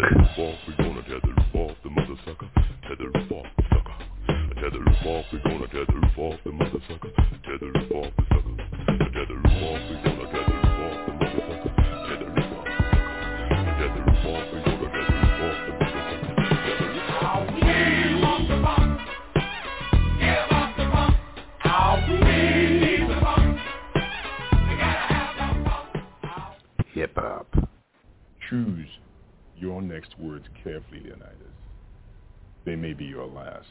Tether roof off, we gonna tether roof off the mother sucker. Tether roof off the sucker. Tether roof off, we gonna tether roof off the mother sucker. Tether roof off the sucker. Tether roof off, we gonna tether roof off the mother sucker. Tether roof off the sucker. Tether roof off, we gonna tether roof off the mother sucker. Tether roof off. Give up the bump. Give up the bump. I'll leave the bump. We gotta have the bump. Hip hop. Choose your next words carefully, Leonidas. They may be your last.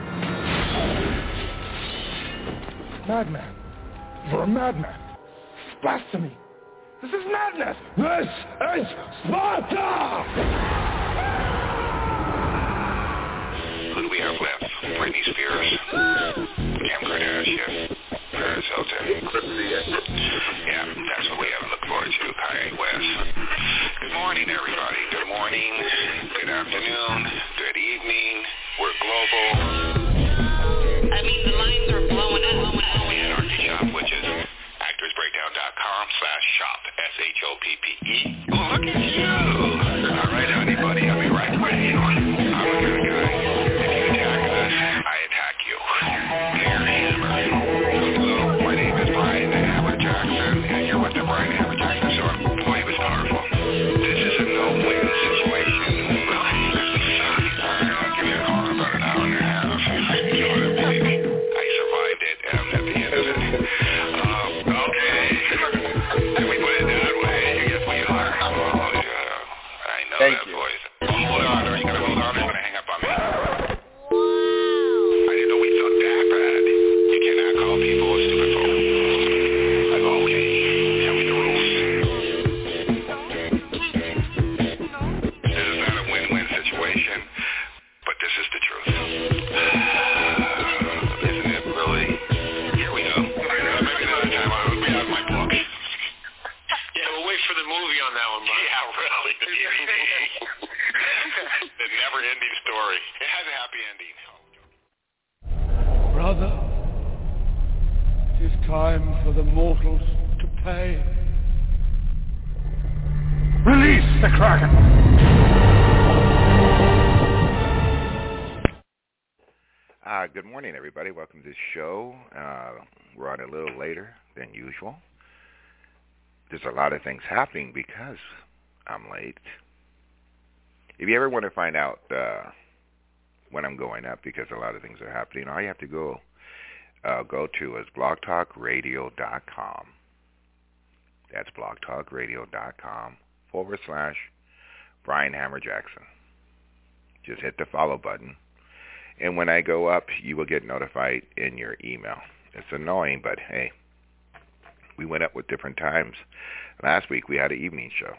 Madman. You're a madman. Blasphemy. This is madness. This is Sparta! Who do we have left? Britney Spears, Kim Kardashian, Paris Hilton. Yeah, that's what we have to look forward to. Kanye West. Good morning, everybody. Good morning. Good afternoon. Good evening. We're global. I mean, the lines are blowing up. Anarchy Shop, which is actorsbreakdown.com/shop, SHOPPE. Oh, look at you. All right, anybody, I'll be right with you. I'm the kind of guy. If you attack us, I attack you. Here, hammer. Hello, my name is Brian Hammer Jackson, and you're with the Brian Hammer Jackson Show. Boy, it was powerful. This is a no-win situation. I'll give you a call in about an hour and a half. You know what I mean? I survived it, and I'm at the end of it. Okay. Can we put it that way? Yes, we are. Oh, yeah. I know Thank that you. voice. Hold on. Are you going to hold on or are you going to hang up on me? I didn't know we thought that bad. You cannot call people a stupid phone. Like, okay, tell me the rules. This is not a win-win situation, but this is the truth. Isn't it really? Here we go. Maybe another time I'll be out of my book. Yeah, we'll wait for the movie on that one, Brian. Yeah, really. The never-ending story. It has a happy ending. Brother, it is time for the mortals to pay. Release the Kraken! Good morning, everybody. Welcome to the show. We're on a little later than usual. There's a lot of things happening because I'm late. If you ever want to find out when I'm going up, because a lot of things are happening, all you have to go to is blogtalkradio.com. That's blogtalkradio.com/Brian Hammer Jackson. Just hit the follow button. And when I go up, you will get notified in your email. It's annoying, but hey, we went up with different times. Last week, we had an evening show.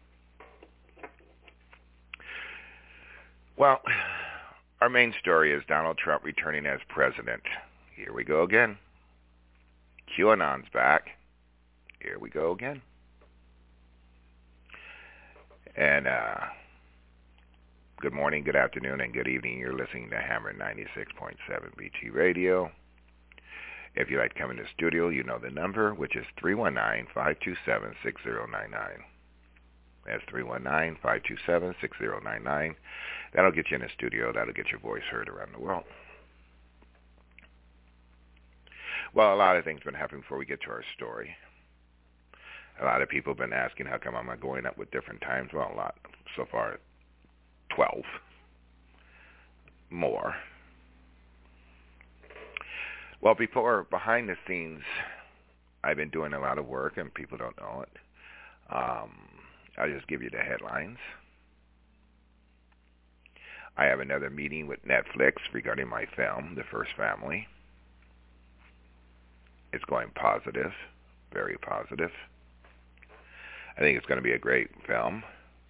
Well, our main story is Donald Trump returning as president. Here we go again. QAnon's back. Here we go again. And good morning, good afternoon, and good evening. You're listening to Hammer 96.7 BT Radio. If you'd like to come in the studio, you know the number, which is 319-527-6099. That's 319-527-6099. That'll get you in the studio. That'll get your voice heard around the world. Well, a lot of things have been happening before we get to our story. A lot of people have been asking how come I'm not going up with different times. Well, a lot. So far, 12. More. Well, behind the scenes, I've been doing a lot of work, and people don't know it. I'll just give you the headlines. I have another meeting with Netflix regarding my film, The First Family. It's going positive, very positive. I think it's going to be a great film.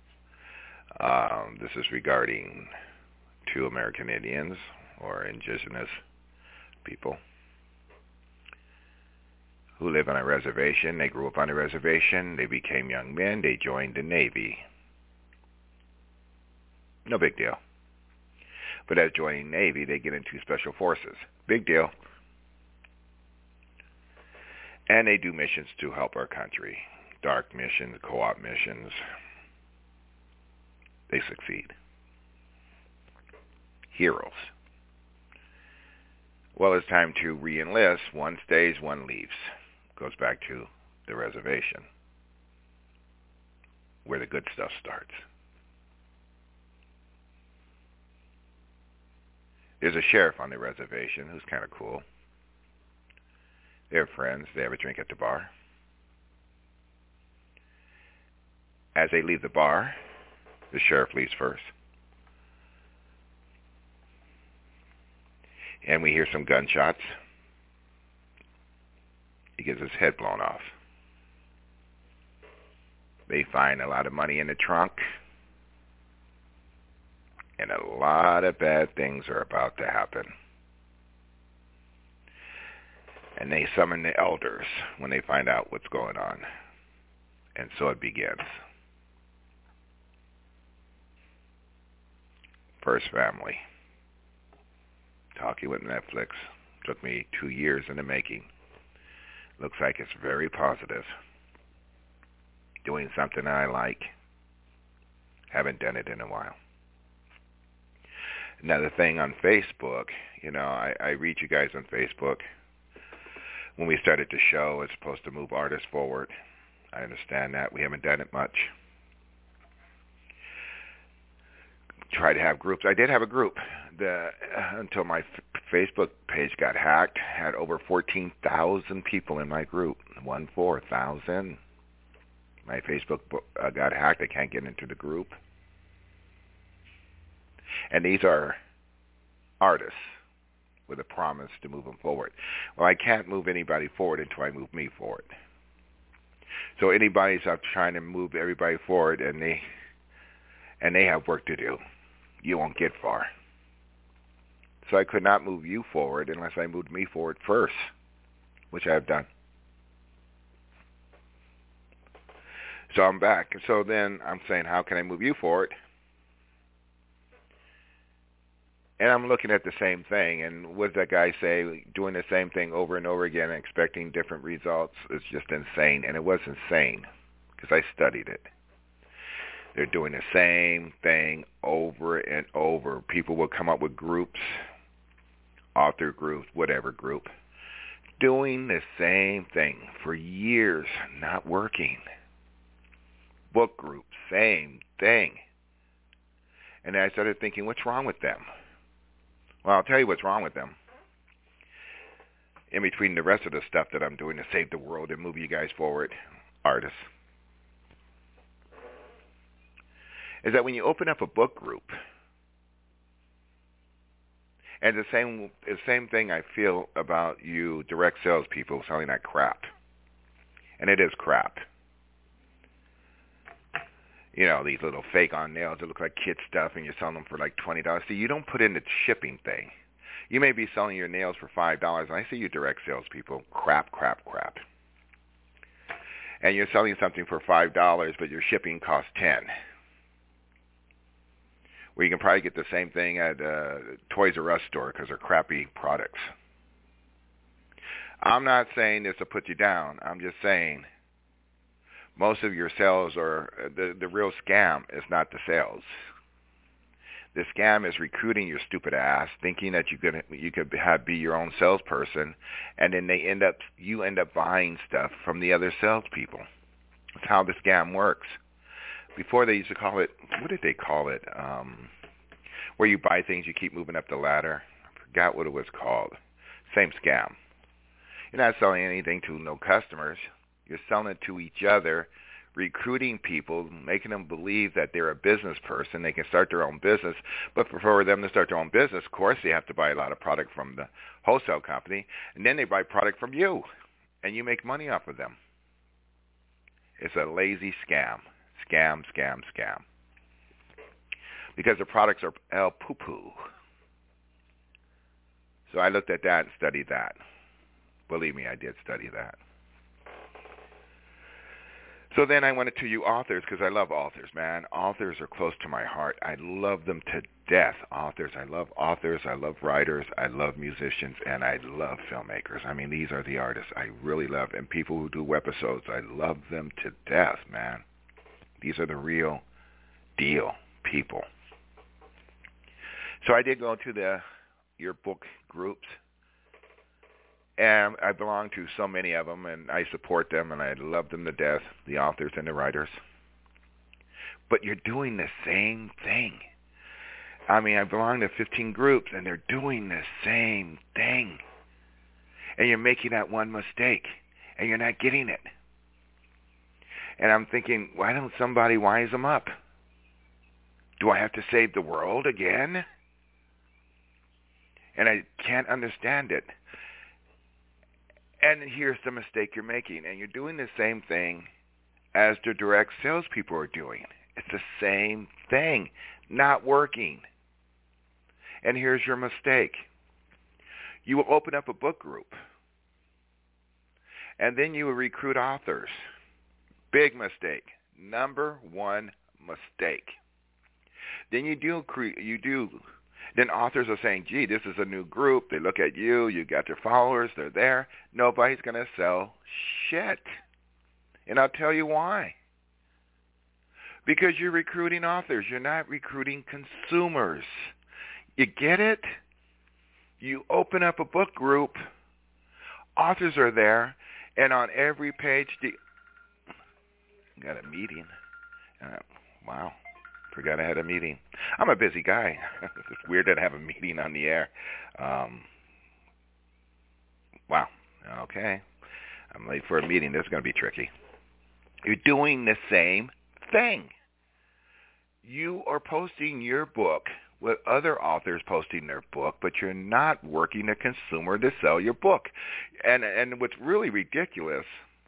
This is regarding 2 American Indians, or indigenous people, who live on a reservation. They grew up on a reservation. They became young men. They joined the Navy. No big deal. But as joining Navy, they get into Special Forces. Big deal. And they do missions to help our country. Dark missions, co-op missions. they succeed. Heroes. Well, it's time to re-enlist. One stays, one leaves. Goes back to the reservation, where the good stuff starts. There's a sheriff on the reservation who's kind of cool. They're friends. They have a drink at the bar. As they leave the bar, the sheriff leaves first. And we hear some gunshots. He gets his head blown off. They find a lot of money in the trunk. And a lot of bad things are about to happen. And they summon the elders when they find out what's going on. And so it begins. First Family. Talking with Netflix. Took me 2 years in the making. Looks like it's very positive. Doing something I like. Haven't done it in a while. Another thing on Facebook, I read you guys on Facebook. When we started the show, it's supposed to move artists forward. I understand that. We haven't done it much. Try to have groups. I did have a group until my Facebook page got hacked. Had over 14,000 people in my group. 14,000. My Facebook got hacked. I can't get into the group. And these are artists with a promise to move them forward. Well, I can't move anybody forward until I move me forward. So anybody's out trying to move everybody forward, and they have work to do. You won't get far. So I could not move you forward unless I moved me forward first, which I have done. So I'm back. So then I'm saying, how can I move you forward? And I'm looking at the same thing, and what does that guy say? Doing the same thing over and over again and expecting different results is just insane. And it was insane because I studied it. They're doing the same thing over and over. People will come up with groups, author groups, whatever group, doing the same thing for years, not working. Book group, same thing. And I started thinking, what's wrong with them? Well, I'll tell you what's wrong with them. In between the rest of the stuff that I'm doing to save the world and move you guys forward, artists, is that when you open up a book group, and the same thing I feel about you direct sales people selling that crap. And it is crap. These little fake on nails that look like kid stuff, and you're selling them for like $20. See, you don't put in the shipping thing. You may be selling your nails for $5, and I see you direct salespeople, crap. And you're selling something for $5, but your shipping costs $10. Where you can probably get the same thing at a Toys R Us store because they're crappy products. I'm not saying this to put you down. I'm just saying most of your sales are, the real scam is not the sales. The scam is recruiting your stupid ass, thinking that you could be your own salesperson, and then you end up buying stuff from the other salespeople. That's how the scam works. Before they used to call it, what did they call it? Where you buy things, you keep moving up the ladder. I forgot what it was called. Same scam. You're not selling anything to no customers. You're selling it to each other, recruiting people, making them believe that they're a business person. They can start their own business. But for them to start their own business, of course, they have to buy a lot of product from the wholesale company, and then they buy product from you, and you make money off of them. It's a lazy scam. Scam. Because the products are el poo-poo. So I looked at that and studied that. Believe me, I did study that. So then I went to you authors, because I love authors, man. Authors are close to my heart. I love them to death. Authors. I love writers, I love musicians, and I love filmmakers. I mean, these are the artists I really love. And people who do webisodes, I love them to death, man. These are the real deal people. So I did go to your book groups, and I belong to so many of them, and I support them, and I love them to death, the authors and the writers. But you're doing the same thing. I mean, I belong to 15 groups, and they're doing the same thing. And you're making that one mistake, and you're not getting it. And I'm thinking, why don't somebody wise them up? Do I have to save the world again? And I can't understand it. And here's the mistake you're making. And you're doing the same thing as the direct salespeople are doing. It's the same thing. Not working. And here's your mistake. You will open up a book group. And then you will recruit authors. Big mistake. Number one mistake. Then then authors are saying, gee, this is a new group. They look at you. You got your followers. They're there. Nobody's going to sell shit. And I'll tell you why. Because you're recruiting authors. You're not recruiting consumers. You get it? You open up a book group. Authors are there. And on every page, got a meeting. Wow. Forgot I had a meeting. I'm a busy guy. It's weird that I have a meeting on the air. Wow. Okay. I'm late for a meeting. This is going to be tricky. You're doing the same thing. You are posting your book with other authors posting their book, but you're not working the consumer to sell your book. And what's really ridiculous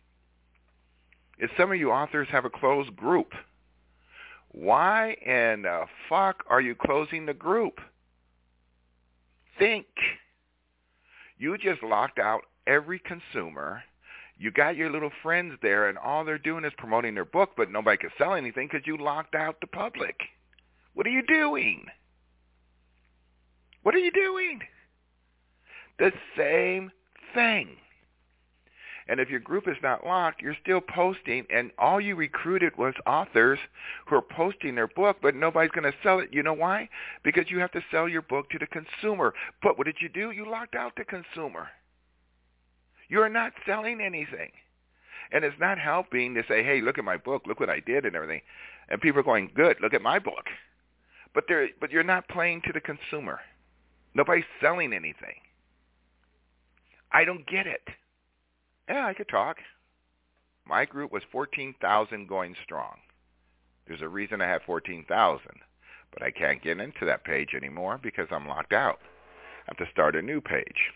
is some of you authors have a closed group. Why in the fuck are you closing the group? Think. You just locked out every consumer. You got your little friends there, and all they're doing is promoting their book, but nobody can sell anything because you locked out the public. What are you doing? What are you doing? The same thing. And if your group is not locked, you're still posting, and all you recruited was authors who are posting their book, but nobody's going to sell it. You know why? Because you have to sell your book to the consumer. But what did you do? You locked out the consumer. You're not selling anything. And it's not helping to say, hey, look at my book, look what I did and everything. And people are going, good, look at my book. But you're not playing to the consumer. Nobody's selling anything. I don't get it. Yeah, I could talk. My group was 14,000 going strong. There's a reason I have 14,000, but I can't get into that page anymore because I'm locked out. I have to start a new page.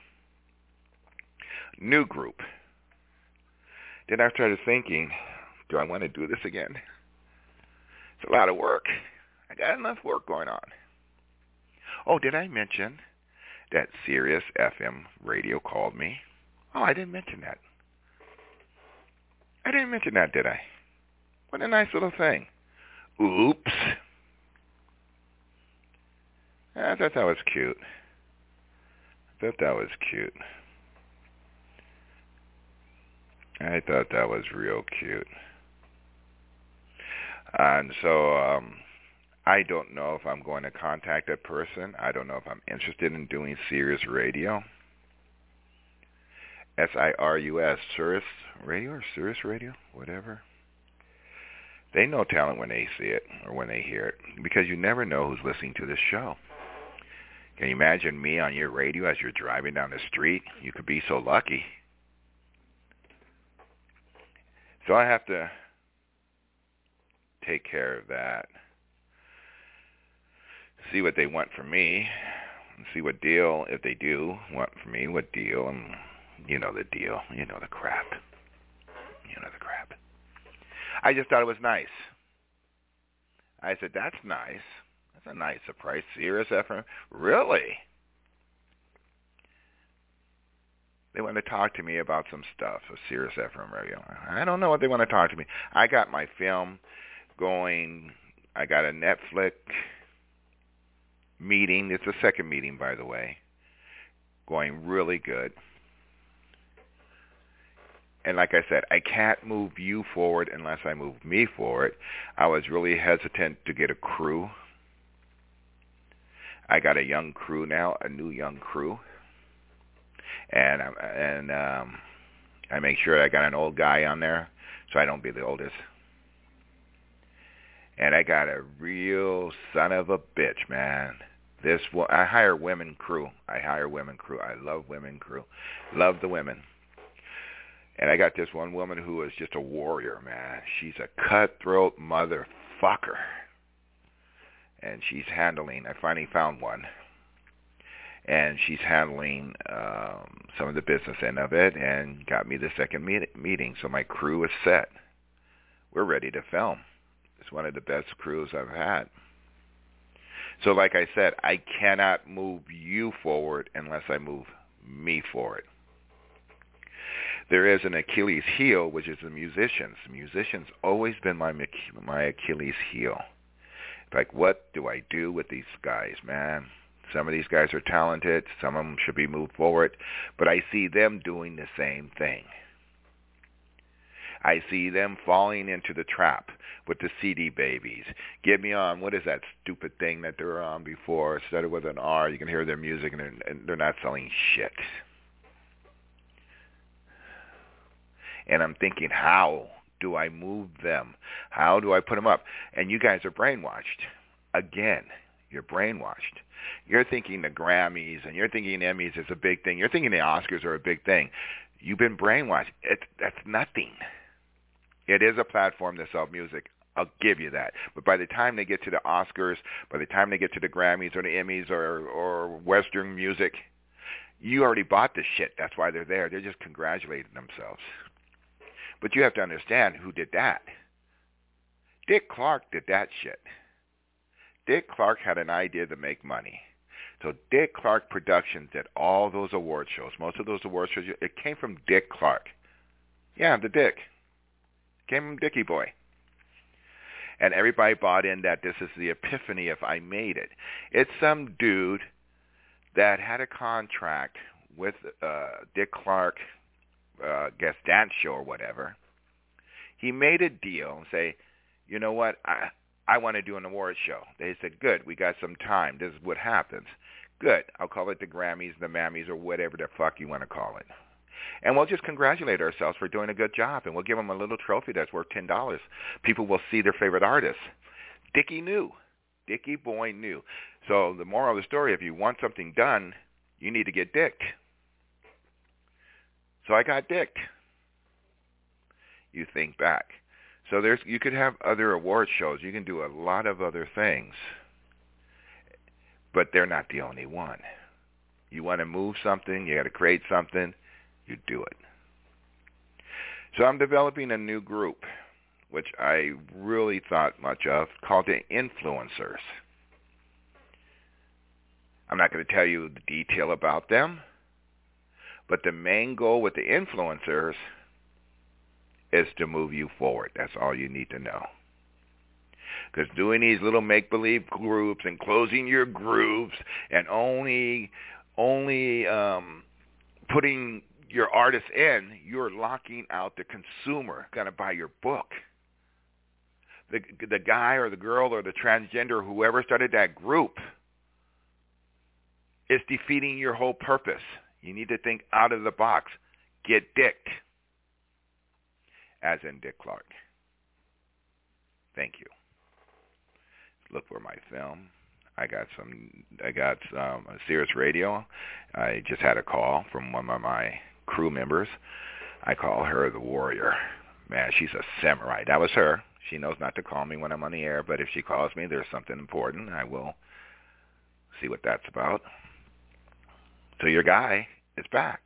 New group. Then I started thinking, do I want to do this again? It's a lot of work. I got enough work going on. Oh, did I mention that Sirius FM radio called me? Oh, I didn't mention that. I didn't mention that, did I? What a nice little thing. Oops. I thought that was cute. I thought that was real cute. And so I don't know if I'm going to contact that person. I don't know if I'm interested in doing Sirius Radio. SIRUS, Sirius Radio or Sirius Radio, whatever. They know talent when they see it or when they hear it, because you never know who's listening to this show. Can you imagine me on your radio as you're driving down the street? You could be so lucky. So I have to take care of that. See what they want from me, and see what deal, if they do want from me, what deal, and you know the deal, you know the crap. I just thought it was nice. I said, that's nice. That's a nice surprise. Sirius FM? Really? They want to talk to me about some stuff of Sirius FM radio. I don't know what they want to talk to me. I got my film going. I got a Netflix meeting. It's the second meeting, by the way. Going really good. And like I said, I can't move you forward unless I move me forward. I was really hesitant to get a crew I got a young crew now, a new young crew, and I make sure I got an old guy on there so I don't be the oldest. And I got a real son of a bitch, man. I hire women crew. I love women crew. Love the women. And I got this one woman who is just a warrior, man. She's a cutthroat motherfucker. And she's handling, I finally found one. And she's handling some of the business end of it and got me the second meeting. So my crew is set. We're ready to film. It's one of the best crews I've had. So like I said, I cannot move you forward unless I move me forward. There is an Achilles heel, which is the musicians. Musicians always been my Achilles heel. Like, what do I do with these guys, man? Some of these guys are talented. Some of them should be moved forward. But I see them doing the same thing. I see them falling into the trap with the CD babies. Get me on, what is that stupid thing that they were on before? It started with an R. You can hear their music, and they're not selling shit. And I'm thinking, how do I move them? How do I put them up? And you guys are brainwashed. Again, you're brainwashed. You're thinking the Grammys and you're thinking Emmys is a big thing. You're thinking the Oscars are a big thing. You've been brainwashed. That's nothing. It is a platform to sell music. I'll give you that. But by the time they get to the Oscars, by the time they get to the Grammys or the Emmys or Western music, you already bought the shit. That's why they're there. They're just congratulating themselves. But you have to understand who did that. Dick Clark did that shit. Dick Clark had an idea to make money. So Dick Clark Productions did all those award shows. Most of those award shows, it came from Dick Clark. Yeah, the Dick. Came from Dickie Boy. And everybody bought in that this is the epiphany if I made it. It's some dude that had a contract with Dick Clark, guest dance show or whatever. He made a deal and say, you know what, I want to do an award show. They said, good, we got some time. This is what happens. Good, I'll call it the Grammys, the Mammies, or whatever the fuck you want to call it. And we'll just congratulate ourselves for doing a good job, and we'll give them a little trophy that's worth $10. People will see their favorite artists. Dickie knew. Dickie Boy knew. So the moral of the story, if you want something done, you need to get dicked. So I got dicked. You think back. So you could have other award shows. You can do a lot of other things. But they're not the only one. You want to move something, you got to create something, you do it. So I'm developing a new group, which I really thought much of, called the Influencers. I'm not going to tell you the detail about them, but the main goal with the influencers is to move you forward. That's all you need to know. Because doing these little make-believe groups and closing your groups and only putting your artists in, you're locking out the consumer going to buy your book. The guy or the girl or the transgender, whoever started that group, is defeating your whole purpose. You need to think out of the box. Get dicked. As in Dick Clark. Thank you. Look for my film. I got Sirius Radio. I just had a call from one of my crew members. I call her the Warrior. Man, she's a samurai. That was her. She knows not to call me when I'm on the air, but if she calls me, there's something important. I will see what that's about. So your guy is back.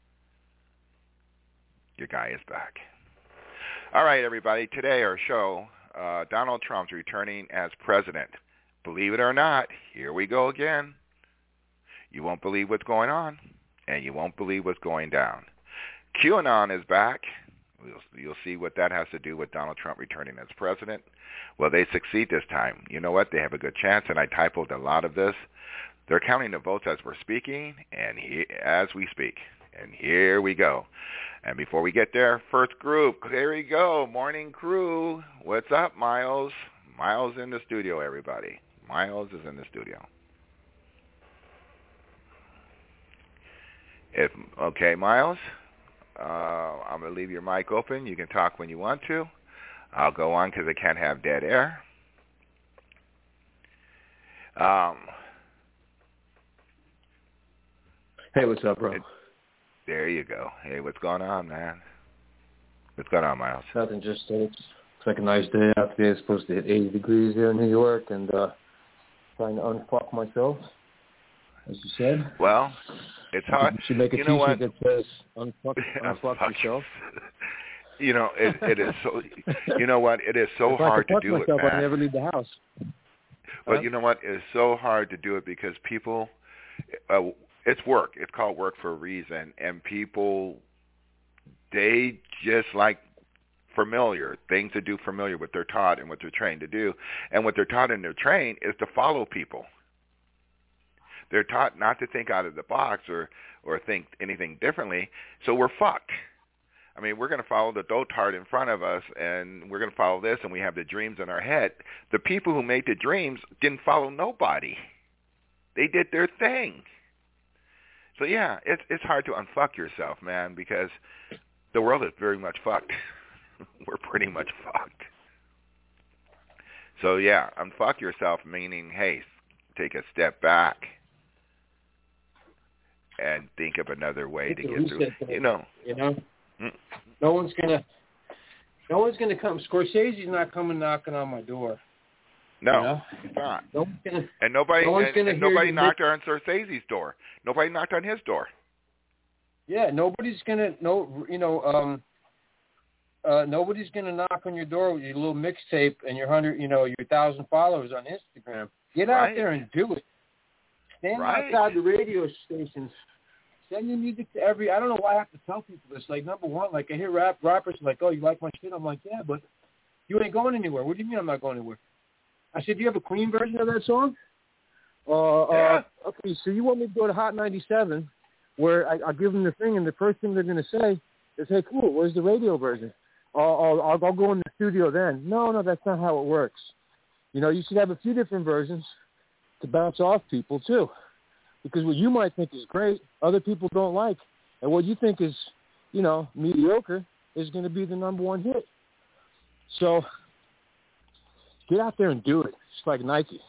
Your guy is back. All right, everybody. Today, our show, Donald Trump's returning as president. Believe it or not, here we go again. You won't believe what's going on, and you won't believe what's going down. QAnon is back. You'll see what that has to do with Donald Trump returning as president. Will they succeed this time? You know what? They have a good chance, and I typoed a lot of this. They're counting the votes as we're speaking, and as we speak. And here we go. And before we get there, first group, there we go, morning crew. What's up, Miles? Miles in the studio, everybody. Miles is in the studio. Okay, Miles, I'm going to leave your mic open. You can talk when you want to. I'll go on because I can't have dead air. Hey, what's up, bro? There you go. Hey, what's going on, man? What's going on, Miles? Nothing, just it's like a nice day out today. It's supposed to hit 80 degrees here in New York, and trying to unfuck myself, as you said. Well, it's hard. You should make a T-shirt that says unfuck yourself. You know, it is so. You know what? It is so hard to do myself, it, man. I never leave the house. But you know what? It's so hard to do it because people. It's work. It's called work for a reason, and people, they just like familiar things to do, familiar what they're taught and what they're trained to do, and what they're taught and they're trained is to follow people. They're taught not to think out of the box or think anything differently, so we're fucked. I mean, we're going to follow the dotard in front of us, and we're going to follow this, and we have the dreams in our head. The people who made the dreams didn't follow nobody. They did their thing. So, yeah, it's hard to unfuck yourself, man, because the world is very much fucked. We're pretty much fucked. So, yeah, unfuck yourself, meaning, hey, take a step back and think of another way to get through. You know. No one's gonna come. Scorsese's not coming knocking on my door. No, he's not. And nobody knocked on Scorsese's door. Nobody knocked on his door. Yeah, nobody's gonna nobody's gonna knock on your door with your little mixtape and your 1,000 followers on Instagram. Get out there and do it. Stand outside the radio stations. Send your music to every. I don't know why I have to tell people this. Like, number one, like I hear rappers like, "Oh, you like my shit?" I'm like, "Yeah, but you ain't going anywhere." What do you mean I'm not going anywhere? I said, "Do you have a clean version of that song?" Yeah. Okay, so you want me to go to Hot 97, where I give them the thing, and the first thing they're going to say is, "Hey, cool, where's the radio version?" I'll go in the studio then. No, that's not how it works. You should have a few different versions to bounce off people too. Because what you might think is great, other people don't like. And what you think is, mediocre is going to be the number one hit. So get out there and do it. Just like Nike,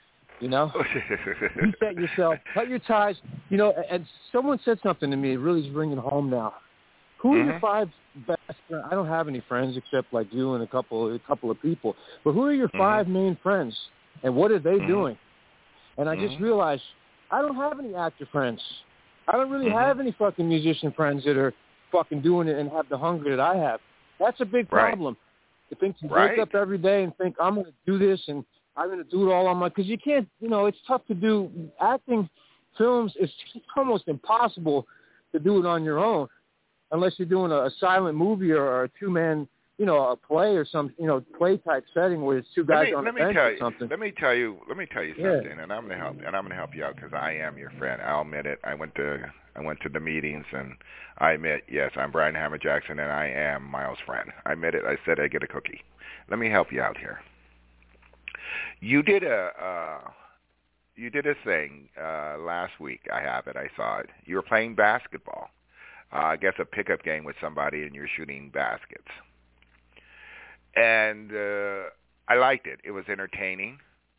Reset yourself. Cut your ties. And someone said something to me. It really is ringing home now. Who are your 5 best friends? I don't have any friends except like you and a couple of people. But who are your 5 main friends? And what are they doing? And I just realized I don't have any actor friends. I don't really have any fucking musician friends that are fucking doing it and have the hunger that I have. That's a big problem. To think you wake up every day and think, I'm going to do this and I'm going to do it all on my... Because you can't, it's tough to do. Acting films, it's almost impossible to do it on your own unless you're doing a silent movie or a 2-man, a play or some, play type setting where it's 2 guys on the bench or something. Let me tell you something, and I'm gonna help you out because I am your friend. I'll admit it. I went to the meetings, and I admit, yes, I'm Brian Hammer Jackson, and I am Miles' friend. I admit it. I said I'd get a cookie. Let me help you out here. You did a thing last week. I have it. I saw it. You were playing basketball. I guess a pickup game with somebody, and you're shooting baskets. And I liked it. It was entertaining.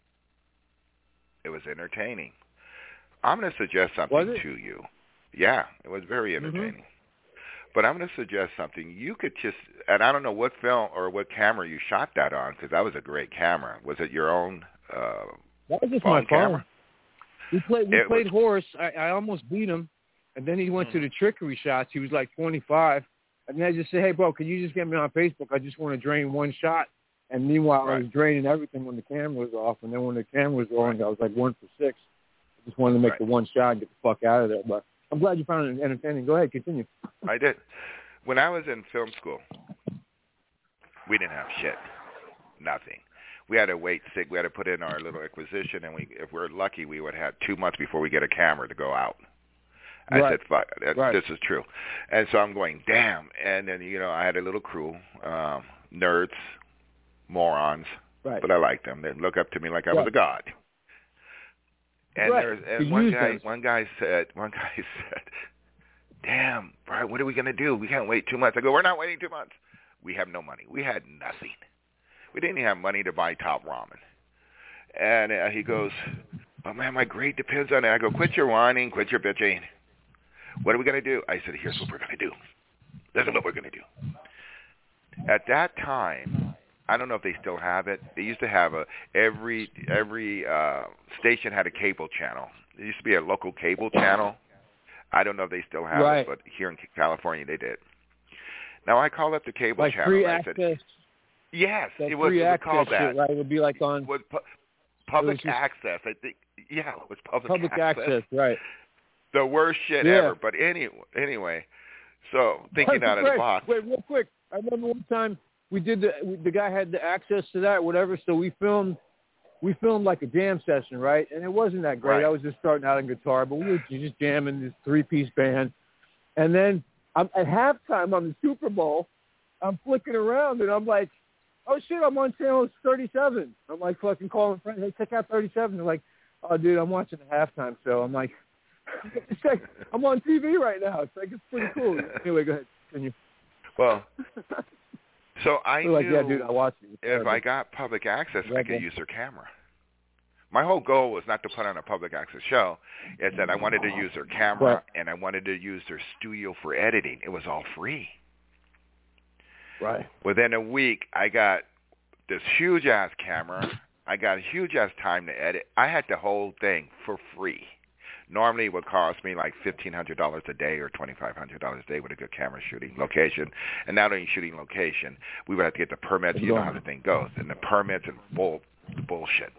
I'm going to suggest something to you. Yeah, it was very entertaining. But I'm going to suggest something. You could just, and I don't know what film or what camera you shot that on, because that was a great camera. Was it your own That was just phone my camera? We played horse. I almost beat him, and then he went to the trickery shots. He was like 25. And then I just said, "Hey, bro, can you just get me on Facebook? I just want to drain one shot." And meanwhile, I was draining everything when the camera was off. And then when the camera was rolling, I was like 1 for 6. I just wanted to make the one shot and get the fuck out of there. But I'm glad you found it entertaining. Go ahead, continue. I did. When I was in film school, we didn't have shit. Nothing. We had to wait sick. We had to put in our little acquisition, and if we're lucky, we would have 2 months before we get a camera to go out. I said, fuck, this is true. And so I'm going, damn. And then, I had a little crew, nerds, morons, but I liked them. They look up to me like I was a god. And one guy said, damn, Brian, what are we going to do? We can't wait 2 months. I go, we're not waiting 2 months. We have no money. We had nothing. We didn't even have money to buy Top Ramen. And he goes, oh, man, my grade depends on it. I go, quit your whining, quit your bitching. What are we going to do? I said, here's what we're going to do. This is what we're going to do. At that time, I don't know if they still have it. They used to have every station had a cable channel. There used to be a local cable channel. I don't know if they still have it, but here in California they did. Now I called up the cable channel. Free and I access. said, yes, it was called that. Shit, right? It would be like on public access. I think. Yeah, it was public access. Right. The worst shit ever. But anyway, so thinking out of the box. Wait, real quick. I remember one time we did the guy had the access to that, whatever. So we filmed like a jam session, right? And it wasn't that great. Right. I was just starting out on guitar, but we were just jamming this 3-piece band. And then at halftime on the Super Bowl, I'm flicking around and I'm like, oh shit, I'm on channel 37. I'm like fucking calling friends, hey, check out 37. They're like, oh dude, I'm watching the halftime show. I'm like, I'm on TV right now. It's like, it's pretty cool. Anyway, go ahead. Continue. Well, so I knew yeah, dude, I watched it. If I got public access, I could use their camera. My whole goal was not to put on a public access show. It's that I wanted to use their camera and I wanted to use their studio for editing. It was all free. Right. Within a week, I got this huge-ass camera. I got a huge-ass time to edit. I had the whole thing for free. Normally it would cost me like $1,500 a day or $2,500 a day with a good camera shooting location. And not only shooting location, we would have to get the permits. You know how the thing goes. And the permits and bullshit.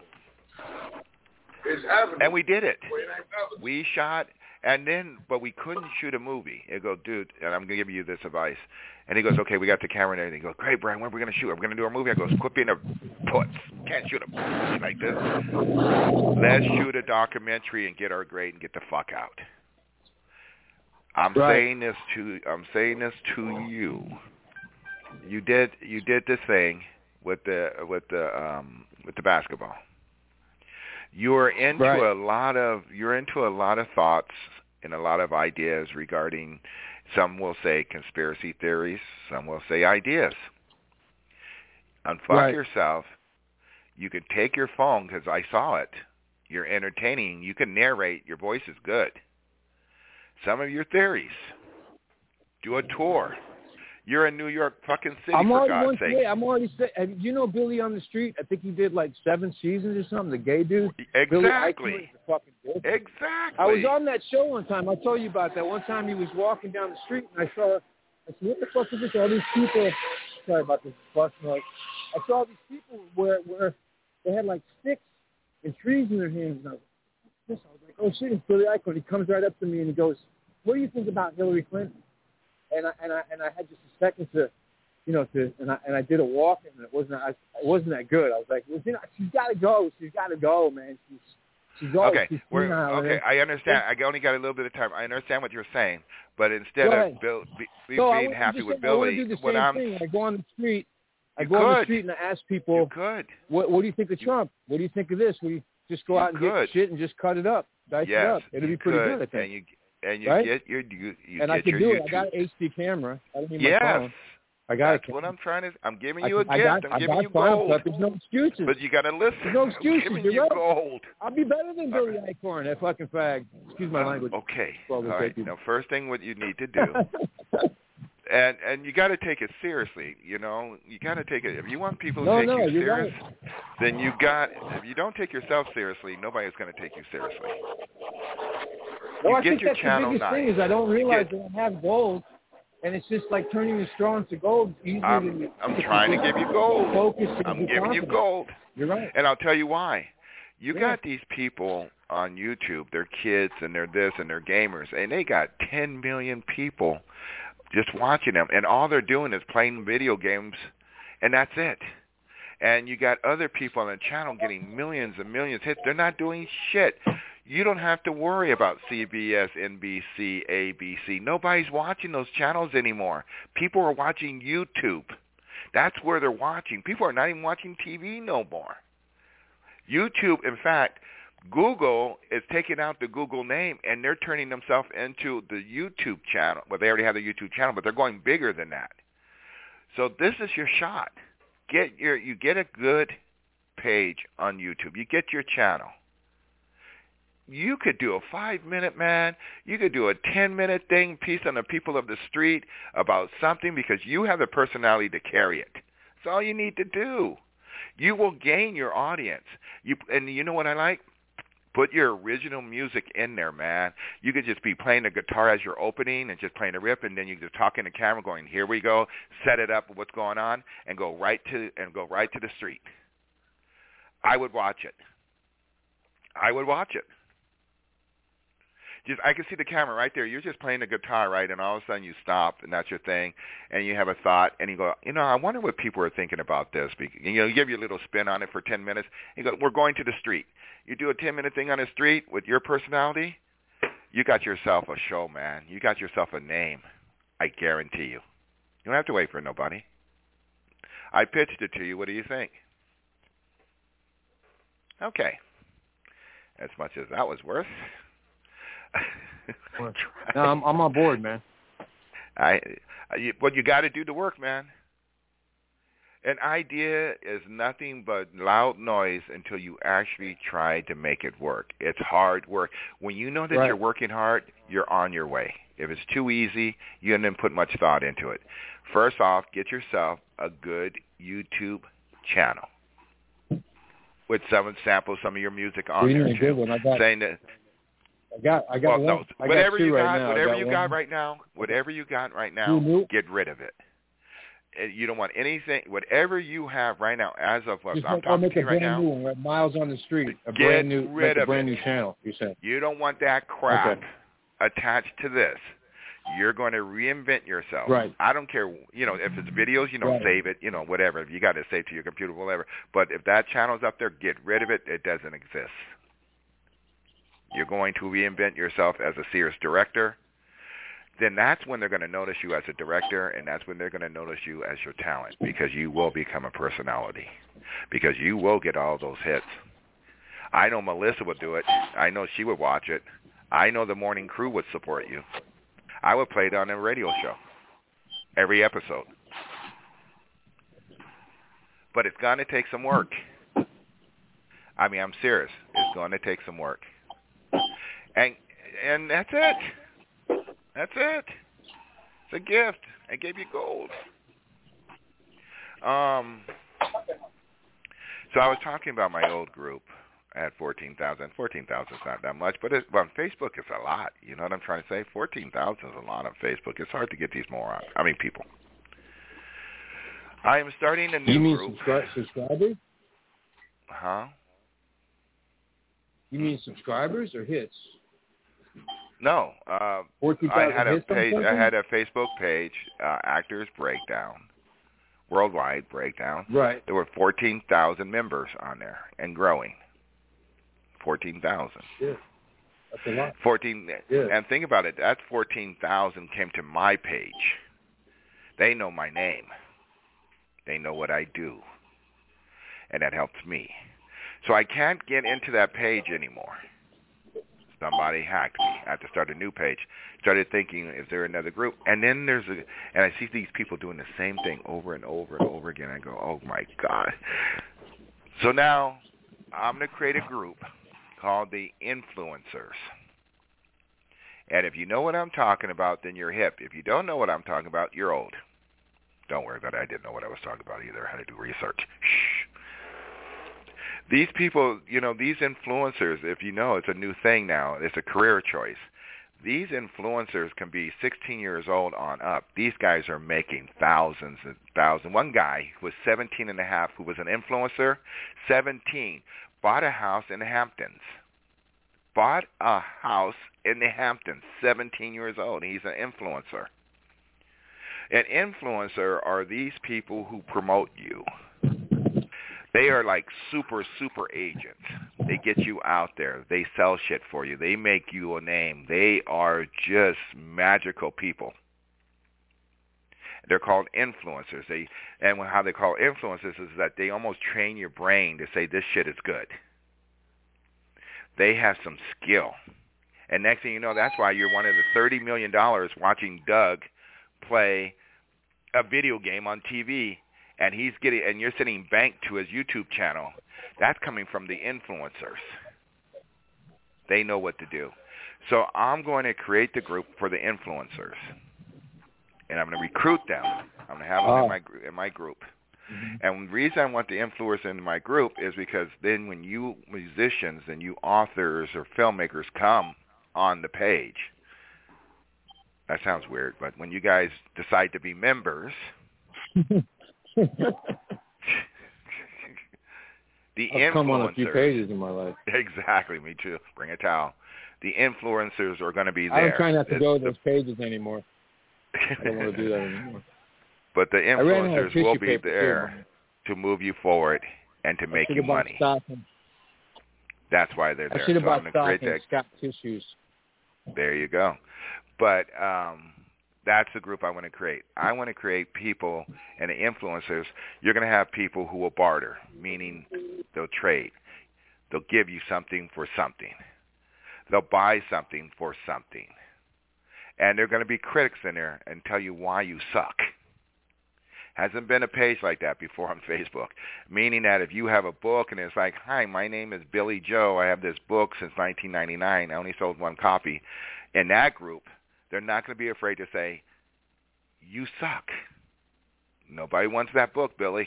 And we did it. We shot, but we couldn't shoot a movie. I go, dude, and I'm going to give you this advice. And he goes, okay, we got the camera and everything. He goes, great, Brian, when are we going to shoot? Are we going to do our movie? I goes, quit being a putz. Can't shoot a movie like this. Let's shoot a documentary and get our grade and get the fuck out. I'm saying this to you. You did this thing with the basketball. You're into a lot of thoughts and a lot of ideas regarding, some will say conspiracy theories, some will say ideas. Unfuck yourself. You can take your phone, because I saw it. You're entertaining. You can narrate. Your voice is good. Some of your theories. Do a tour. You're in New York fucking City, for God's sake. I'm already saying, you know Billy on the Street? I think he did like 7 seasons or something, the gay dude. Exactly. Exactly. I was on that show one time. I'll tell you about that. One time he was walking down the street, and I said, what the fuck is this? All these people, sorry about this bus noise. I saw all these people where they had like sticks and trees in their hands. And I was like, oh shit, it's Billy Eichhorn. He comes right up to me and he goes, what do you think about Hillary Clinton? And I had just a second to I did a walk and it wasn't that good. I was like, well, she's got to go. She's got to go, man. She's old. Okay. I understand. I only got a little bit of time. I understand what you're saying, but instead of being happy with Billy, I go on the street. I go on the street and I ask people, what do you think of Trump? What do you think of this? Will you just go out and get shit and just cut it up, dice it up? It'll be pretty good, I think. And you get your I can do it. YouTube. I got an HD camera. I don't need my phone. I got That's what I'm trying to. I'm giving you a gift. I'm giving you gold. There's no excuses. But you got to listen. There's no excuses. I'm giving you gold. I'll be better than Billy Eichhorn, that fucking fag. Excuse my language. Okay. All right. Now, first thing what you need to do, and you got to take it seriously. You know, you got to take it. If you want people to take you serious, then you got. If you don't take yourself seriously, nobody's going to take you seriously. Well, I think that's the biggest thing is I don't realize that I have gold, and it's just like turning your straw into gold. I'm trying to give you gold. Focus. I'm giving you gold. You're right. And I'll tell you why. You got these people on YouTube. They're kids, and they're this, and they're gamers, and they got 10 million people just watching them, and all they're doing is playing video games, and that's it. And you got other people on the channel getting millions and millions hits. They're not doing shit. You don't have to worry about CBS, NBC, ABC. Nobody's watching those channels anymore. People are watching YouTube. That's where they're watching. People are not even watching TV no more. YouTube, in fact, Google is taking out the Google name, and they're turning themselves into the YouTube channel. Well, they already have the YouTube channel, but they're going bigger than that. So this is your shot. You get a good page on YouTube. You get your channel. You could do a 5-minute, man. You could do a 10-minute piece on the people of the street about something because you have the personality to carry it. That's all you need to do. You will gain your audience. And you know what I like? Put your original music in there, man. You could just be playing the guitar as your opening and just playing a rip, and then you just talk in the camera going, here we go, set it up, what's going on, and go right to the street. I would watch it. I can see the camera right there. You're just playing the guitar, right, and all of a sudden you stop, and that's your thing, and you have a thought, and you go, I wonder what people are thinking about this. You give your little spin on it for 10 minutes. You go, we're going to the street. You do a 10-minute thing on the street with your personality, you got yourself a show, man. You got yourself a name. I guarantee you. You don't have to wait for nobody. I pitched it to you. What do you think? Okay. As much as that was worth. No, I'm on board, man. But you got to do the work, man. An idea is nothing but loud noise until you actually try to make it work. It's hard work. When you know that you're working hard, you're on your way. If it's too easy, you didn't put much thought into it. First off, get yourself a good YouTube channel with some samples, some of your music on there too. Saying that. I got one. No, whatever you got right now, get rid of it. You don't want anything. Whatever you have right now, as of what I'm talking to you right now, new one, Miles on the Street, a brand new channel. You said you don't want that crap attached to this. You're going to reinvent yourself. Right. I don't care. If it's videos, save it. Whatever. If you got to save to your computer, whatever. But if that channel's up there, get rid of it. It doesn't exist. You're going to reinvent yourself as a Sears director. Then that's when they're going to notice you as a director, and that's when they're going to notice you as your talent, because you will become a personality, because you will get all those hits. I know Melissa would do it. I know she would watch it. I know the morning crew would support you. I would play it on a radio show, every episode. But it's going to take some work. I mean, I'm serious. It's going to take some work. And that's it. That's it. It's a gift. I gave you gold. So I was talking about my old group at 14,000. 14,000 is not that much, but on Facebook it's a lot. You know what I'm trying to say? 14,000 is a lot on Facebook. It's hard to get these people. I am starting a new group. You mean subscribers? Huh? You mean subscribers or hits? No, I had a page. I had a Facebook page, Actors Breakdown, Worldwide Breakdown. Right. There were 14,000 members on there and growing. 14,000. Yeah, that's a lot. 14. Yeah. And think about it. That 14,000 came to my page. They know my name. They know what I do, and that helps me. So I can't get into that page anymore. Somebody hacked me. I have to start a new page. Started thinking, is there another group? And then and I see these people doing the same thing over and over and over again. I go, oh my God. So now I'm going to create a group called the Influencers. And if you know what I'm talking about, then you're hip. If you don't know what I'm talking about, you're old. Don't worry about it. I didn't know what I was talking about either. I had to do research. Shh. These people, these influencers, if you know, it's a new thing now. It's a career choice. These influencers can be 16 years old on up. These guys are making thousands and thousands. One guy who was 17 and a half, who was an influencer, 17, bought a house in the Hamptons. 17 years old. He's an influencer. An influencer are these people who promote you. They are like super agents. They get you out there. They sell shit for you. They make you a name. They are just magical people. They're called influencers. And how they call influencers is that they almost train your brain to say this shit is good. They have some skill. And next thing you know, that's why you're one of the $30 million watching Doug play a video game on TV, and you're sending bank to his YouTube channel. That's coming from the influencers. They know what to do. So I'm going to create the group for the influencers, and I'm going to recruit them. I'm going to have them in my group. Mm-hmm. And the reason I want the influencers in my group is because then when you musicians and you authors or filmmakers come on the page, that sounds weird, but when you guys decide to be members, the influencers. I've come on a few pages in my life. Exactly, me too. Bring a towel. The influencers are going to be there. I'm trying not to go to those pages anymore. I don't want to do that anymore. But the influencers will be there to move you forward and to make you money. That's why they're there. I should have bought stock in Scott Tissues. There you go. But that's the group I want to create. I want to create people and the influencers. You're going to have people who will barter, meaning they'll trade. They'll give you something for something. They'll buy something for something. And there are going to be critics in there and tell you why you suck. Hasn't been a page like that before on Facebook, meaning that if you have a book and it's like, hi, my name is Billy Joe. I have this book since 1999. I only sold one copy. In that group, they're not going to be afraid to say, you suck. Nobody wants that book, Billy.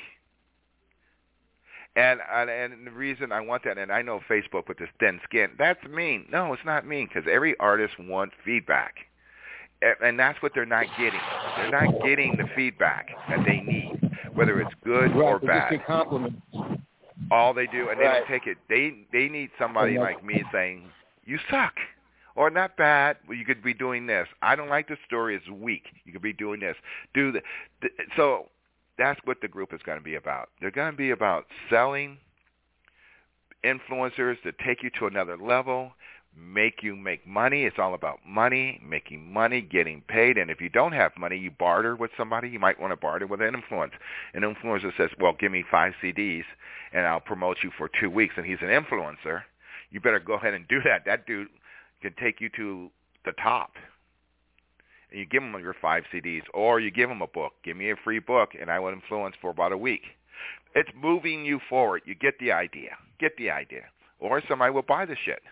And the reason I want that, and I know Facebook with this thin skin, that's mean. No, it's not mean, because every artist wants feedback. And that's what they're not getting. They're not getting the feedback that they need, whether it's good or bad. Just compliments. All they do, and they don't take it. They need somebody like me saying, you suck. Or not bad, well, you could be doing this. I don't like the story, it's weak. You could be doing this. So that's what the group is going to be about. They're going to be about selling influencers to take you to another level, make you make money. It's all about money, making money, getting paid. And if you don't have money, you barter with somebody. You might want to barter with an influencer. An influencer says, well, give me 5 CDs and I'll promote you for 2 weeks. And he's an influencer. You better go ahead and do that. That dude can take you to the top. And you give him your 5 CDs, or you give him a book. Give me a free book, and I will influence for about a week. It's moving you forward. You get the idea. Or somebody will buy the shit.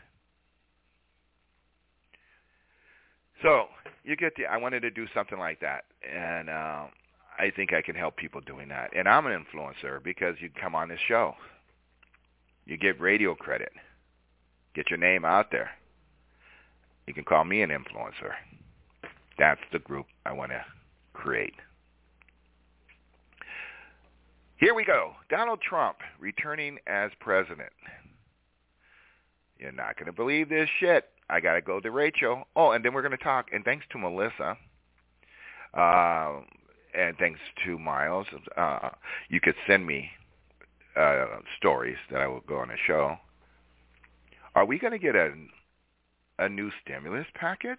So I wanted to do something like that, and I think I can help people doing that. And I'm an influencer because you come on this show. You get radio credit. Get your name out there. You can call me an influencer. That's the group I want to create. Here we go. Donald Trump returning as president. You're not going to believe this shit. I got to go to Rachel. Oh, and then we're going to talk. And thanks to Melissa. And thanks to Miles. You could send me stories that I will go on a show. Are we going to get a new stimulus package?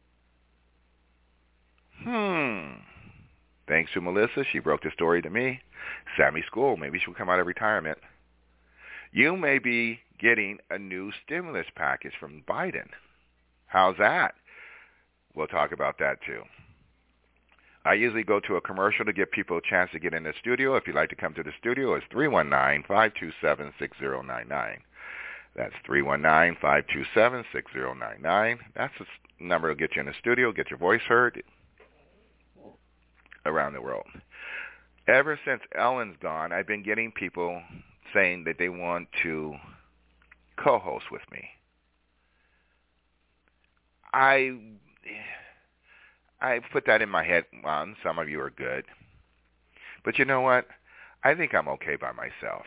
Thanks to Melissa. She broke the story to me. Sammy School. Maybe she'll come out of retirement. You may be getting a new stimulus package from Biden. How's that? We'll talk about that too. I usually go to a commercial to give people a chance to get in the studio. If you'd like to come to the studio, it's 319-527-6099. That's 319-527-6099. That's the number to get you in the studio, get your voice heard around the world. Ever since Ellen's gone, I've been getting people saying that they want to co-host with me. I put that in my head. Well, some of you are good. But you know what? I think I'm okay by myself.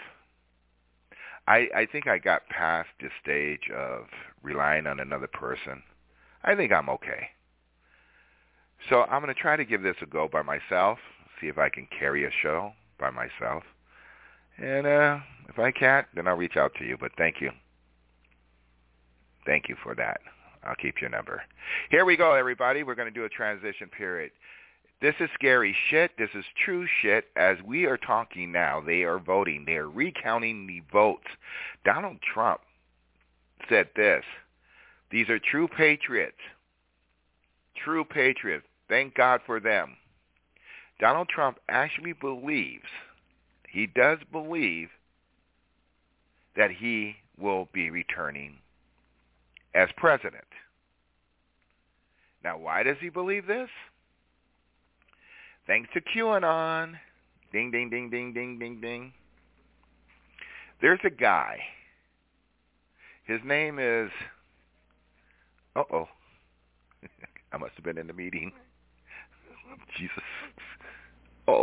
I think I got past the stage of relying on another person. I think I'm okay. So I'm going to try to give this a go by myself, see if I can carry a show by myself. And if I can't, then I'll reach out to you. But thank you. Thank you for that. I'll keep your number. Here we go, everybody. We're going to do a transition period. This is scary shit. This is true shit. As we are talking now, they are voting. They are recounting the votes. Donald Trump said this. These are true patriots. True patriots. Thank God for them. Donald Trump actually believes, he does believe, that he will be returning as president. Now, why does he believe this? Thanks to QAnon. Ding, ding, ding, ding, ding, ding, ding. There's a guy. His name is... Uh-oh. I must have been in the meeting. Jesus. Oh.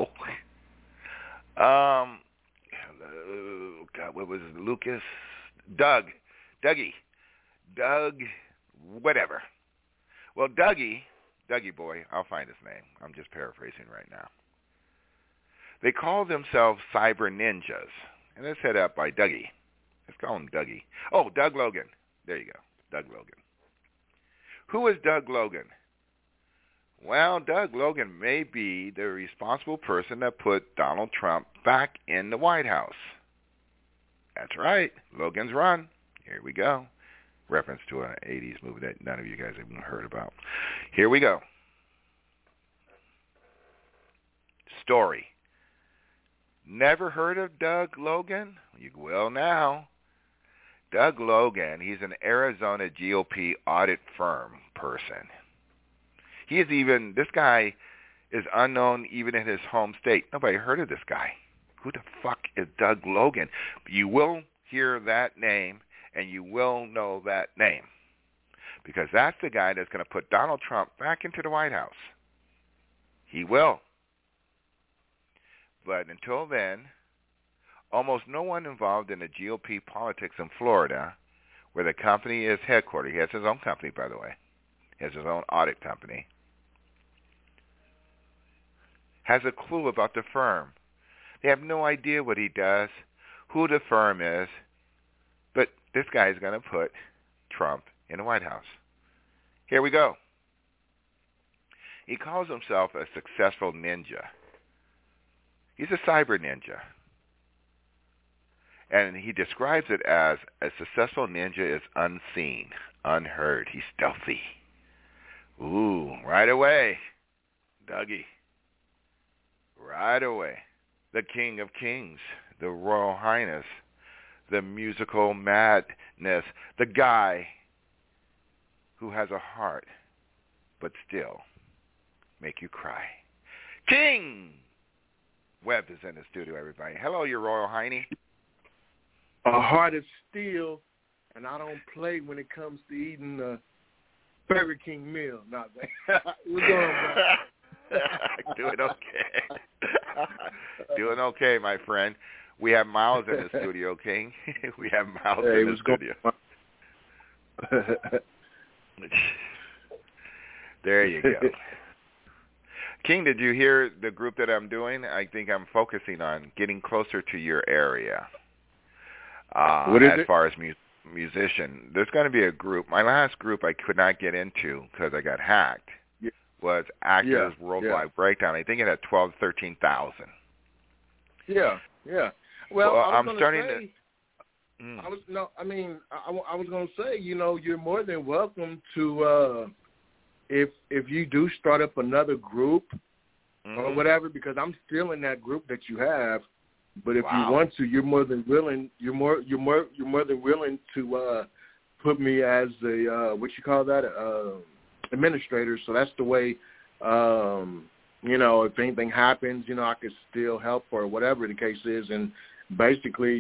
God, what was it? Lucas? Dougie, whatever. Well, Dougie boy, I'll find his name. I'm just paraphrasing right now. They call themselves cyber ninjas, and they're set up by Dougie. Let's call him Dougie. Oh, Doug Logan. There you go, Doug Logan. Who is Doug Logan? Well, Doug Logan may be the responsible person that put Donald Trump back in the White House. That's right, Logan's Run. Here we go. Reference to an 80s movie that none of you guys have even heard about. Here we go. Story. Never heard of Doug Logan? You will now. Doug Logan, he's an Arizona GOP audit firm person. This guy is unknown even in his home state. Nobody heard of this guy. Who the fuck is Doug Logan? You will hear that name, and you will know that name, because that's the guy that's going to put Donald Trump back into the White House. He will. But until then, almost no one involved in the GOP politics in Florida, where the company is headquartered. He has his own company, by the way. He has his own audit company. Has a clue about the firm. They have no idea what he does, who the firm is, but this guy is going to put Trump in the White House. Here we go. He calls himself a successful ninja. He's a cyber ninja. And he describes it as a successful ninja is unseen, unheard. He's stealthy. Ooh, right away, Dougie. Right away. The King of Kings, the Royal Highness, the musical madness, the guy who has a heart but still make you cry. King Webb is in the studio, everybody. Hello, your Royal Highness. A heart of steel, and I don't play when it comes to eating a Burger King meal. Not that. What's going on, bro? Doing okay. Doing okay, my friend. We have Miles in the studio, King. We have Miles in the studio. There you go. King, did you hear the group that I'm doing? I think I'm focusing on getting closer to your area. What is as it? Far as musician, there's going to be a group. My last group I could not get into because I got hacked. Yeah. Was Actors Worldwide Breakdown. I think it had 12,000 to 13,000. Yeah. Well, I'm starting to. I was going to say, you're more than welcome to, if you do start up another group or whatever, because I'm still in that group that you have. But if you want to, you're more than willing. You're more than willing to put me as a what you call that, administrator. So that's the way. If anything happens, I could still help or whatever the case is. And basically,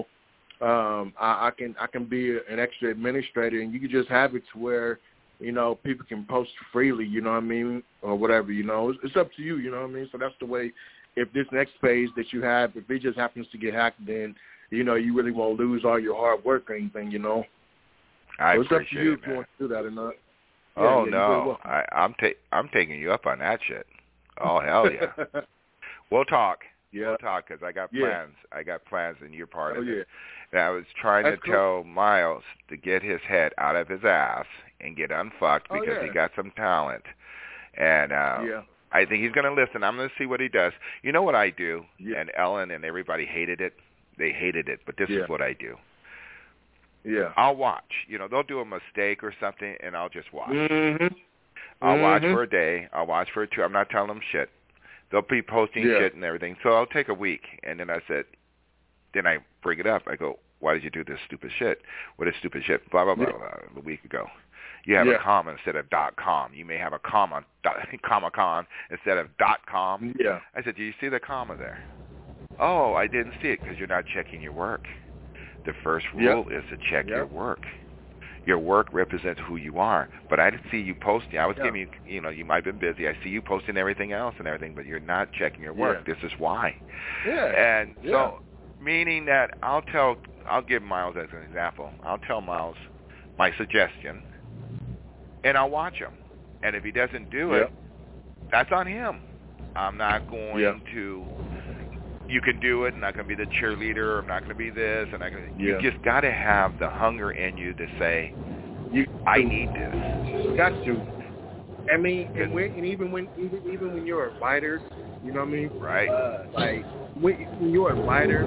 I can be an extra administrator, and you can just have it to where people can post freely. You know what I mean, or whatever. It's up to you. You know what I mean. So that's the way. If this next phase that you have, if it just happens to get hacked, then, you really won't lose all your hard work or anything, I so it's appreciate up to you it, if you want to do that or not. Oh, no. I'm taking you up on that shit. Oh, hell yeah. We'll talk. Yeah. We'll talk because I got plans. Yeah. I got plans, and you're part of it. Yeah. And I was trying to tell Miles to get his head out of his ass and get unfucked because he got some talent. And I think he's going to listen. I'm going to see what he does. You know what I do? Yeah. And Ellen and everybody hated it. They hated it. But this is what I do. Yeah. I'll watch. You know, they'll do a mistake or something, and I'll just watch. Mm-hmm. I'll watch for a day. I'll watch for 2. I'm not telling them shit. They'll be posting shit and everything. So I'll take a week, and then then I bring it up. I go, why did you do this stupid shit? What is stupid shit? Blah, blah, blah, blah, a week ago. You have a comma instead of .com. You may have a comma, comma-con instead of .com. Yeah. I said, do you see the comma there? Oh, I didn't see it because you're not checking your work. The first rule is to check your work. Your work represents who you are. But I didn't see you posting. I was giving you, you might have been busy. I see you posting everything else and everything, but you're not checking your work. This is why. Yeah. And so, meaning that I'll give Miles as an example. I'll tell Miles my suggestion, and I'll watch him. And if he doesn't do it, that's on him. I'm not going to, you can do it, I'm not going to be the cheerleader, I'm not going to be this, and you just got to have the hunger in you to say, I need this. Got to. I mean, and even when you're a writer, you know what I mean? Right. Like, when you're a writer,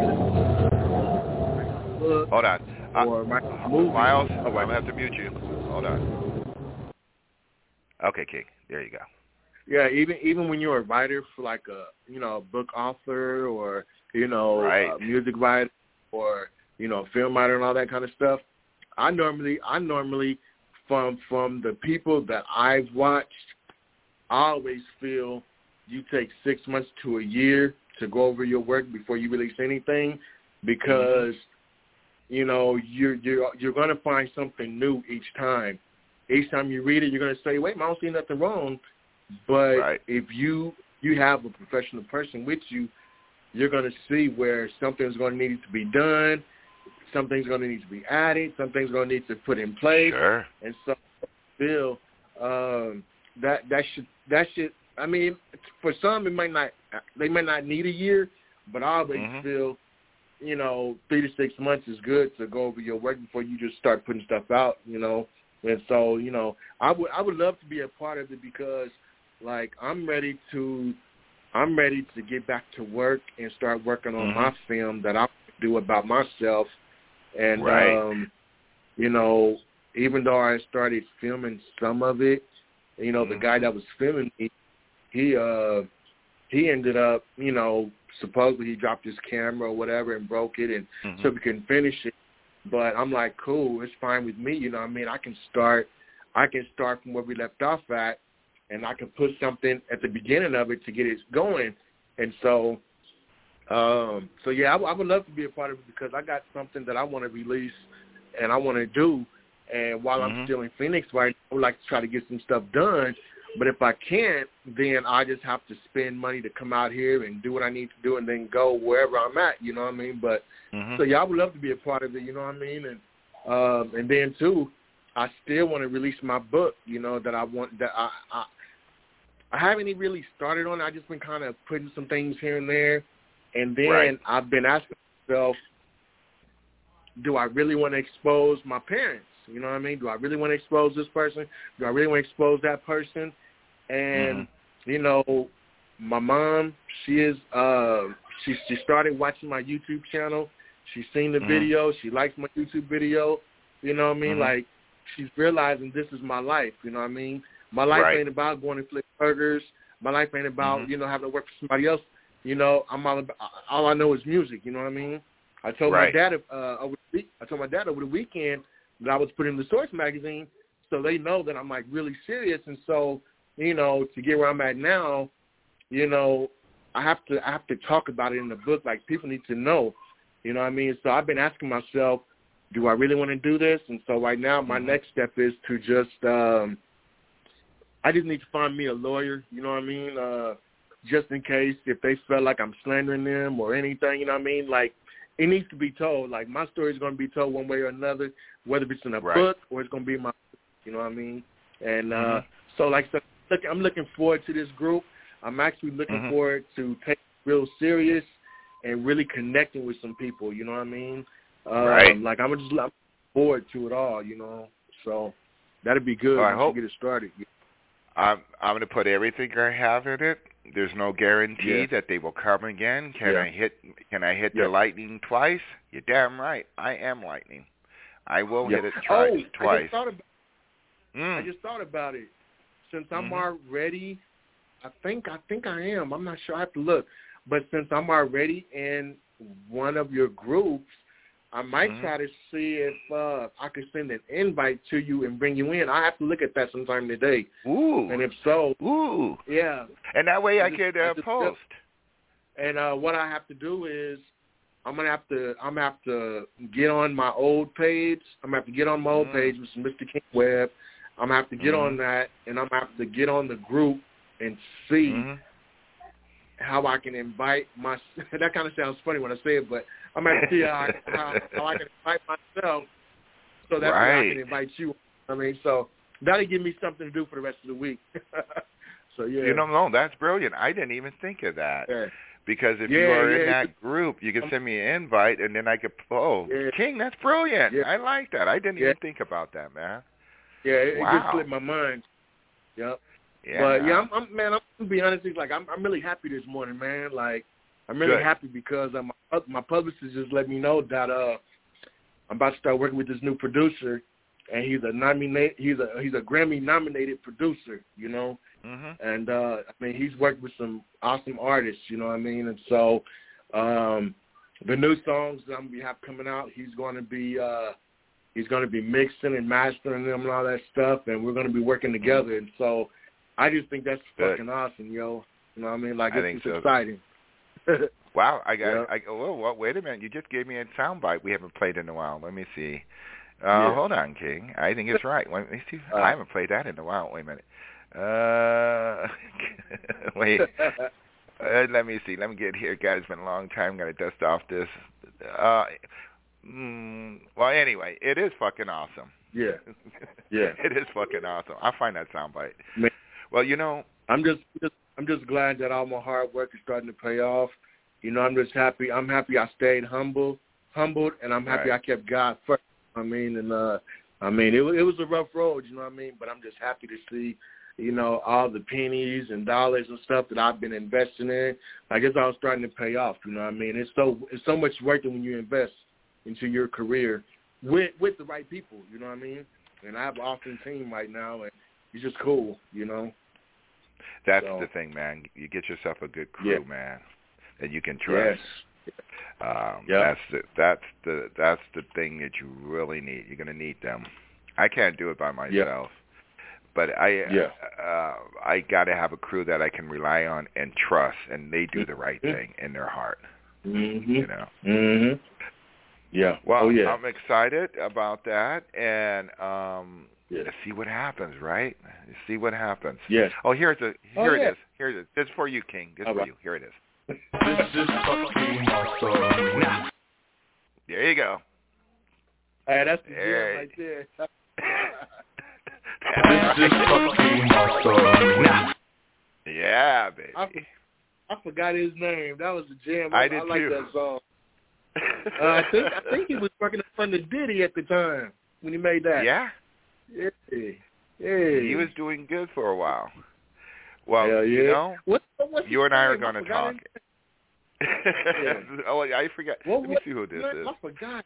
hold on. Or movie. Miles, I'm going to have to mute you. Hold on. Okay, King. There you go. Yeah, even when you're a writer for like a book author or a music writer or film writer and all that kind of stuff, I normally from the people that I've watched, I always feel you take 6 months to a year to go over your work before you release anything, because you're going to find something new each time. Each time you read it, you're going to say, wait, I don't see nothing wrong. But if you have a professional person with you, you're going to see where something's going to need to be done, something's going to need to be added, something's going to need to put in place. Sure. And so I feel that should. I mean, for some they might not need a year, but I always feel 3 to 6 months is good to go over your work before you just start putting stuff out. And so, I would love to be a part of it, because like I'm ready to get back to work and start working on my film that I do about myself. And even though I started filming some of it, the guy that was filming me, he ended up, supposedly he dropped his camera or whatever and broke it, and so we couldn't finish it. But I'm like, cool, it's fine with me. You know what I mean? I can start from where we left off at, and I can put something at the beginning of it to get it going. And so, I would love to be a part of it, because I got something that I want to release and I want to do. And while I'm still in Phoenix right now, I would like to try to get some stuff done. But if I can't, then I just have to spend money to come out here and do what I need to do and then go wherever I'm at, you know what I mean? But so I would love to be a part of it, you know what I mean? And then too, I still want to release my book, that I want, that I haven't even really started on. I just been kind of putting some things here and there. And then I've been asking myself, do I really want to expose my parents? You know what I mean? Do I really want to expose this person? Do I really want to expose that person? And, my mom, she started watching my YouTube channel. She's seen the video. She likes my YouTube video. You know what I mean? Like, she's realizing this is my life. You know what I mean? My life ain't about going to flip burgers. My life ain't about, having to work for somebody else. All I know is music. You know what I mean? I told my dad over the weekend that I was putting in the Source magazine, so they know that I'm like really serious. And so, to get where I'm at now, I have to talk about it in the book. Like, people need to know. You know what I mean? So I've been asking myself, do I really want to do this? And so right now, my next step is to just, I just need to find me a lawyer. You know what I mean? Just in case if they feel like I'm slandering them or anything. You know what I mean? Like, it needs to be told. Like, my story is going to be told one way or another, whether it's in a book or it's going to be in my, you know what I mean? And so, like, I'm looking forward to this group. I'm actually looking forward to take it real serious and really connecting with some people, you know what I mean? Like, I'm just looking forward to it all, So that'd be good. I hope get it started. I'm going to put everything I have in it. There's no guarantee that they will come again. Can I hit the lightning twice? You're damn right. I am lightning. I will hit it twice. I just thought about it. Since I'm already, I think I am. I'm not sure. I have to look. But since I'm already in one of your groups, I might try to see if I could send an invite to you and bring you in. I have to look at that sometime today. Ooh. And if so, yeah. And that way I could post. And what I have to do is I'm gonna have to get on my old page. I'm gonna have to get on my old page with Mr. King Webb. I'm gonna have to get on that, and I'm gonna have to get on the group and see how I can invite my. That kind of sounds funny when I say it, but I'm going to see how I can invite myself so that way I can invite you. I mean, so that'll give me something to do for the rest of the week. So, yeah. You know, no, that's brilliant. I didn't even think of that. Yeah. Because if you are in that group, you can send me an invite, and then I could, King, that's brilliant. Yeah. I like that. I didn't even think about that, man. Yeah, it just slipped my mind. Yep. Yeah. But, I'm going to be honest, like, I'm really happy this morning, man. Like, I'm really happy because my publicist just let me know that I'm about to start working with this new producer, and he's a Grammy nominated producer, you know. And I mean, he's worked with some awesome artists, you know what I mean. And so the new songs that I'm gonna have coming out, he's going to be mixing and mastering them and all that stuff, and we're going to be working together. And so I just think that's fucking awesome, yo. You know what I mean? Like, it's exciting. Wow, well, wait a minute. You just gave me a soundbite we haven't played in a while. Let me see. Hold on, King. I think it's right. Let me see. I haven't played that in a while. Wait a minute. Wait. Let me see. Let me get here. God, it's been a long time. I'm going to dust off this. Well, anyway, it is fucking awesome. Yeah. Yeah. It is fucking awesome. I'll find that soundbite. Well, you know, I'm just glad that all my hard work is starting to pay off. You know, I'm just happy. I'm happy I stayed humbled, and I'm happy I kept God first. I mean, and it was a rough road, you know what I mean? But I'm just happy to see, you know, all the pennies and dollars and stuff that I've been investing in. Like, it's all starting to pay off, you know what I mean? It's so much worth it when you invest into your career with the right people, you know what I mean? And I have an awesome team right now, and it's just cool, you know? That's the thing, man. You get yourself a good crew, man, that you can trust. Yes. That's the thing that you really need. You're going to need them. I can't do it by myself, but I got to have a crew that I can rely on and trust, and they do the right thing in their heart. You know. Yeah. Well, I'm excited about that, and let's see what happens, right? See what happens. Yes. Oh, here it is. Here it is. This is for you, King. This is for you. Here it is. This is fucking awesome. There you go. Hey, that's the deal right there. This is fucking awesome. Yeah, baby. I forgot his name. That was a jam. I did like too. That song. I think he was working on the Diddy at the time when he made that. Yeah. Yeah. He was doing good for a while. Well, you know, what's you and I are going to talk. Yeah. Oh, I forgot. Let me see who this is. I forgot.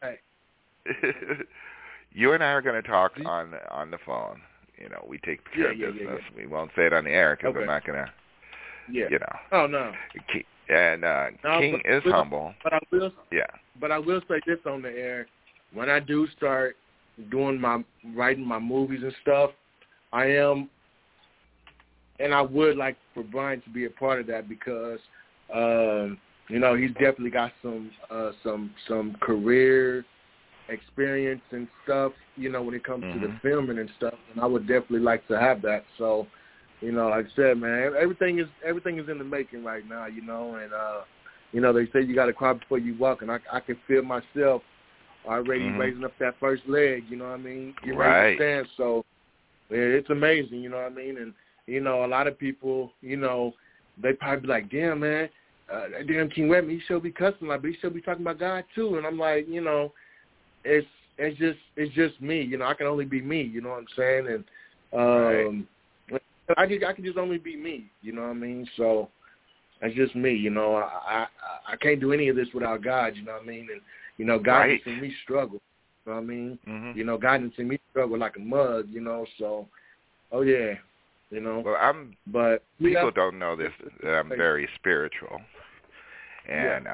You and I are going to talk on the phone. You know, we take care of business. Yeah. We won't say it on the air because we're not going to, you know. Oh, no. And King is humble. But I will say this on the air. When I do start writing my movies and stuff, I am, and I would like for Brian to be a part of that because, you know, he's definitely got some career experience and stuff, you know, when it comes to the filming and stuff, and I would definitely like to have that. So, you know, like I said, man, everything is in the making right now, you know, and you know, they say you got to cry before you walk, and I can feel myself already raising up that first leg, you know what I mean? You're ready to stand, so it's amazing, you know what I mean? And, you know, a lot of people, you know, they probably be like, damn, man, damn King Webb, he should be cussing, like, but he should be talking about God too. And I'm like, you know, it's just me, you know, I can only be me, you know what I'm saying? And I can just only be me, you know what I mean? So it's just me, you know. I can't do any of this without God, you know what I mean? And, you know, God has seen me struggle. You know what I mean? Mm-hmm. You know, God didn't see me struggle like a mug, you know, so, oh, yeah, you know. Well, people don't know this, that I'm very spiritual. And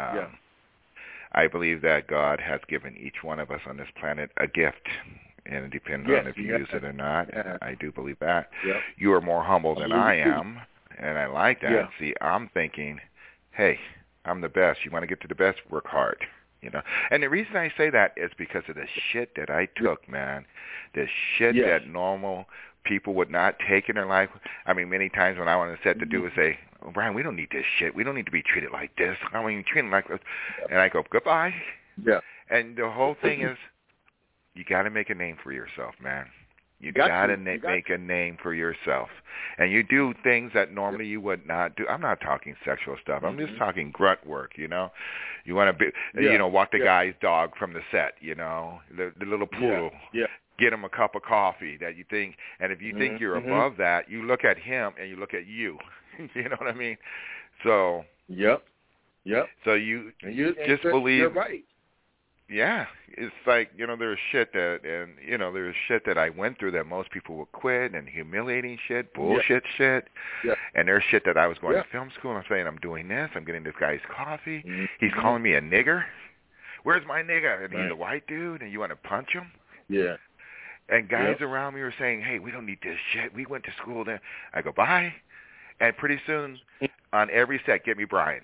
I believe that God has given each one of us on this planet a gift. And it depends on if you use it or not. And I do believe that. Yep. You are more humble than I am, and I like that. Yeah. See, I'm thinking, hey, I'm the best. You want to get to the best? Work hard. You know. And the reason I say that is because of the shit that I took, man. The shit that normal people would not take in their life. I mean, many times when I want to set to do is say, oh, Brian, we don't need this shit. We don't need to be treated like this. I mean, treated like this. And I go, goodbye. Yeah. And the whole thing is, you got to make a name for yourself, man. You got to make a name for yourself. And you do things that normally you would not do. I'm not talking sexual stuff. I'm just talking grunt work, you know. You want to be, you know, walk the guy's dog from the set, you know, the little poodle. Yeah. Get him a cup of coffee that you think, and if you think you're above that, you look at him and you look at you. You know what I mean? So. Yep. So you just believe. You're right. Yeah, it's like, you know, there's shit that I went through that most people would quit, and humiliating shit, bullshit shit. Yeah. And there's shit that I was going to film school and I'm saying, I'm doing this, I'm getting this guy's coffee. Mm-hmm. He's calling me a nigger. Where's my nigger? And he's a white dude, and you want to punch him? Yeah. And guys around me were saying, hey, we don't need this shit. We went to school there. I go, bye. And pretty soon, on every set, get me Brian,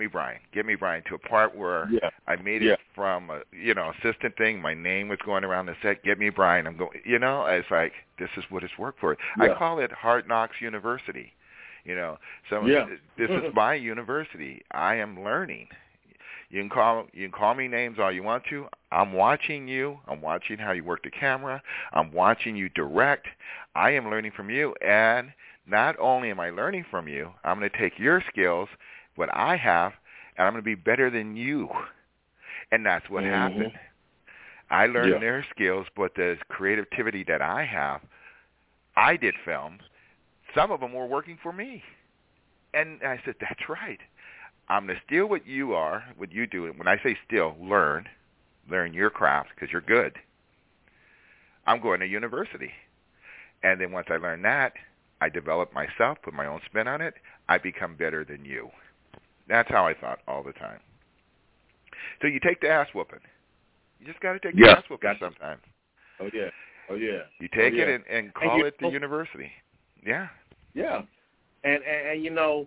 to a part where I made it from a, you know, assistant thing. My name was going around the set. Get me Brian. I'm going, you know, it's like, this is what it's worked for. I call it Hard Knocks University, you know. So this is my university. I am learning. You can call me names all you want to. I'm watching you. I'm watching how you work the camera. I'm watching you direct. I am learning from you. And not only am I learning from you, I'm going to take your skills, what I have, and I'm going to be better than you. And that's what happened. I learned their skills, but the creativity that I have, I did films. Some of them were working for me. And I said, that's right. I'm going to steal what you are, what you do. When I say steal, learn your craft because you're good. I'm going to university. And then once I learn that, I develop myself, put my own spin on it. I become better than you. That's how I thought all the time. So you take the ass whooping. You just got to take the ass whooping sometimes. Oh, yeah. You take it and call it the university. Yeah. Yeah. And you know,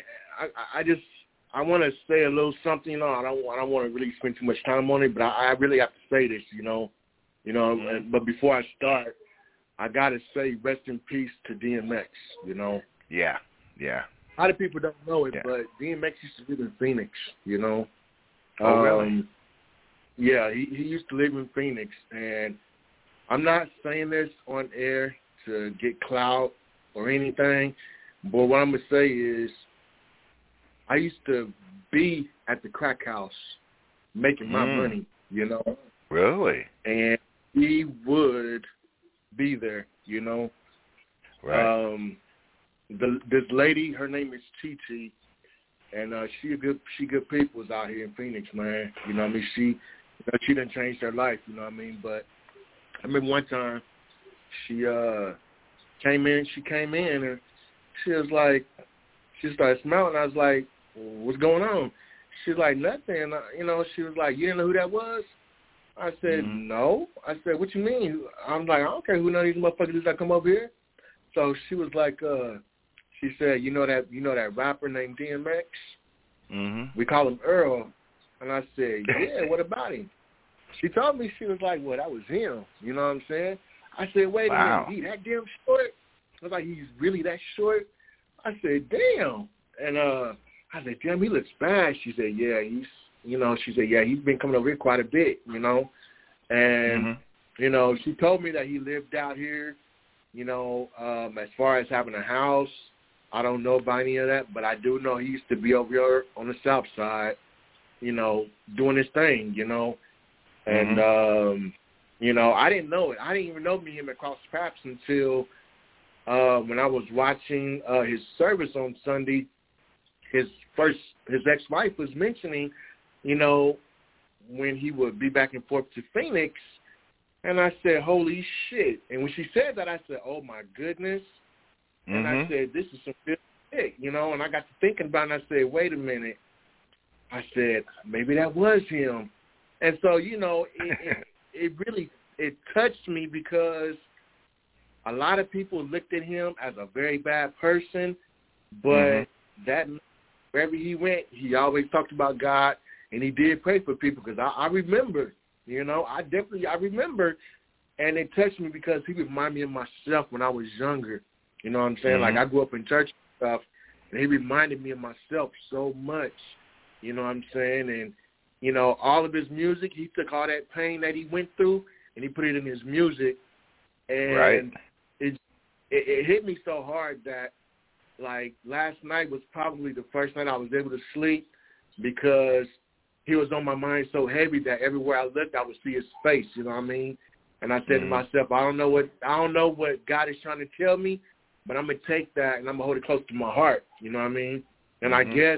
I want to say a little something, you know. I don't want to really spend too much time on it, but I really have to say this, you know. But before I start, I got to say rest in peace to DMX, you know. Yeah. A lot of people don't know it, but DMX used to live in Phoenix, you know. Oh, really? Yeah, he used to live in Phoenix, and I'm not saying this on air to get clout or anything, but what I'm going to say is I used to be at the crack house making my money, you know. Really? And he would be there, you know. Right. This lady, her name is Chi, and she good people's out here in Phoenix, man. You know what I mean? She done changed her life, you know what I mean? But I remember one time she came in and she started smiling. I was like, what's going on? She's like, nothing. You know, she was like, you didn't know who that was? I said, no. I said, what you mean? I'm like, I don't care who none of these motherfuckers that come over here. So she was like, she said, you know that rapper named DMX? Mm-hmm. We call him Earl. And I said, yeah, what about him? She told me, she was like, well, that was him. You know what I'm saying? I said, wait a minute, he that damn short? I was like, he's really that short? I said, damn. And I said, damn, he looks bad. She said, yeah, he's been coming over here quite a bit, you know. And, you know, she told me that he lived out here, you know, as far as having a house. I don't know about any of that, but I do know he used to be over here on the south side, you know, doing his thing, you know. And, you know, I didn't know it. I didn't even know me and him had crossed paths until when I was watching his service on Sunday. His ex-wife was mentioning, you know, when he would be back and forth to Phoenix, And I said, holy shit. And when she said that, I said, oh, my goodness. And I said, this is some good shit, you know. And I got to thinking about it, and I said, wait a minute. I said, maybe that was him. And so, you know, it really touched me because a lot of people looked at him as a very bad person, but that wherever he went, he always talked about God, and he did pray for people because I remember, you know, I remember, and it touched me because he reminded me of myself when I was younger. You know what I'm saying? Like, I grew up in church and stuff, and he reminded me of myself so much. You know what I'm saying? And, you know, all of his music, he took all that pain that he went through, and he put it in his music. And it hit me so hard that, like, last night was probably the first night I was able to sleep because he was on my mind so heavy that everywhere I looked, I would see his face, you know what I mean? And I said to myself, I don't know what God is trying to tell me, but I'm going to take that and I'm going to hold it close to my heart, you know what I mean? And I guess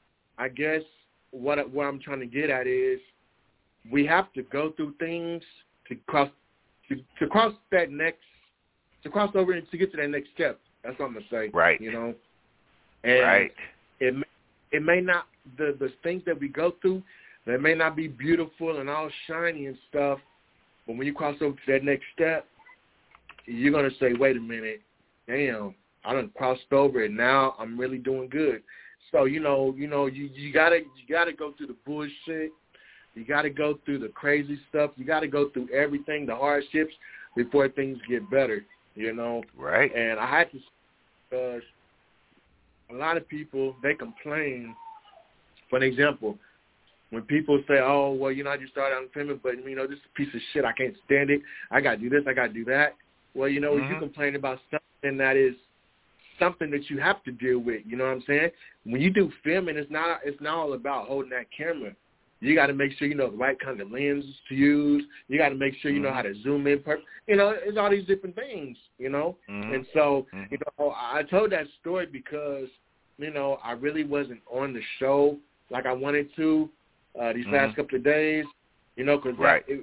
what I'm trying to get at is we have to go through things to cross over and to get to that next step. That's what I'm going to say. Right. You know? And it may not, the things that we go through, they may not be beautiful and all shiny and stuff, but when you cross over to that next step, you're going to say, wait a minute, damn, I done crossed over and now I'm really doing good. So, you gotta go through the bullshit. You gotta go through the crazy stuff. You gotta go through everything, the hardships, before things get better, you know? Right. And I had to, because a lot of people, they complain. For an example, when people say, oh, well, you know, I just started out in Finland, but, you know, this is a piece of shit. I can't stand it. I got to do this. I got to do that. Well, you know, you complain about something that is something that you have to deal with. You know what I'm saying? When you do filming, it's not all about holding that camera. You got to make sure you know the right kind of lens to use. You got to make sure you know how to zoom in. You know, it's all these different things, you know. And so, you know, I told that story because, you know, I really wasn't on the show like I wanted to these last couple of days, you know, because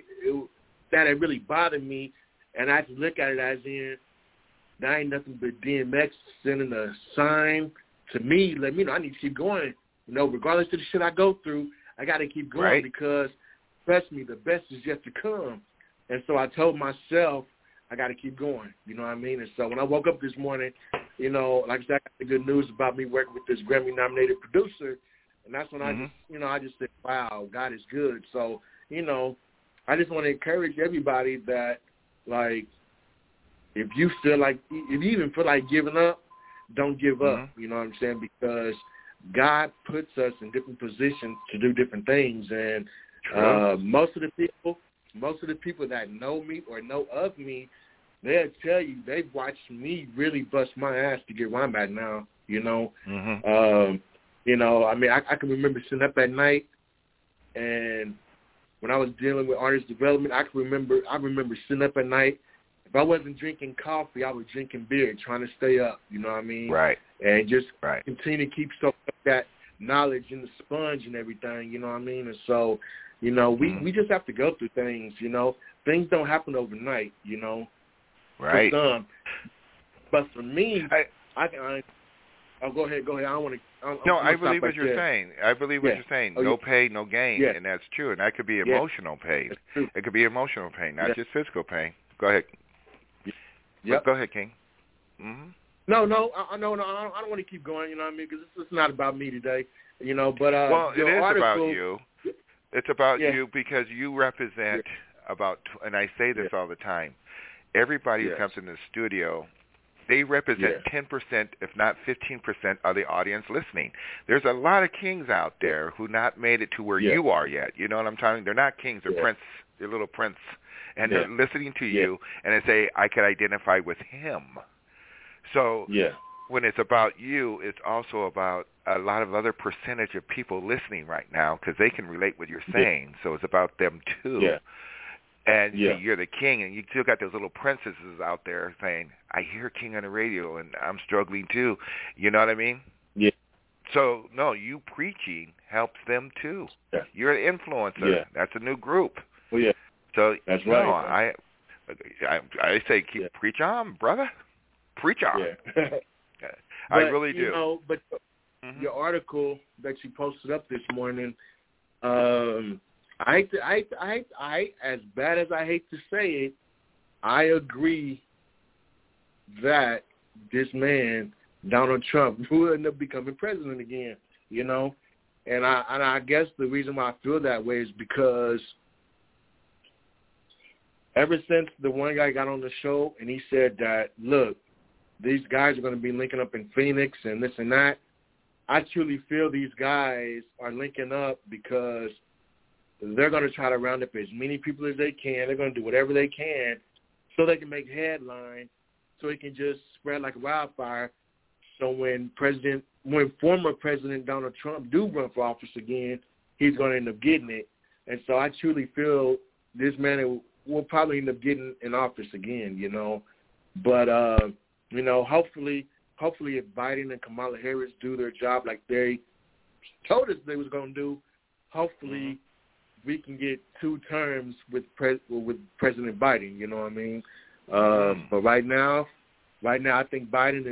that had really bothered me. And I had to look at it as in, that ain't nothing but DMX sending a sign to me, let me know I need to keep going. You know, regardless of the shit I go through, I got to keep going because, trust me, the best is yet to come. And so I told myself I got to keep going. You know what I mean? And so when I woke up this morning, you know, like I said, I got the good news about me working with this Grammy-nominated producer, and that's when I just said, wow, God is good. So, you know, I just want to encourage everybody that, like, if you even feel like giving up, don't give up. You know what I'm saying? Because God puts us in different positions to do different things, and most of the people that know me or know of me, they'll tell you they've watched me really bust my ass to get where I'm at now. You know, you know, I mean, I can remember sitting up at night, and when I was dealing with artist development, I remember sitting up at night. If I wasn't drinking coffee, I was drinking beer, trying to stay up, you know what I mean? Right. And just continue to keep soaking up that knowledge in the sponge and everything, you know what I mean? And so, you know, we just have to go through things, you know. Things don't happen overnight, you know. Right. For some. But for me, go ahead. I don't want to. No, I believe what you're saying. I believe what you're saying. No pain, no gain, and that's true. And that could be emotional pain. It could be emotional pain, not just physical pain. Go ahead. Go ahead, King. No, I don't want to keep going. You know what I mean? Because it's not about me today. You know, but well, it is about you. It's about you because you represent and I say this all the time. Everybody who comes in the studio, they represent 10%, if not 15% of the audience listening. There's a lot of kings out there who not made it to where you are yet. You know what I'm talking? They're not kings. They're prince. They're little prince. And they're listening to you, and they say, I can identify with him. So when it's about you, it's also about a lot of other percentage of people listening right now because they can relate what you're saying. So it's about them too. And you're the king, and you still got those little princesses out there saying, I hear King on the radio, and I'm struggling too. You know what I mean? Yeah. So, no, you preaching helps them too. You're an influencer. That's a new group. So that's no, right. I say preach on, brother. Preach on. Yeah. I really do. You know, but your article that you posted up this morning, I as bad as I hate to say it, I agree that this man, Donald Trump, will end up becoming president again, you know? And I guess the reason why I feel that way is because ever since the one guy got on the show and he said that, look, these guys are going to be linking up in Phoenix and this and that, I truly feel these guys are linking up because they're going to try to round up as many people as they can. They're going to do whatever they can so they can make headlines, so it can just spread like wildfire. So when former President Donald Trump do run for office again, he's going to end up getting it. And so I truly feel this man will probably end up getting in office again, you know. But, you know, hopefully if Biden and Kamala Harris do their job like they told us they was going to do, hopefully we can get 2 terms with President Biden, you know what I mean? But right now I think Biden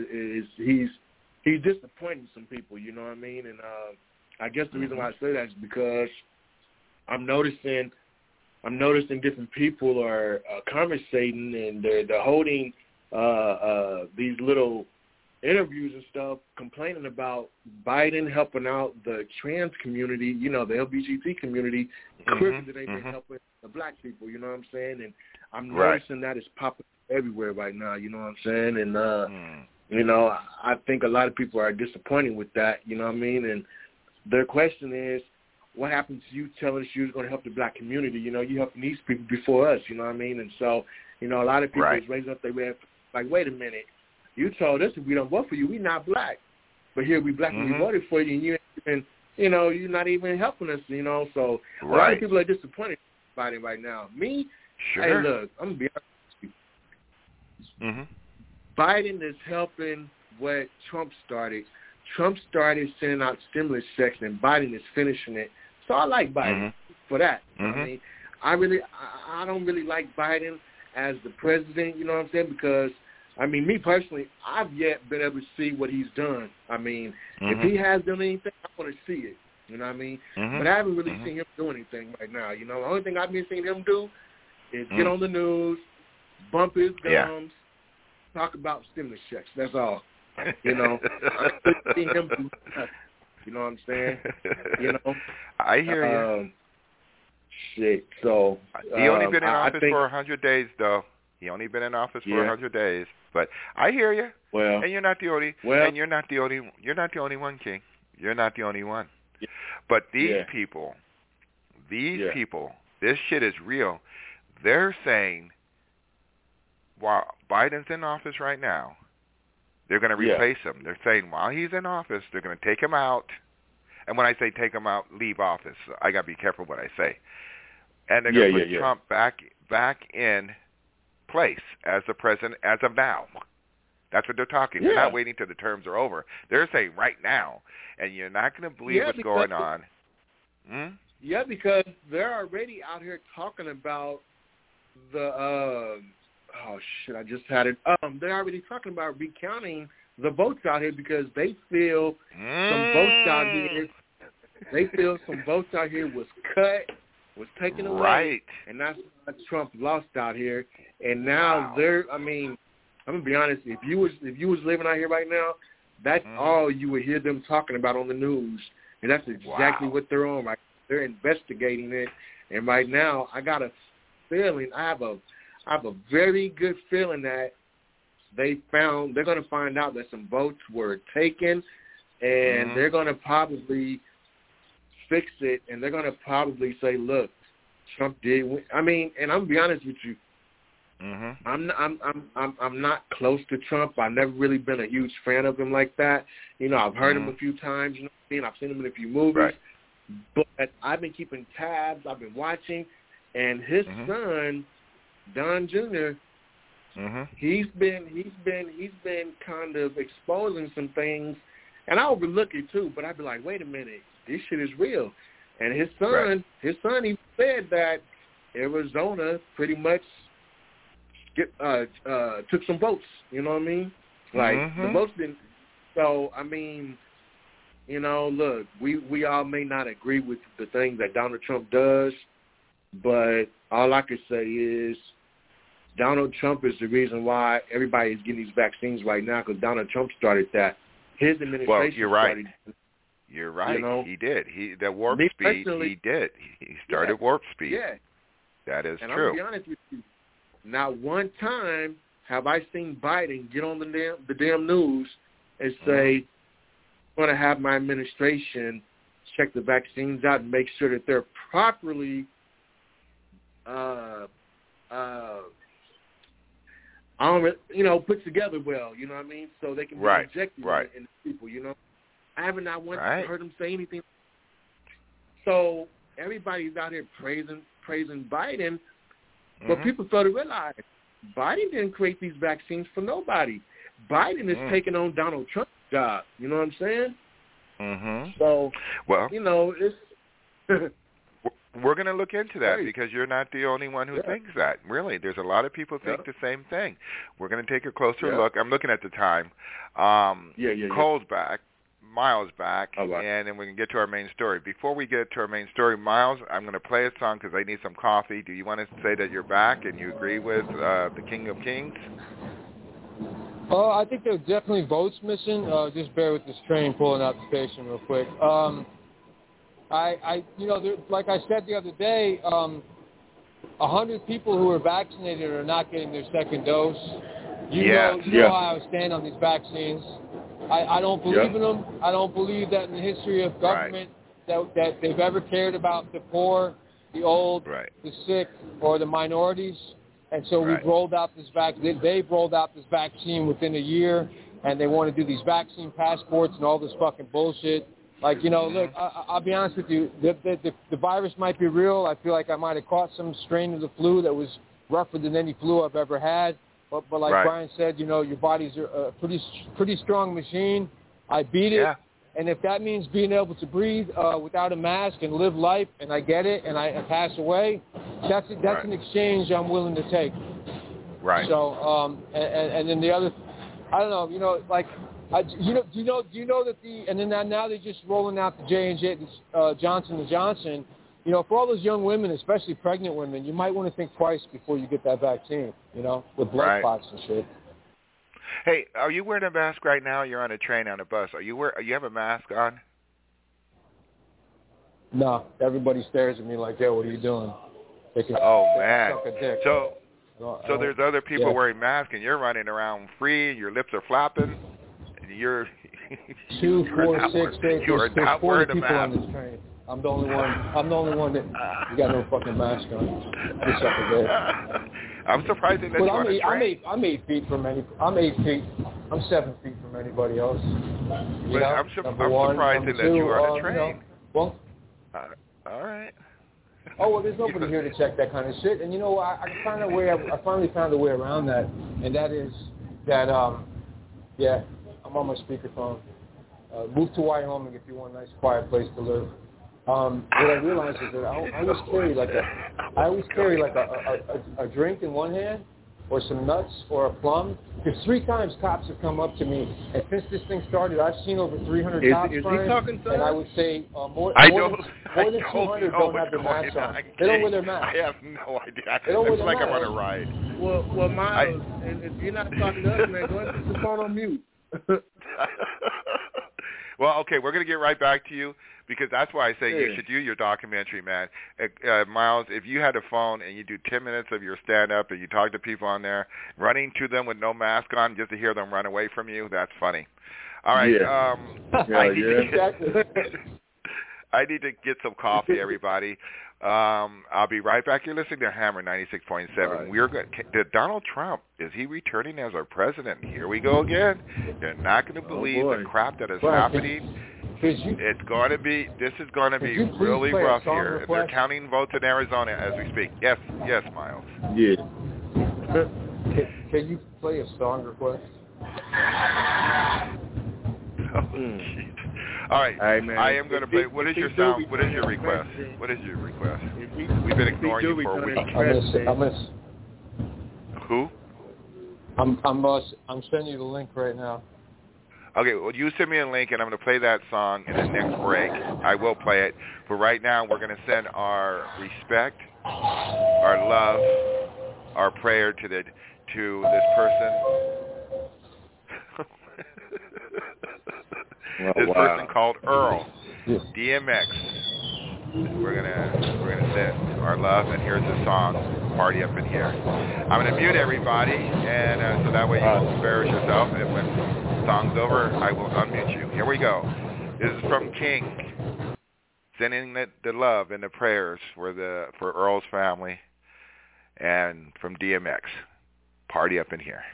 he's disappointing some people, you know what I mean? And I guess the reason why I say that is because I'm noticing different people are conversating and they're holding these little interviews and stuff, complaining about Biden helping out the trans community, you know, the LGBT community, quicker than they've been helping the black people, you know what I'm saying? And I'm noticing that it's popping everywhere right now, you know what I'm saying? And, you know, I think a lot of people are disappointed with that, you know what I mean? And their question is, what happened to you telling us you was going to help the black community? You know, you helping these people before us, you know what I mean? And so, you know, a lot of people is raising up their hand, like, wait a minute. You told us if we don't vote for you, we're not black. But here we black and we voted for you, and you ain't even, you know, you're not even helping us, you know. So a lot of people are disappointed about it right now. Me, hey, look, I'm going to be honest with you. Biden is helping what Trump started. Trump started sending out stimulus checks, and Biden is finishing it. So I like Biden for that. I mean, I don't really like Biden as the president, you know what I'm saying, because I mean, me personally, I've yet been able to see what he's done. I mean, if he has done anything, I want to see it. You know what I mean? But I haven't really seen him do anything right now. You know, the only thing I've been seeing him do is get on the news, bump his gums, talk about stimulus checks. That's all. You know, I've been seeing him do nothing. You know what I'm saying? You know? I hear you. Shit. So he only been in office for 100 days, though. He only been in office for 100 days. But I hear you. Well, and you're not the only. And you're not the only. You're not the only one, King. You're not the only one. Yeah. But these people, this shit is real. They're saying, while Biden's in office right now, they're going to replace him. They're saying while he's in office, they're going to take him out. And when I say take him out, leave office. I got to be careful what I say. And they're going to put Trump back in place as the president as of now. That's what they're talking. They're not waiting till the terms are over. They're saying right now. And you're not going to believe what's going on. Yeah, because they're already out here talking about the oh shit, I just had it. They're already talking about recounting the votes out here because they feel some votes out here. They feel some votes out here was cut, was taken away, and that's why Trump lost out here. And now they're. I mean, I'm gonna be honest. If you was living out here right now, that's all you would hear them talking about on the news, and that's exactly what they're on. Right, they're investigating it, and right now I got a feeling. I have a very good feeling that they're going to find out that some votes were taken, and they're going to probably fix it, and they're going to probably say, look, Trump did win. I mean, and I'm going to be honest with you, I'm not close to Trump. I've never really been a huge fan of him like that. You know, I've heard him a few times, you know what I mean? I've seen him in a few movies, but I've been keeping tabs. I've been watching, and his son, Don Jr., he's been kind of exposing some things, and I overlook it too. But I'd be like, wait a minute, this shit is real. And his son, he said that Arizona pretty much took some votes. You know what I mean? Like the votes didn't. So I mean, you know, look, we all may not agree with the things that Donald Trump does, but all I could say is Donald Trump is the reason why everybody is getting these vaccines right now, because Donald Trump started that. His administration Well, you're right. started. You're right. You know, he did. The warp me speed. personally- He did. He started warp speed. Yeah. That is And true. I'm going to be honest with you. Not one time have I seen Biden get on the damn news and say, I'm going to have my administration check the vaccines out and make sure that they're properly put together well, you know what I mean? So they can be injected in people, you know? I haven't not once heard him say anything. So everybody's out here praising Biden, but people fail to realize Biden didn't create these vaccines for nobody. Biden is taking on Donald Trump's job. You know what I'm saying? So, well, you know, it's... We're going to look into that because you're not the only one who thinks that. Really, there's a lot of people think the same thing. We're going to take a closer look. I'm looking at the time. Cole's back. Miles back, and then we can get to our main story. Before we get to our main story, Miles, I'm going to play a song because I need some coffee. Do you want to say that you're back and you agree with the King of Kings? I think there's definitely votes missing. Just bear with this train pulling out the station real quick. Like I said the other day, 100 people who are vaccinated are not getting their second dose. You know how I stand on these vaccines. I don't believe in them. I don't believe that in the history of government that they've ever cared about the poor, the old, the sick, or the minorities. And so we've rolled out this vaccine. They've rolled out this vaccine within a year, and they want to do these vaccine passports and all this fucking bullshit. Like, you know, look, I'll be honest with you. The virus might be real. I feel like I might have caught some strain of the flu that was rougher than any flu I've ever had. But like Brian said, you know, your body's a pretty strong machine. I beat it. And if that means being able to breathe without a mask and live life, and I get it, and I pass away, that's an exchange I'm willing to take. Right. So, and then the other, I don't know, you know, like, do you know that and then now they're just rolling out the J&J, Johnson & Johnson. You know, for all those young women, especially pregnant women, you might want to think twice before you get that vaccine, you know, with blood clots and shit. Hey, are you wearing a mask right now? You're on a train, on a bus. You have a mask on? No. Everybody stares at me like, yo, what are you doing? They can man. suck a dick. So there's other people wearing masks, and you're running around free, your lips are flapping, and you're... 2, 4, 6, 8, you are not there's 40 wearing a people mask. on this train. I'm the only one that you got no fucking mask on. You suck a dick. I'm surprised that you're on a train. I'm 8 feet from I'm 8 feet. I'm 7 feet from anybody else. I'm surprised that you're on a train. You know, well, all right. Oh, well, there's nobody here to check that kind of shit. And you know, I finally found a way around that, and that is that, I'm on my speakerphone. Move to Wyoming if you want a nice, quiet place to live. What I realized is that I always carry like a drink in one hand, or some nuts, or a plum. Because 3 times cops have come up to me, and since this thing started, I've seen over 300 cops. Is he talking to and us? I would say more than 200 don't have their masks on. They don't wear their masks. I have no idea. It's like I'm on a ride. Well, Miles, and if you're not talking to us, man, go ahead and put the phone on mute. Well, okay, we're going to get right back to you because that's why I say you should do your documentary, man. Miles, if you had a phone and you do 10 minutes of your stand-up and you talk to people on there, running to them with no mask on just to hear them run away from you, that's funny. All right. I need to get some coffee, everybody. I'll be right back. You're listening to Hammer 96.7. Right. We're good. Donald Trump, is he returning as our president? Here we go again. You're not going to believe the crap that is happening. This is going to be really rough here. They're counting votes in Arizona as we speak. Yes, Miles. Yeah. Can you play a song request? Oh, jeez. All right. Hey, man. I am going to play. What is your sound? What is your request? What is your request? We've been ignoring you for a week. Who? I'm sending you the link right now. Okay, well, you send me a link, and I'm going to play that song in the next break. I will play it. But right now, we're going to send our respect, our love, our prayer to this person. This person called Earl, DMX. We're gonna send our love, and here's the song, "Party Up in Here." I'm gonna mute everybody, and so that way you won't embarrass yourself. And when the song's over, I will unmute you. Here we go. This is from King, sending the love and the prayers for Earl's family, and from DMX, "Party Up in Here."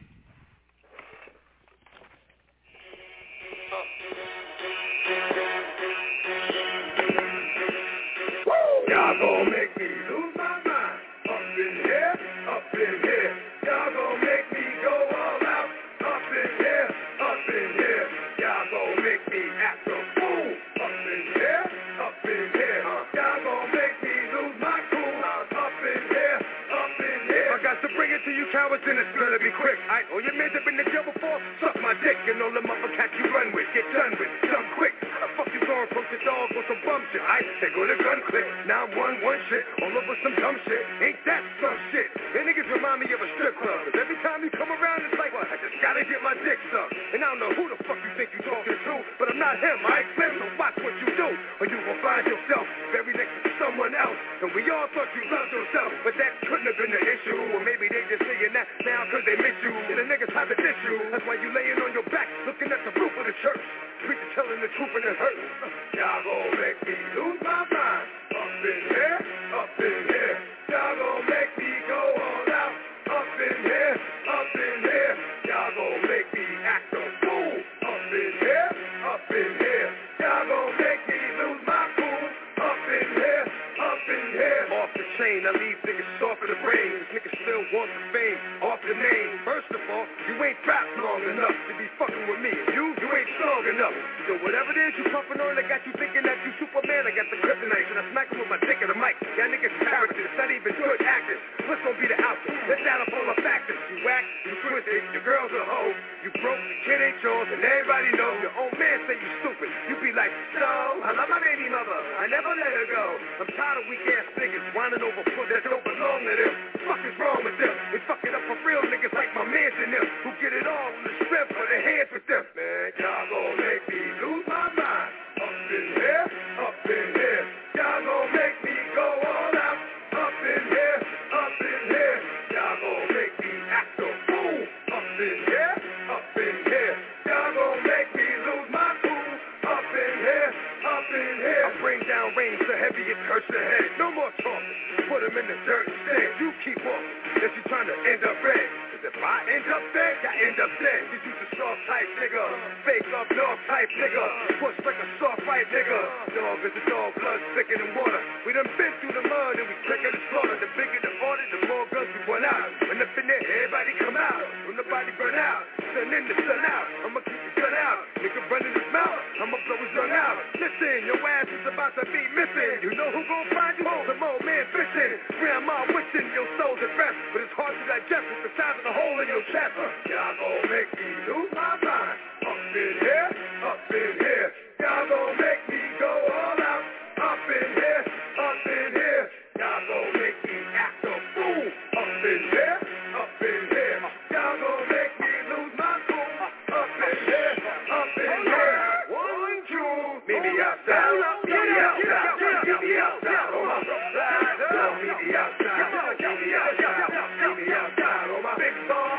Y'all gon' make me lose my mind. Up in here, up in here. Y'all gon' make me go all out. Up in here, up in here. Y'all gon' make me act a fool. Up in here, up in here. Y'all gon' make me lose my cool. Up in here, up in here. I got to bring it to you cowards, and it's gonna be quick. Oh, you men have been in jail before? Suck my dick, and all the motherfuckers you run with. Get done with, done quick. How the fuck you gonna approach the dog with some bum shit? They go to gun click. Now I'm one shit, all over some dumb shit. Ain't that some shit? They niggas remind me of a strip club. Cause every time you come around, it's like, what? I just gotta get my dick sucked. And I don't know who the fuck you think you talking to, but I'm not him. I explain, so watch what you do, or you will find yourself very next to someone else. And we all thought you loved yourself, but that couldn't have been the issue. Or maybe they just saying that now cause they miss you. And the niggas have an issue. That's why you laying on your back, looking at the roof of the church. Preacher telling the truth and it hurts. Y'all gon' make me lose my mind. Up in here, up in here. Y'all gon' make me go all out. Up in here, up in here. Y'all gon' make me act a fool. Up in here, up in here. Y'all gon' make me lose my cool. Up in here, up in here. Off the chain, I leave niggas soft in the brain. These niggas still want the fame, off the name. First of all, you ain't rap long enough to be fucking with me. You ain't strong enough. So whatever it is you puffin' on, I got you thinking that you Superman. I got the kryptonite, and I smack him with my dick in the mic. Y'all niggas characters, not even good actors. What's gonna be the outcome? Let's add up all the factors. You whack, you twisted, your girl's a hoe. You broke, the kid ain't yours, and everybody knows. Your own man say you stupid. You be like, so, I love my baby mother. I never let her go. I'm tired of weak ass niggas whining over foot that don't belong to them. Fuck is wrong with them? They fuck it up for real niggas like my mans and them, who get it all on the strip for their hands with them. Man, y'all gon' make me lose my mind. Up in here, up in here. Y'all gon' make me go all out. Up in here, up in here. Y'all gon' make me act a fool. Up in here, up in here. Y'all gon' make me lose my cool. Up in here, up in here. I bring down rain so heavy it hurts the head. No more talking. Put him in the dirt instead. You keep walking. If you trying to end up red. If I end up dead, I end up dead. You use a soft type nigga, fake up dog type nigga, push like a soft fight nigga. Dog is a dog, blood thicker than water. We done been through the mud and we quicker to slaughter. The bigger the order, the more guns we run out. When up in there, everybody come out. When the body burn out, sun in the sun out. I'ma keep the gun out. Nigga running his mouth, I'ma blow his gun out. Listen, your ass is about to be missing. You know who gon' find you? Some old man fishing. Grandma wishing your soul's at rest, but it's hard to digest with the size of the hole in your chest. Y'all gon' make me lose my mind. Up in here, up in here. Y'all gon' make me go all out. Up in here, up in here. Y'all gon' make me act a fool. Up in here, up in here. Y'all gon' make me lose my cool. Up in here, up in here. 1, 2, meet me outside. Meet me outside. Meet me outside. On my side. Meet me outside. Meet me outside. Meet me outside. On my big ball.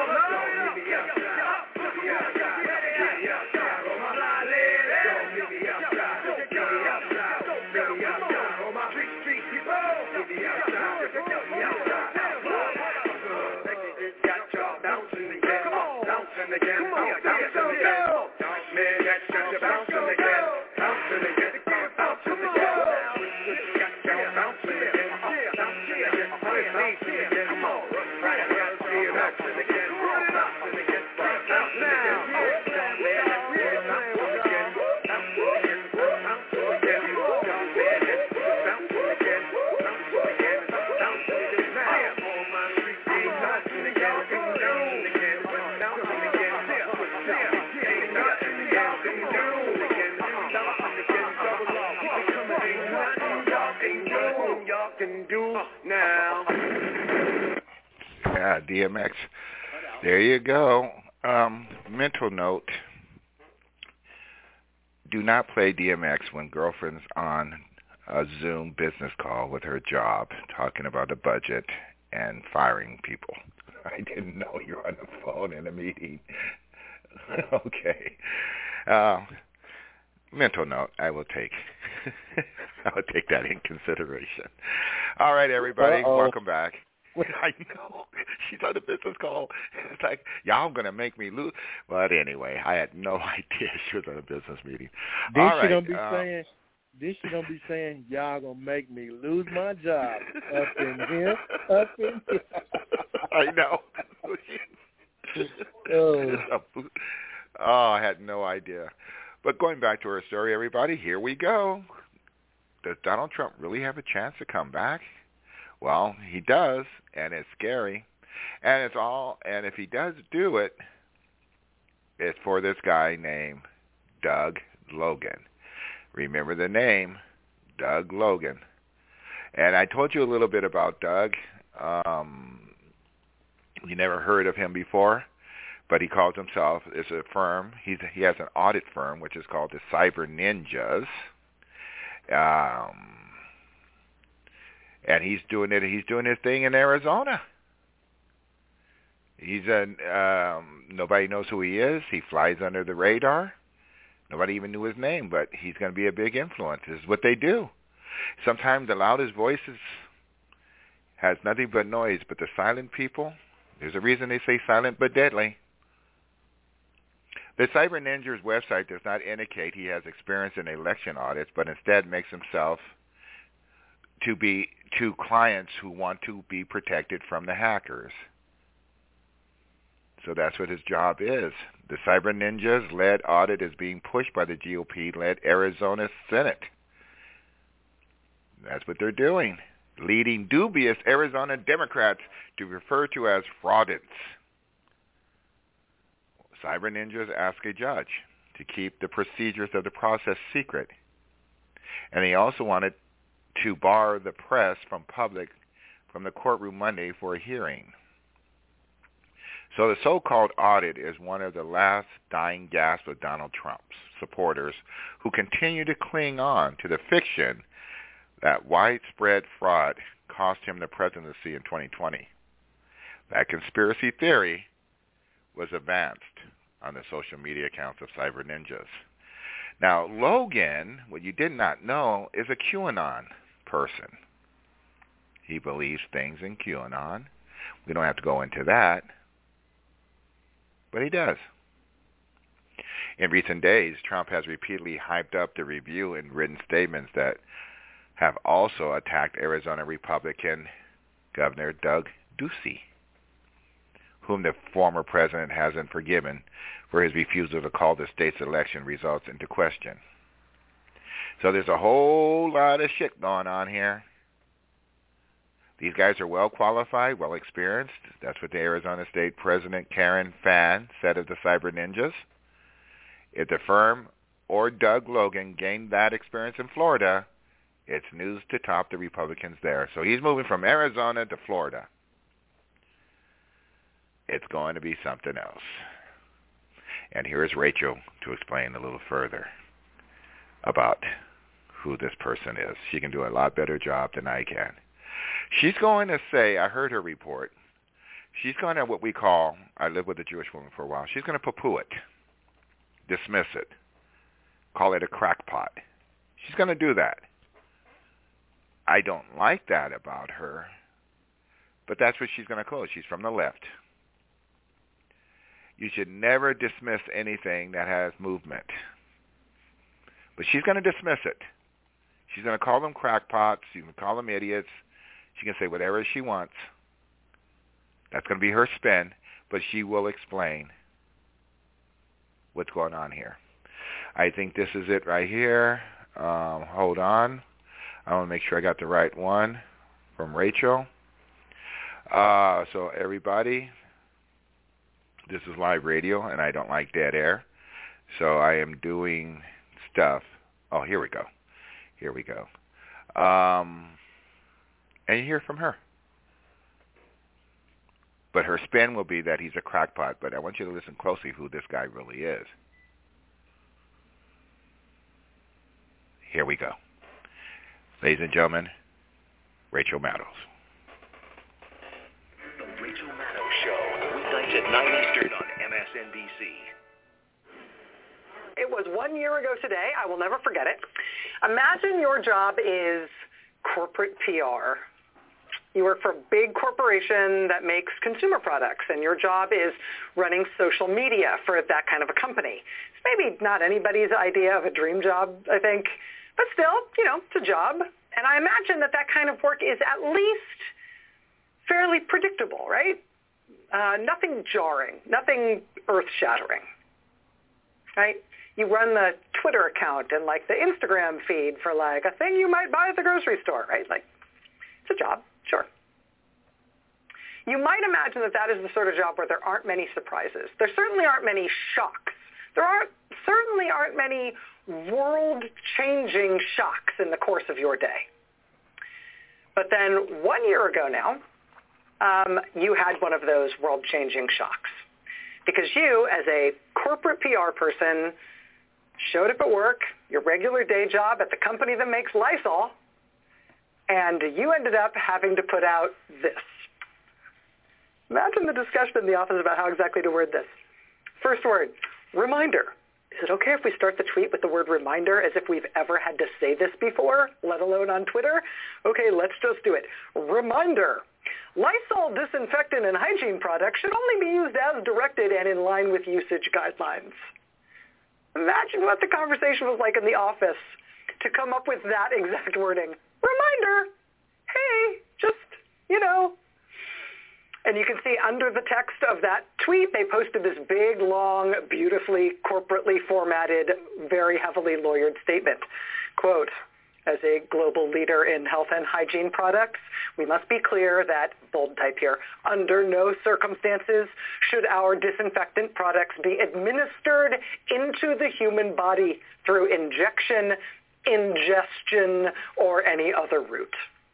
now. Yeah, DMX. There you go. Mental note. Do not play DMX when girlfriend's on a Zoom business call with her job talking about a budget and firing people. I didn't know you were on the phone in a meeting. Okay. Mental note, I will take that in consideration. All right, everybody, welcome back. I know. She's on a business call. It's like, y'all going to make me lose. But anyway, I had no idea she was on a business meeting. Then she don't be saying, y'all going to make me lose my job. Up in here. I know. I had no idea. But going back to her story, everybody, here we go. Does Donald Trump really have a chance to come back? Well, he does, and it's scary. And if he does do it, it's for this guy named Doug Logan. Remember the name, Doug Logan. And I told you a little bit about Doug. You never heard of him before, but he calls himself, it's a firm, he has an audit firm, which is called the Cyber Ninjas. And he's doing his thing in Arizona. Nobody knows who he is. He flies under the radar. Nobody even knew his name, but he's going to be a big influence. This is what they do. Sometimes the loudest voices has nothing but noise, but the silent people, there's a reason they say silent but deadly. The Cyber Ninja's website does not indicate he has experience in election audits, but instead makes himself to clients who want to be protected from the hackers. So that's what his job is. The Cyber Ninjas-led audit is being pushed by the GOP-led Arizona Senate. That's what they're doing, leading dubious Arizona Democrats to refer to as fraudants. Cyber Ninjas ask a judge to keep the procedures of the process secret. And he also wanted to bar the press from the courtroom Monday for a hearing. So the so-called audit is one of the last dying gasps of Donald Trump's supporters who continue to cling on to the fiction that widespread fraud cost him the presidency in 2020. That conspiracy theory was advanced on the social media accounts of Cyber Ninjas. Now, Logan, what you did not know, is a QAnon person. He believes things in QAnon. We don't have to go into that, but he does. In recent days, Trump has repeatedly hyped up the review in written statements that have also attacked Arizona Republican Governor Doug Ducey, whom the former president hasn't forgiven for his refusal to call the state's election results into question. So there's a whole lot of shit going on here. These guys are well qualified, well experienced. That's what the Arizona State President Karen Fann said of the Cyber Ninjas. If the firm or Doug Logan gained that experience in Florida, it's news to top the Republicans there. So he's moving from Arizona to Florida. It's going to be something else. And here's Rachel to explain a little further about who this person is. She can do a lot better job than I can. She's going to say, I heard her report, she's going to what we call, I lived with a Jewish woman for a while, she's going to poo-poo it, dismiss it, call it a crackpot. She's going to do that. I don't like that about her, but that's what she's going to call it. She's from the left. You should never dismiss anything that has movement. But she's going to dismiss it. She's going to call them crackpots. She can call them idiots. She can say whatever she wants. That's going to be her spin, but she will explain what's going on here. I think this is it right here. Hold on. I want to make sure I got the right one from Rachel. So everybody, this is live radio, and I don't like dead air. So I am doing stuff. Oh, here we go. And you hear from her. But her spin will be that he's a crackpot. But I want you to listen closely who this guy really is. Here we go. Ladies and gentlemen, Rachel Maddow. The Rachel Maddow Show, weeknights at 9 Eastern on MSNBC. It was 1 year ago today. I will never forget it. Imagine your job is corporate PR. You work for a big corporation that makes consumer products, and your job is running social media for that kind of a company. It's maybe not anybody's idea of a dream job, I think, but still, it's a job. And I imagine that kind of work is at least fairly predictable, right? Nothing jarring, nothing earth-shattering, right? You run the Twitter account and like the Instagram feed for like a thing you might buy at the grocery store, right? Like, it's a job, sure. You might imagine that is the sort of job where there aren't many surprises. There certainly aren't many shocks. There certainly aren't many world-changing shocks in the course of your day. But then 1 year ago now, you had one of those world-changing shocks. Because you, as a corporate PR person, showed up at work, your regular day job at the company that makes Lysol, and you ended up having to put out this. Imagine the discussion in the office about how exactly to word this. First word, reminder. Is it okay if we start the tweet with the word reminder as if we've ever had to say this before, let alone on Twitter? Okay, let's just do it. Reminder. Lysol disinfectant and hygiene products should only be used as directed and in line with usage guidelines. Imagine what the conversation was like in the office to come up with that exact wording. Reminder. Hey, just, And you can see under the text of that tweet, they posted this big, long, beautifully, corporately formatted, very heavily lawyered statement. Quote, as a global leader in health and hygiene products, we must be clear that, bold type here, under no circumstances should our disinfectant products be administered into the human body through injection, ingestion, or any other route.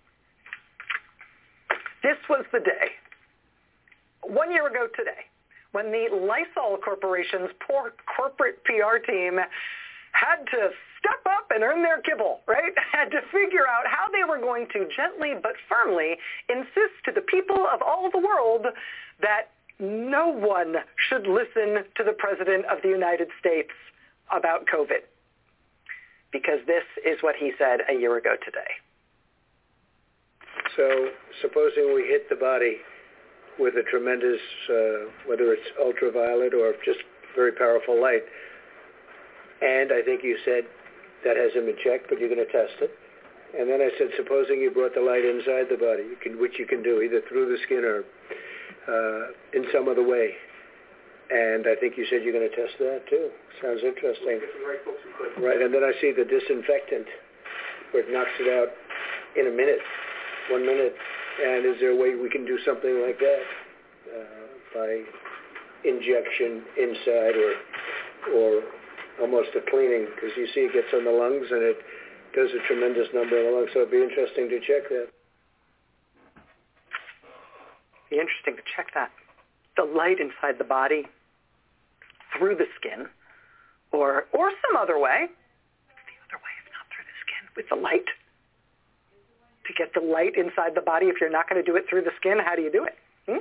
This was the day, 1 year ago today, when the Lysol Corporation's poor corporate PR team had to step up and earn their kibble, right? Had to figure out how they were going to gently but firmly insist to the people of all the world that no one should listen to the President of the United States about COVID. Because this is what he said a year ago today. So supposing we hit the body with a tremendous, whether it's ultraviolet or just very powerful light, and I think you said that hasn't been checked, but you're going to test it. And then I said, supposing you brought the light inside the body, which you can do either through the skin or in some other way. And I think you said you're going to test that too. Sounds interesting. Right, and then I see the disinfectant where it knocks it out in a minute, 1 minute. And is there a way we can do something like that by injection inside or almost a cleaning? Because you see it gets on the lungs and it does a tremendous number on the lungs. So it'd be interesting to check that. Be interesting to check that. The light inside the body through the skin or some other way. What's the other way if not through the skin? With the light? To get the light inside the body, if you're not going to do it through the skin, how do you do it?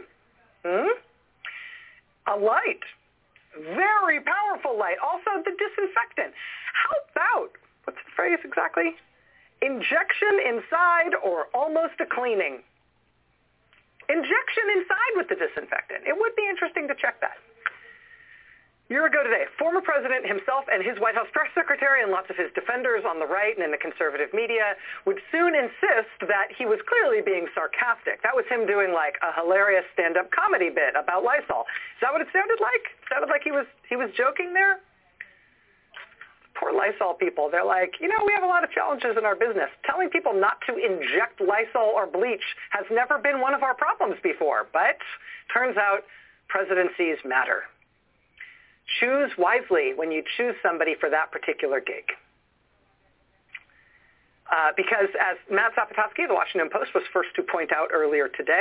A light. Very powerful light. Also the disinfectant. How about, what's the phrase exactly? Injection inside or almost a cleaning. Injection inside with the disinfectant. It would be interesting to check that. A year ago today, former president himself and his White House press secretary and lots of his defenders on the right and in the conservative media would soon insist that he was clearly being sarcastic. That was him doing like a hilarious stand-up comedy bit about Lysol. Is that what it sounded like? It sounded like he was joking there? Poor Lysol people. They're like, we have a lot of challenges in our business. Telling people not to inject Lysol or bleach has never been one of our problems before. But turns out presidencies matter. Choose wisely when you choose somebody for that particular gig. Because as Matt Zapotowski of the Washington Post was first to point out earlier today,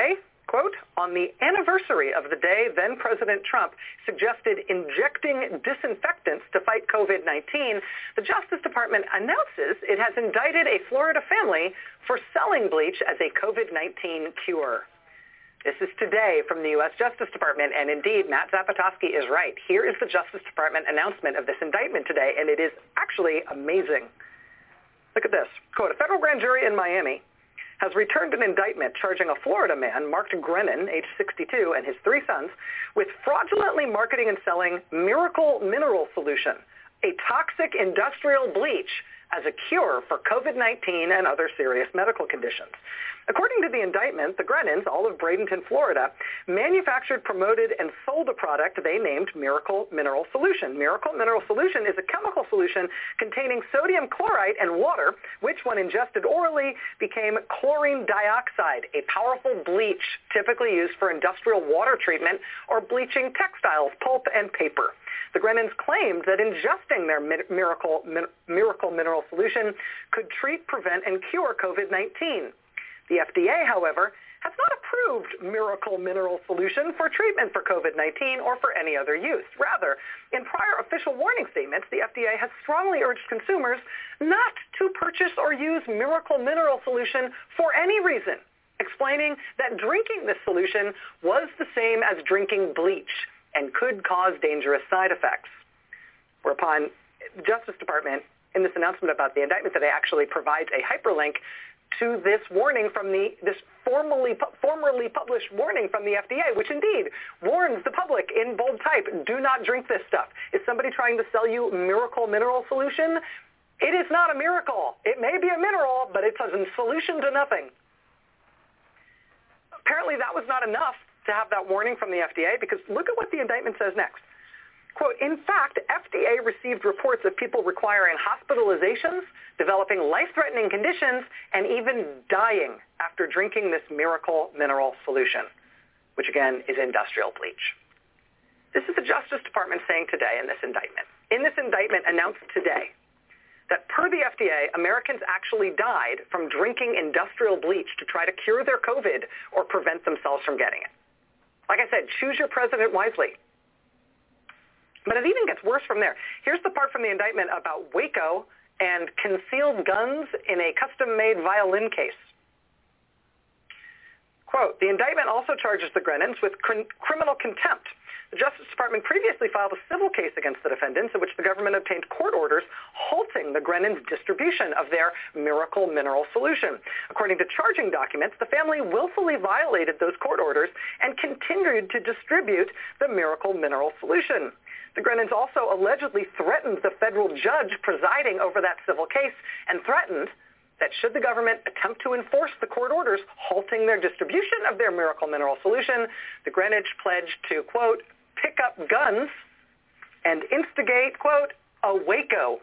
Quote, on the anniversary of the day then President Trump suggested injecting disinfectants to fight COVID-19, the Justice Department announces it has indicted a Florida family for selling bleach as a COVID-19 cure. This is today from the U.S. Justice Department, and indeed, Matt Zapotosky is right. Here is the Justice Department announcement of this indictment today, and it is actually amazing. Look at this. Quote, a federal grand jury in Miami has returned an indictment charging a Florida man, Mark Grennan, age 62, and his 3 sons, with fraudulently marketing and selling Miracle Mineral Solution, a toxic industrial bleach, as a cure for COVID-19 and other serious medical conditions. According to the indictment, the Grennans, all of Bradenton, Florida, manufactured, promoted, and sold a product they named Miracle Mineral Solution. Miracle Mineral Solution is a chemical solution containing sodium chloride and water, which when ingested orally became chlorine dioxide, a powerful bleach typically used for industrial water treatment or bleaching textiles, pulp, and paper. The Grennans claimed that ingesting their Miracle Mineral Solution could treat, prevent, and cure COVID-19. The FDA, however, has not approved Miracle Mineral Solution for treatment for COVID-19 or for any other use. Rather, in prior official warning statements, the FDA has strongly urged consumers not to purchase or use Miracle Mineral Solution for any reason, explaining that drinking this solution was the same as drinking bleach and could cause dangerous side effects. Whereupon the Justice Department, in this announcement about the indictment today, actually provides a hyperlink to this warning from this formerly published warning from the FDA, which indeed warns the public in bold type, do not drink this stuff. Is somebody trying to sell you Miracle Mineral Solution? It is not a miracle. It may be a mineral, but it's a solution to nothing. Apparently that was not enough to have that warning from the FDA, because look at what the indictment says next. Quote, in fact, FDA received reports of people requiring hospitalizations, developing life-threatening conditions, and even dying after drinking this Miracle Mineral Solution, which again is industrial bleach. This is the Justice Department saying today in this indictment. In this indictment announced today that per the FDA, Americans actually died from drinking industrial bleach to try to cure their COVID or prevent themselves from getting it. Like I said, choose your president wisely. But it even gets worse from there. Here's the part from the indictment about Waco and concealed guns in a custom-made violin case. Quote, the indictment also charges the Grennans with criminal contempt. The Justice Department previously filed a civil case against the defendants in which the government obtained court orders halting the Grennans' distribution of their Miracle Mineral Solution. According to charging documents, the family willfully violated those court orders and continued to distribute the Miracle Mineral Solution. The Grennans also allegedly threatened the federal judge presiding over that civil case and threatened that should the government attempt to enforce the court orders halting their distribution of their Miracle Mineral Solution, the Greenwich pledged to, quote, pick up guns and instigate, quote, a Waco.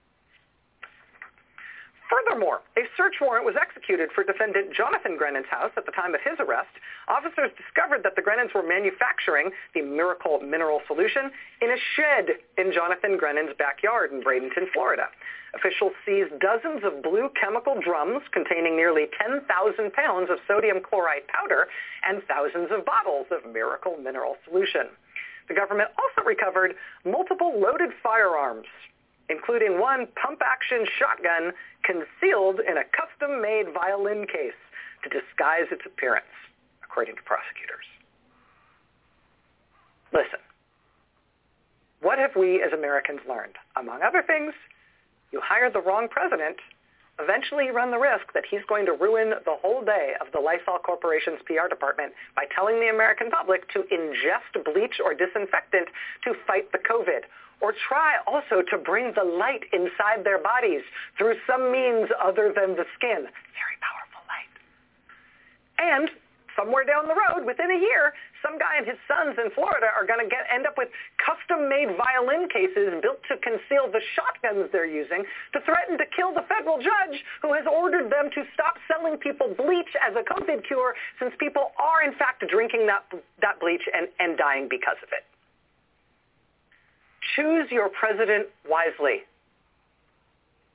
Furthermore, a search warrant was executed for defendant Jonathan Grennan's house at the time of his arrest. Officers discovered that the Grennans were manufacturing the Miracle Mineral Solution in a shed in Jonathan Grennan's backyard in Bradenton, Florida. Officials seized dozens of blue chemical drums containing nearly 10,000 pounds of sodium chloride powder and thousands of bottles of Miracle Mineral Solution. The government also recovered multiple loaded firearms, including one pump-action shotgun concealed in a custom-made violin case to disguise its appearance, according to prosecutors. Listen, what have we as Americans learned? Among other things, you hire the wrong president, eventually you run the risk that he's going to ruin the whole day of the Lysol Corporation's PR department by telling the American public to ingest bleach or disinfectant to fight the COVID, or try also to bring the light inside their bodies through some means other than the skin. Very powerful light. And somewhere down the road, within a year, some guy and his sons in Florida are going to end up with custom-made violin cases built to conceal the shotguns they're using to threaten to kill the federal judge who has ordered them to stop selling people bleach as a COVID cure, since people are in fact drinking that bleach and dying because of it. Choose your president wisely.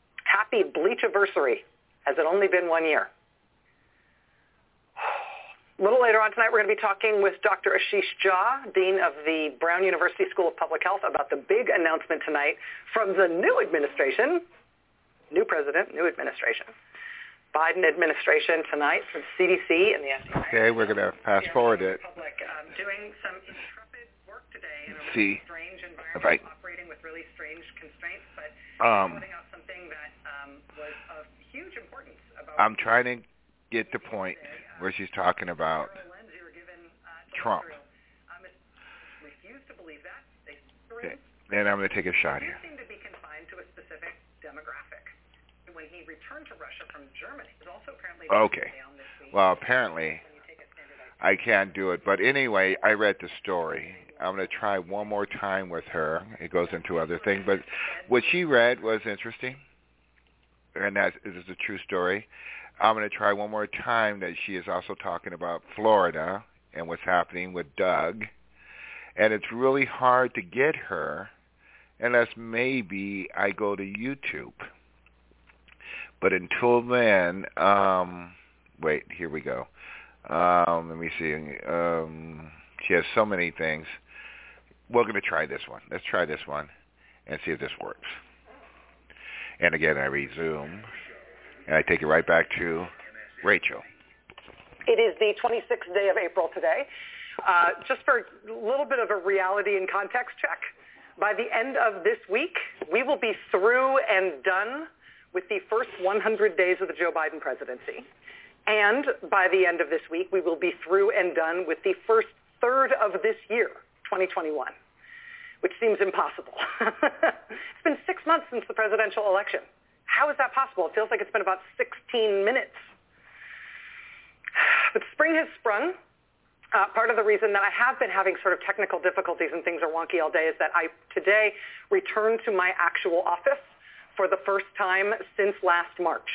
Happy bleach-iversary. Has it only been 1 year? A little later on tonight, we're going to be talking with Dr. Ashish Jha, Dean of the Brown University School of Public Health, about the big announcement tonight from the new administration, new president, new administration, Biden administration tonight from CDC and the FDA. Okay, we're going to fast forward it. Doing some intrepid work today in a See really strange environment, operating with really strange constraints, but putting out something that was of huge importance. I'm trying to get the point where she's talking about Trump. Okay. And I'm going to take a shot here. Seem to be confined to a specific demographic. When he returned to Russia from Germany, it was also apparently okay. Well, apparently I can't do it. But anyway, I read the story. I'm going to try one more time with her. It goes into other things. But what she read was interesting, and that is a true story. I'm going to try one more time that she is also talking about Florida and what's happening with Doug. And it's really hard to get her unless maybe I go to YouTube. But until then, wait, here we go. Let me see. She has so many things. We're going to try this one. Let's try this one and see if this works. And again, I resume. And I take it right back to Rachel. It is the 26th day of April today. Just for a little bit of a reality and context check, by the end of this week, we will be through and done with the first 100 days of the Joe Biden presidency. And by the end of this week, we will be through and done with the first third of this year, 2021, which seems impossible. It's been 6 months since the presidential election. How is that possible? It feels like it's been about 16 minutes. But spring has sprung. Part of the reason that I have been having sort of technical difficulties and things are wonky all day is that I today returned to my actual office for the first time since last March.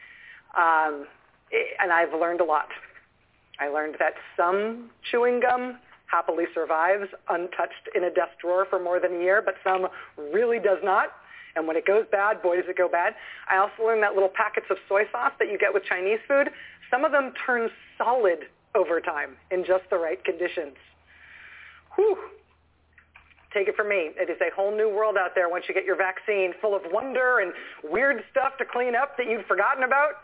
And I've learned a lot. I learned that some chewing gum happily survives untouched in a desk drawer for more than a year, but some really does not. And when it goes bad, boy, does it go bad. I also learned that little packets of soy sauce that you get with Chinese food, some of them turn solid over time in just the right conditions. Whew. Take it from me. It is a whole new world out there once you get your vaccine, full of wonder and weird stuff to clean up that you'd forgotten about.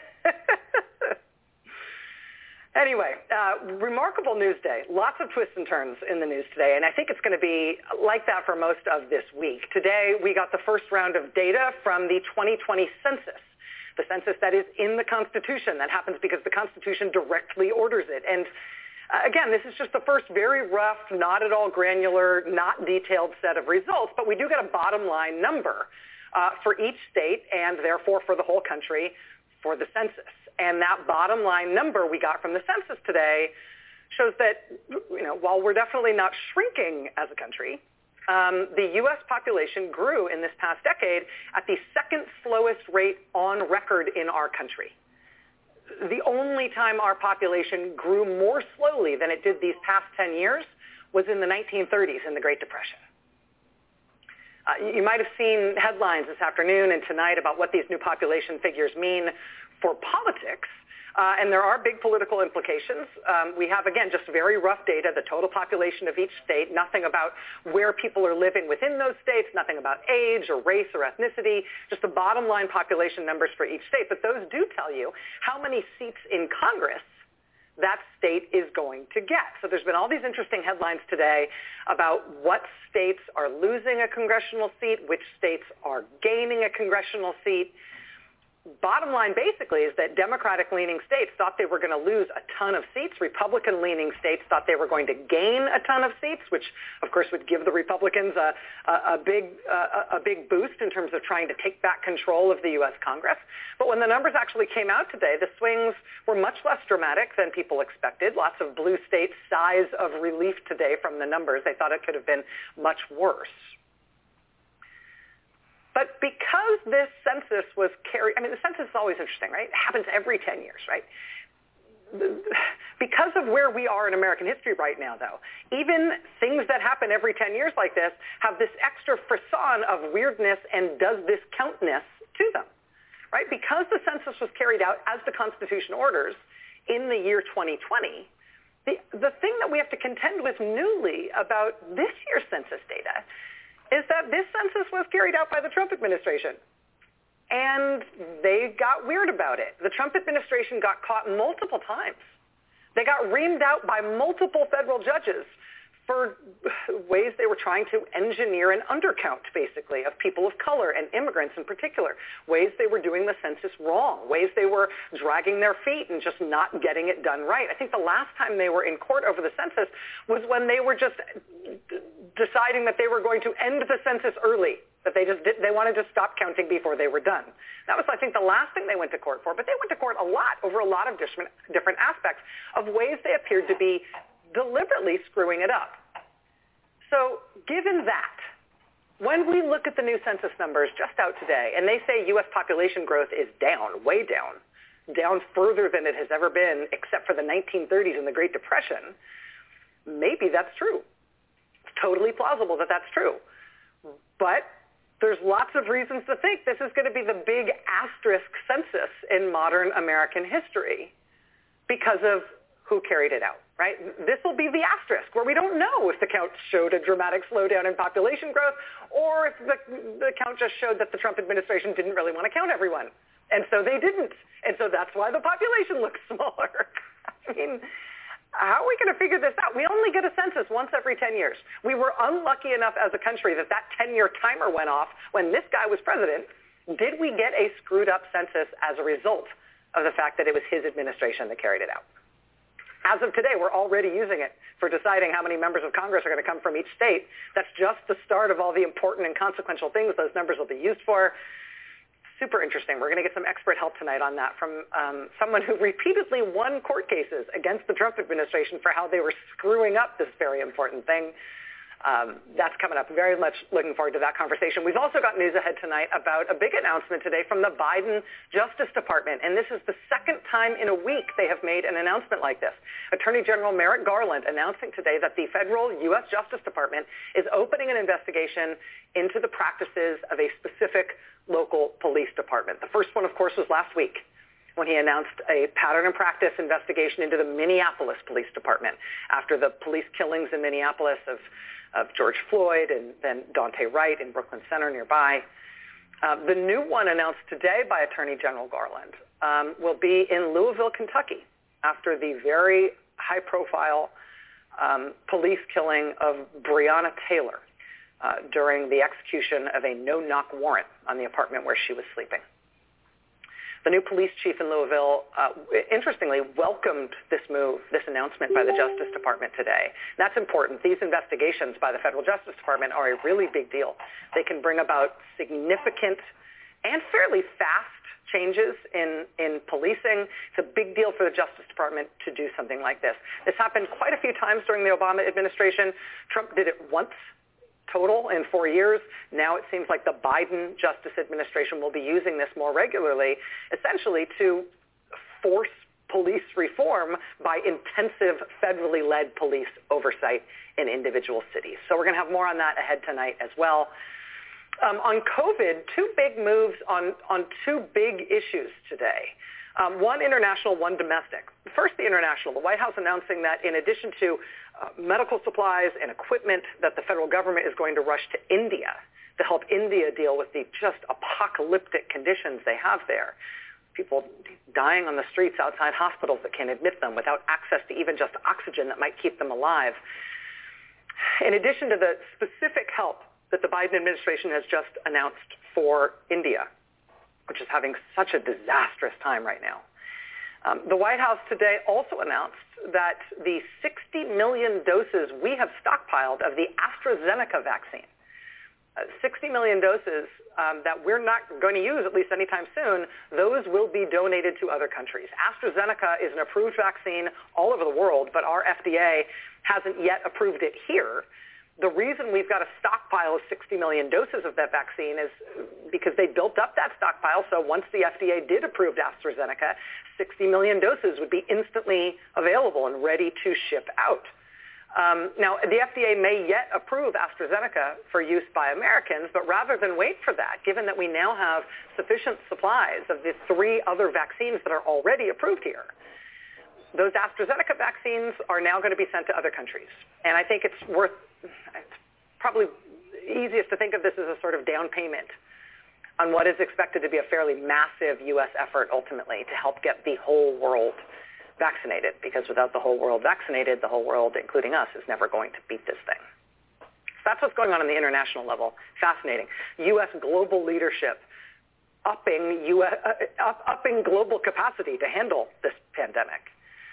Anyway, remarkable news day. Lots of twists and turns in the news today, and I think it's going to be like that for most of this week. Today, we got the first round of data from the 2020 census, the census that is in the Constitution. That happens because the Constitution directly orders it. And again, this is just the first very rough, not at all granular, not detailed set of results, but we do get a bottom line number for each state and therefore for the whole country for the census. And that bottom line number we got from the census today shows that, while we're definitely not shrinking as a country, the U.S. population grew in this past decade at the second slowest rate on record in our country. The only time our population grew more slowly than it did these past 10 years was in the 1930s in the Great Depression. You might have seen headlines this afternoon and tonight about what these new population figures mean for politics, and there are big political implications. We have, again, just very rough data, the total population of each state, nothing about where people are living within those states, nothing about age or race or ethnicity, just the bottom line population numbers for each state. But those do tell you how many seats in Congress that state is going to get. So there's been all these interesting headlines today about what states are losing a congressional seat, which states are gaining a congressional seat. Bottom line basically is that Democratic-leaning states thought they were going to lose a ton of seats. Republican-leaning states thought they were going to gain a ton of seats, which of course would give the Republicans a big boost in terms of trying to take back control of the U.S. Congress. But when the numbers actually came out today, the swings were much less dramatic than people expected. Lots of blue states' sighs of relief today from the numbers. They thought it could have been much worse. But because this census was carried, the census is always interesting, right? It happens every 10 years, right? Because of where we are in American history right now, though, even things that happen every 10 years like this have this extra frisson of weirdness and does this countness to them, right? Because the census was carried out as the Constitution orders, in the year 2020, the thing that we have to contend with newly about this year's census data is that this census was carried out by the Trump administration. And they got weird about it. The Trump administration got caught multiple times. They got reamed out by multiple federal judges for ways they were trying to engineer an undercount, basically, of people of color and immigrants in particular, ways they were doing the census wrong, ways they were dragging their feet and just not getting it done right. I think the last time they were in court over the census was when they were just deciding that they were going to end the census early, that they wanted to stop counting before they were done. That was, I think, the last thing they went to court for, but they went to court a lot over a lot of different aspects of ways they appeared to be deliberately screwing it up. So given that, when we look at the new census numbers just out today, and they say U.S. population growth is down, way down further than it has ever been except for the 1930s and the Great Depression, maybe that's true. It's totally plausible that that's true. But there's lots of reasons to think this is going to be the big asterisk census in modern American history because of who carried it out, right? This will be the asterisk where we don't know if the count showed a dramatic slowdown in population growth or if the count just showed that the Trump administration didn't really want to count everyone. And so they didn't. And so that's why the population looks smaller. I mean, how are we going to figure this out? We only get a census once every 10 years. We were unlucky enough as a country that 10-year timer went off when this guy was president. Did we get a screwed up census as a result of the fact that it was his administration that carried it out? As of today, we're already using it for deciding how many members of Congress are going to come from each state. That's just the start of all the important and consequential things those numbers will be used for. Super interesting. We're going to get some expert help tonight on that from someone who repeatedly won court cases against the Trump administration for how they were screwing up this very important thing. That's coming up. Very much looking forward to that conversation. We've also got news ahead tonight about a big announcement today from the Biden Justice Department, and this is the second time in a week they have made an announcement like this. Attorney General Merrick Garland announcing today that the federal U.S. Justice Department is opening an investigation into the practices of a specific local police department. The first one, of course, was last week when he announced a pattern and practice investigation into the Minneapolis Police Department after the police killings in Minneapolis of George Floyd and then Daunte Wright in Brooklyn Center nearby. The new one announced today by Attorney General Garland will be in Louisville, Kentucky, after the very high-profile police killing of Breonna Taylor during the execution of a no-knock warrant on the apartment where she was sleeping. The new police chief in Louisville, interestingly, welcomed this move, this announcement by the Justice Department today. That's important. These investigations by the Federal Justice Department are a really big deal. They can bring about significant and fairly fast changes in policing. It's a big deal for the Justice Department to do something like this. This happened quite a few times during the Obama administration. Trump did it once total in 4 years. Now it seems like the Biden Justice Administration will be using this more regularly, essentially to force police reform by intensive federally led police oversight in individual cities. So we're going to have more on that ahead tonight as well. On COVID, two big moves on two big issues today. One international, one domestic. First, the international. The White House announcing that in addition to medical supplies and equipment that the federal government is going to rush to India to help India deal with the just apocalyptic conditions they have there. People dying on the streets outside hospitals that can't admit them without access to even just oxygen that might keep them alive. In addition to the specific help that the Biden administration has just announced for India, which is having such a disastrous time right now. The White House today also announced that the 60 million doses we have stockpiled of the AstraZeneca vaccine, 60 million doses that we're not going to use at least anytime soon, those will be donated to other countries. AstraZeneca is an approved vaccine all over the world, but our FDA hasn't yet approved it here. The reason we've got a stockpile of 60 million doses of that vaccine is because they built up that stockpile, so once the FDA did approve AstraZeneca, 60 million doses would be instantly available and ready to ship out. Now, the FDA may yet approve AstraZeneca for use by Americans, but rather than wait for that, given that we now have sufficient supplies of the 3 other vaccines that are already approved here, those AstraZeneca vaccines are now going to be sent to other countries. And I think it's probably easiest to think of this as a sort of down payment on what is expected to be a fairly massive U.S. effort ultimately to help get the whole world vaccinated, because without the whole world vaccinated, the whole world, including us, is never going to beat this thing. So that's what's going on the international level. Fascinating. U.S. global leadership upping global capacity to handle this pandemic.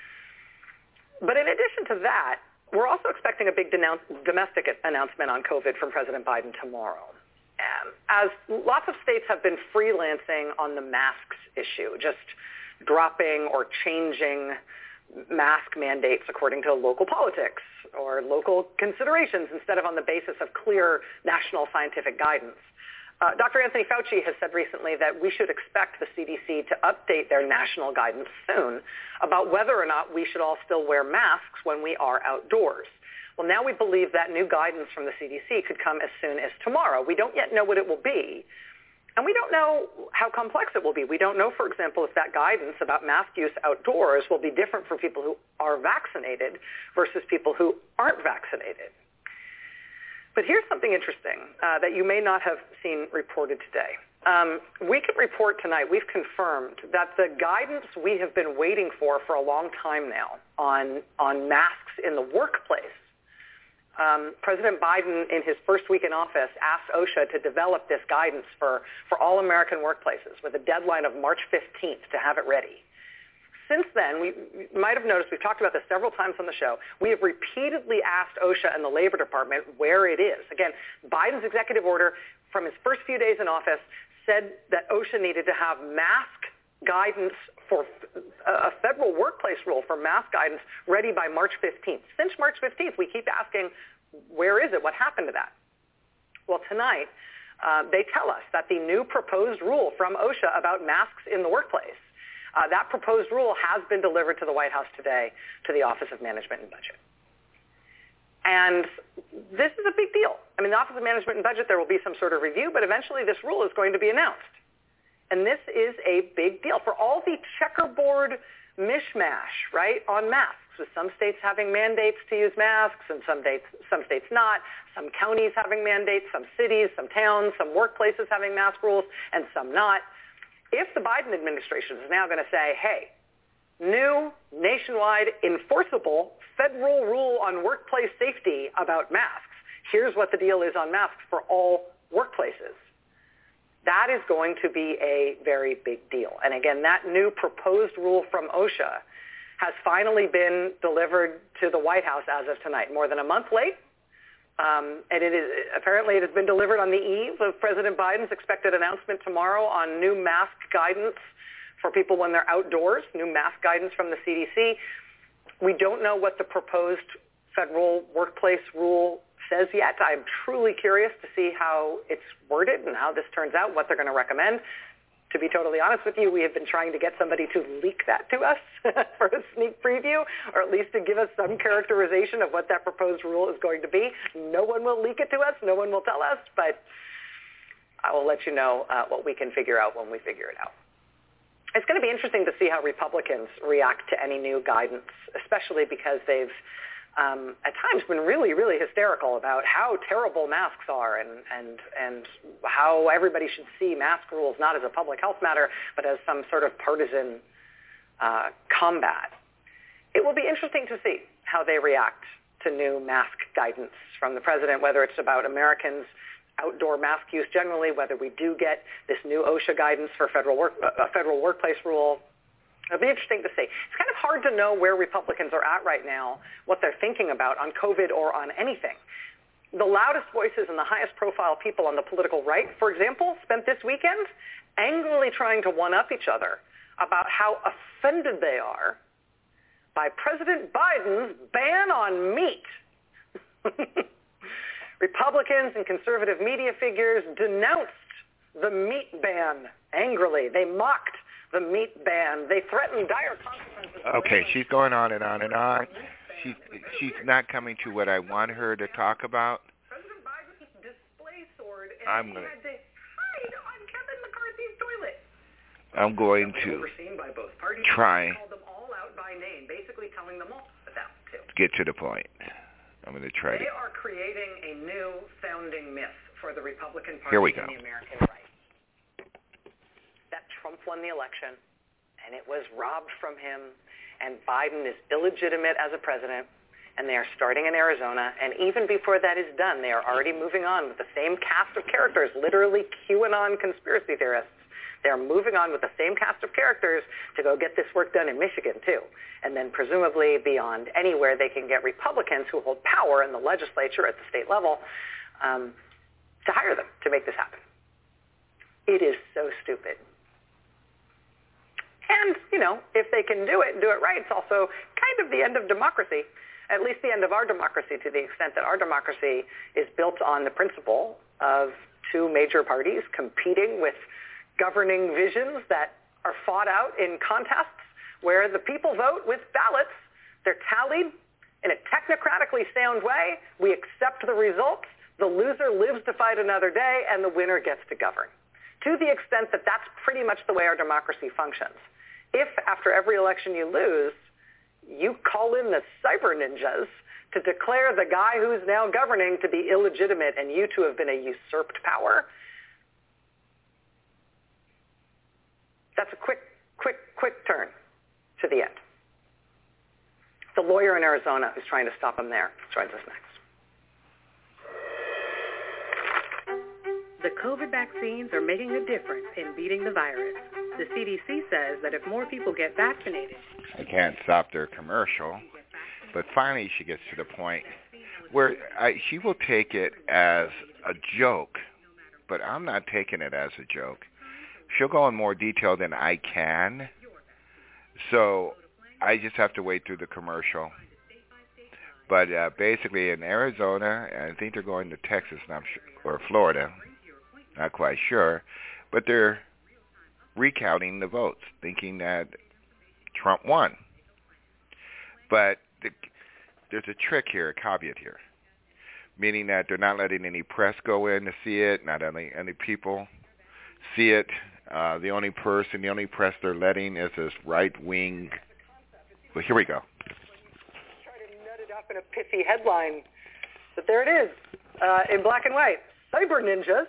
But in addition to that, we're also expecting a big domestic announcement on COVID from President Biden tomorrow. As lots of states have been freelancing on the masks issue, just dropping or changing mask mandates according to local politics or local considerations instead of on the basis of clear national scientific guidance. Dr. Anthony Fauci has said recently that we should expect the CDC to update their national guidance soon about whether or not we should all still wear masks when we are outdoors. Well, now we believe that new guidance from the CDC could come as soon as tomorrow. We don't yet know what it will be, and we don't know how complex it will be. We don't know, for example, if that guidance about mask use outdoors will be different for people who are vaccinated versus people who aren't vaccinated. But here's something interesting that you may not have seen reported today. We can report tonight, we've confirmed that the guidance we have been waiting for a long time now on masks in the workplace, President Biden, in his first week in office, asked OSHA to develop this guidance for all American workplaces with a deadline of March 15th to have it ready. Since then, you might have noticed, we've talked about this several times on the show, we have repeatedly asked OSHA and the Labor Department where it is. Again, Biden's executive order from his first few days in office said that OSHA needed to have mask guidance for a federal workplace rule for mask guidance ready by March 15th. Since March 15th, we keep asking, where is it? What happened to that? Well, tonight, they tell us that the new proposed rule from OSHA about masks in the workplace, that proposed rule has been delivered to the White House today to the Office of Management and Budget. And this is a big deal. I mean, the Office of Management and Budget, there will be some sort of review, but eventually this rule is going to be announced. And this is a big deal for all the checkerboard mishmash, right, on masks, with some states having mandates to use masks and some states not, some counties having mandates, some cities, some towns, some workplaces having mask rules, and some not. If the Biden administration is now going to say, hey, new nationwide enforceable federal rule on workplace safety about masks, here's what the deal is on masks for all workplaces, that is going to be a very big deal. And again, that new proposed rule from OSHA has finally been delivered to the White House as of tonight, more than a month late. And apparently it has been delivered on the eve of President Biden's expected announcement tomorrow on new mask guidance for people when they're outdoors, new mask guidance from the CDC. We don't know what the proposed federal workplace rule says yet. I'm truly curious to see how it's worded and how this turns out, what they're going to recommend. To be totally honest with you, we have been trying to get somebody to leak that to us for a sneak preview, or at least to give us some characterization of what that proposed rule is going to be. No one will leak it to us. No one will tell us, but I will let you know what we can figure out when we figure it out. It's going to be interesting to see how Republicans react to any new guidance, especially because they've at times been really, really hysterical about how terrible masks are and how everybody should see mask rules not as a public health matter, but as some sort of partisan combat. It will be interesting to see how they react to new mask guidance from the president, whether it's about Americans' outdoor mask use generally, whether we do get this new OSHA guidance for a federal workplace rule. It'll be interesting to see. It's kind of hard to know where Republicans are at right now, what they're thinking about on COVID or on anything. The loudest voices and the highest profile people on the political right, for example, spent this weekend angrily trying to one-up each other about how offended they are by President Biden's ban on meat. Republicans and conservative media figures denounced the meat ban angrily. They mocked the meat ban. They threatened dire consequences. Okay, she's going on and on and on. She's not coming to what I want her to talk about. President Biden's display sword, and he had to hide on Kevin McCarthy's toilet. I'm going to try. Called them all out by name. Basically telling them all about too. Get to the point. I'm going to try They to. are creating a new founding myth for the Republican Party Here we and go. the American right. That Trump won the election, and it was robbed from him, and Biden is illegitimate as a president, and they are starting in Arizona, and even before that is done, they are already moving on with the same cast of characters, literally QAnon conspiracy theorists. They are moving on with the same cast of characters to go get this work done in Michigan, too, and then presumably beyond anywhere they can get Republicans who hold power in the legislature at the state level to hire them to make this happen. It is so stupid. And, if they can do it and do it right, it's also kind of the end of democracy, at least the end of our democracy, to the extent that our democracy is built on the principle of two major parties competing with governing visions that are fought out in contests where the people vote with ballots. They're tallied in a technocratically sound way. We accept the results. The loser lives to fight another day, and the winner gets to govern. To the extent that that's pretty much the way our democracy functions. If after every election you lose, you call in the cyber ninjas to declare the guy who's now governing to be illegitimate and you to have been a usurped power, that's a quick turn to the end. The lawyer in Arizona who's trying to stop him there joins us next. The COVID vaccines are making a difference in beating the virus. The CDC says that if more people get vaccinated... I can't stop their commercial, but finally she gets to the point where she will take it as a joke, but I'm not taking it as a joke. She'll go in more detail than I can, so I just have to wait through the commercial. But basically in Arizona, and I think they're going to Texas, or Florida, not quite sure, but they're recounting the votes, thinking that Trump won. But there's a trick here, a caveat here, meaning that they're not letting any press go in to see it, not any people see it. The only press they're letting is this right-wing. Well, here we go. Try to nut it up in a pithy headline, but there it is, in black and white. Cyber ninjas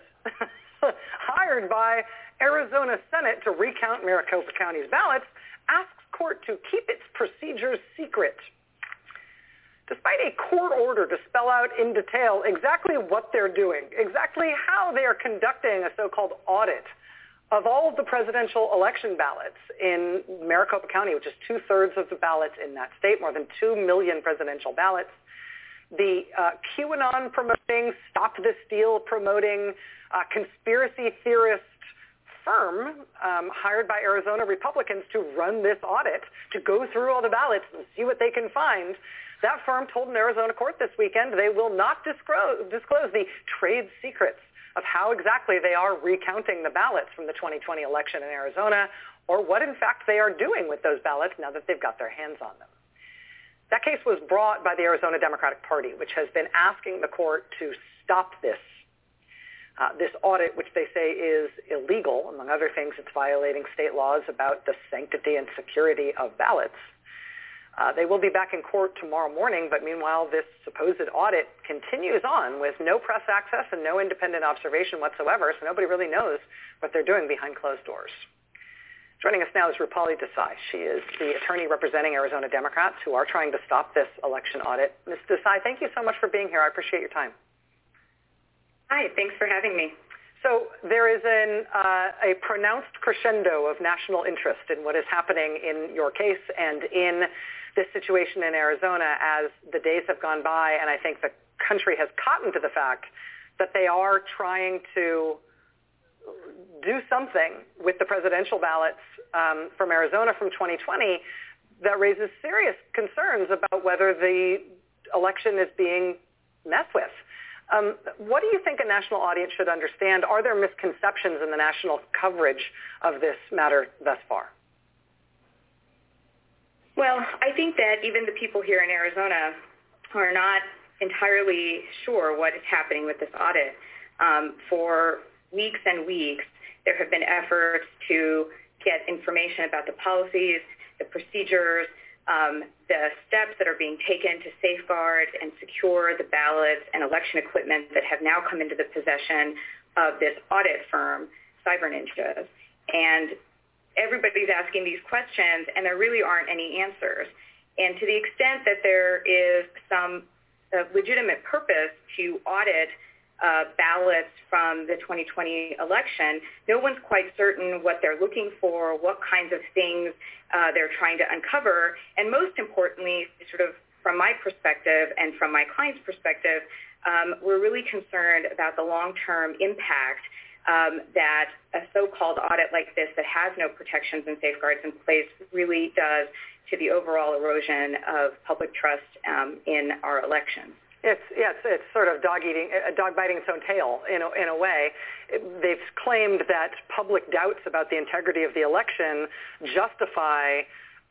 hired by Arizona Senate to recount Maricopa County's ballots asks court to keep its procedures secret. Despite a court order to spell out in detail exactly what they're doing, exactly how they are conducting a so-called audit of all of the presidential election ballots in Maricopa County, which is 2/3 of the ballots in that state, more than 2 million presidential ballots, the QAnon promoting, Stop This Steal promoting, conspiracy theorist firm hired by Arizona Republicans to run this audit, to go through all the ballots and see what they can find. That firm told an Arizona court this weekend they will not disclose the trade secrets of how exactly they are recounting the ballots from the 2020 election in Arizona, or what in fact they are doing with those ballots now that they've got their hands on them. That case was brought by the Arizona Democratic Party, which has been asking the court to stop this audit, which they say is illegal. Among other things, it's violating state laws about the sanctity and security of ballots. They will be back in court tomorrow morning, but meanwhile, this supposed audit continues on with no press access and no independent observation whatsoever, so nobody really knows what they're doing behind closed doors. Joining us now is Rupali Desai. She is the attorney representing Arizona Democrats who are trying to stop this election audit. Ms. Desai, thank you so much for being here. I appreciate your time. Hi, thanks for having me. So there is a pronounced crescendo of national interest in what is happening in your case and in this situation in Arizona as the days have gone by, and I think the country has cottoned to the fact that they are trying to do something with the presidential ballots from Arizona from 2020 that raises serious concerns about whether the election is being messed with. What do you think a national audience should understand? Are there misconceptions in the national coverage of this matter thus far? Well, I think that even the people here in Arizona are not entirely sure what is happening with this audit. For weeks and weeks, there have been efforts to get information about the policies, the procedures, the steps that are being taken to safeguard and secure the ballots and election equipment that have now come into the possession of this audit firm, CyberNinjas. And everybody's asking these questions, and there really aren't any answers. And to the extent that there is some legitimate purpose to audit ballots from the 2020 election, no one's quite certain what they're looking for, what kinds of things they're trying to uncover, and most importantly, sort of from my perspective and from my client's perspective, we're really concerned about the long-term impact that a so-called audit like this that has no protections and safeguards in place really does to the overall erosion of public trust in our elections. It's sort of dog biting its own tail in a way. They've claimed that public doubts about the integrity of the election justify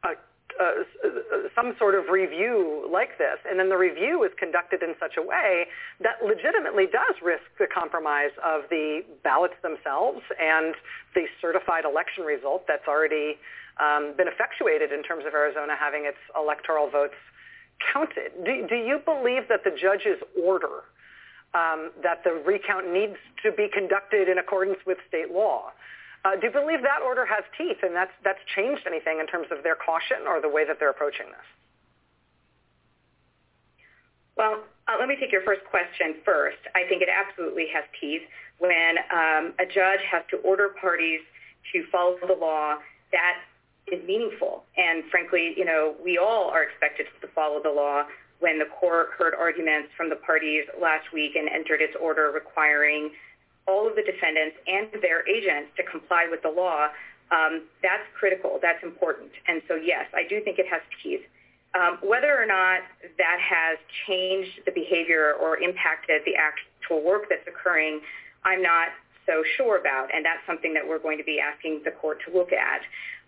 some sort of review like this, and then the review is conducted in such a way that legitimately does risk the compromise of the ballots themselves and the certified election result that's already been effectuated in terms of Arizona having its electoral votes counted. Do you believe that the judge's order that the recount needs to be conducted in accordance with state law, do you believe that order has teeth and that's changed anything in terms of their caution or the way that they're approaching this? Well, let me take your first question first. I think it absolutely has teeth when a judge has to order parties to follow the law. That is meaningful. And frankly, we all are expected to follow the law. When the court heard arguments from the parties last week and entered its order requiring all of the defendants and their agents to comply with the law, that's critical. That's important. And so, yes, I do think it has teeth. Whether or not that has changed the behavior or impacted the actual work that's occurring, I'm not so sure about, and that's something that we're going to be asking the court to look at.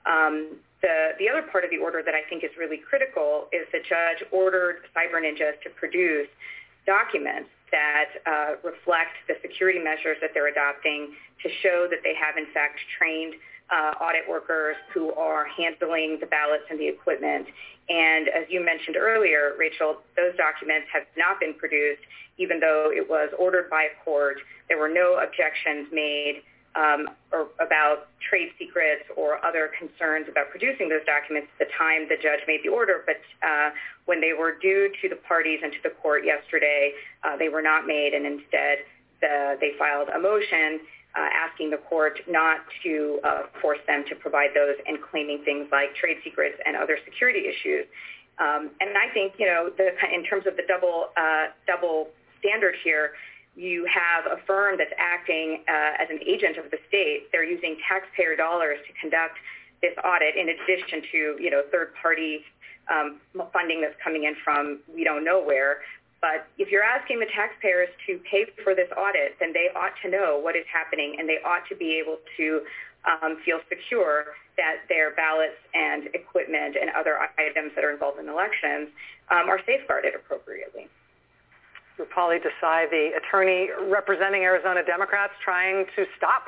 The other part of the order that I think is really critical is the judge ordered CyberNinjas to produce documents that reflect the security measures that they're adopting to show that they have, in fact, trained audit workers who are handling the ballots and the equipment. And as you mentioned earlier, Rachel, those documents have not been produced, even though it was ordered by a court. There were no objections made or about trade secrets or other concerns about producing those documents at the time the judge made the order, but when they were due to the parties and to the court yesterday, they were not made, and instead they filed a motion asking the court not to force them to provide those and claiming things like trade secrets and other security issues. And I think, in terms of the double standard here, you have a firm that's acting as an agent of the state. They're using taxpayer dollars to conduct this audit in addition to, third-party funding that's coming in from we don't know where. But if you're asking the taxpayers to pay for this audit, then they ought to know what is happening, and they ought to be able to feel secure that their ballots and equipment and other items that are involved in elections are safeguarded appropriately. Rupali Desai, the attorney representing Arizona Democrats, trying to stop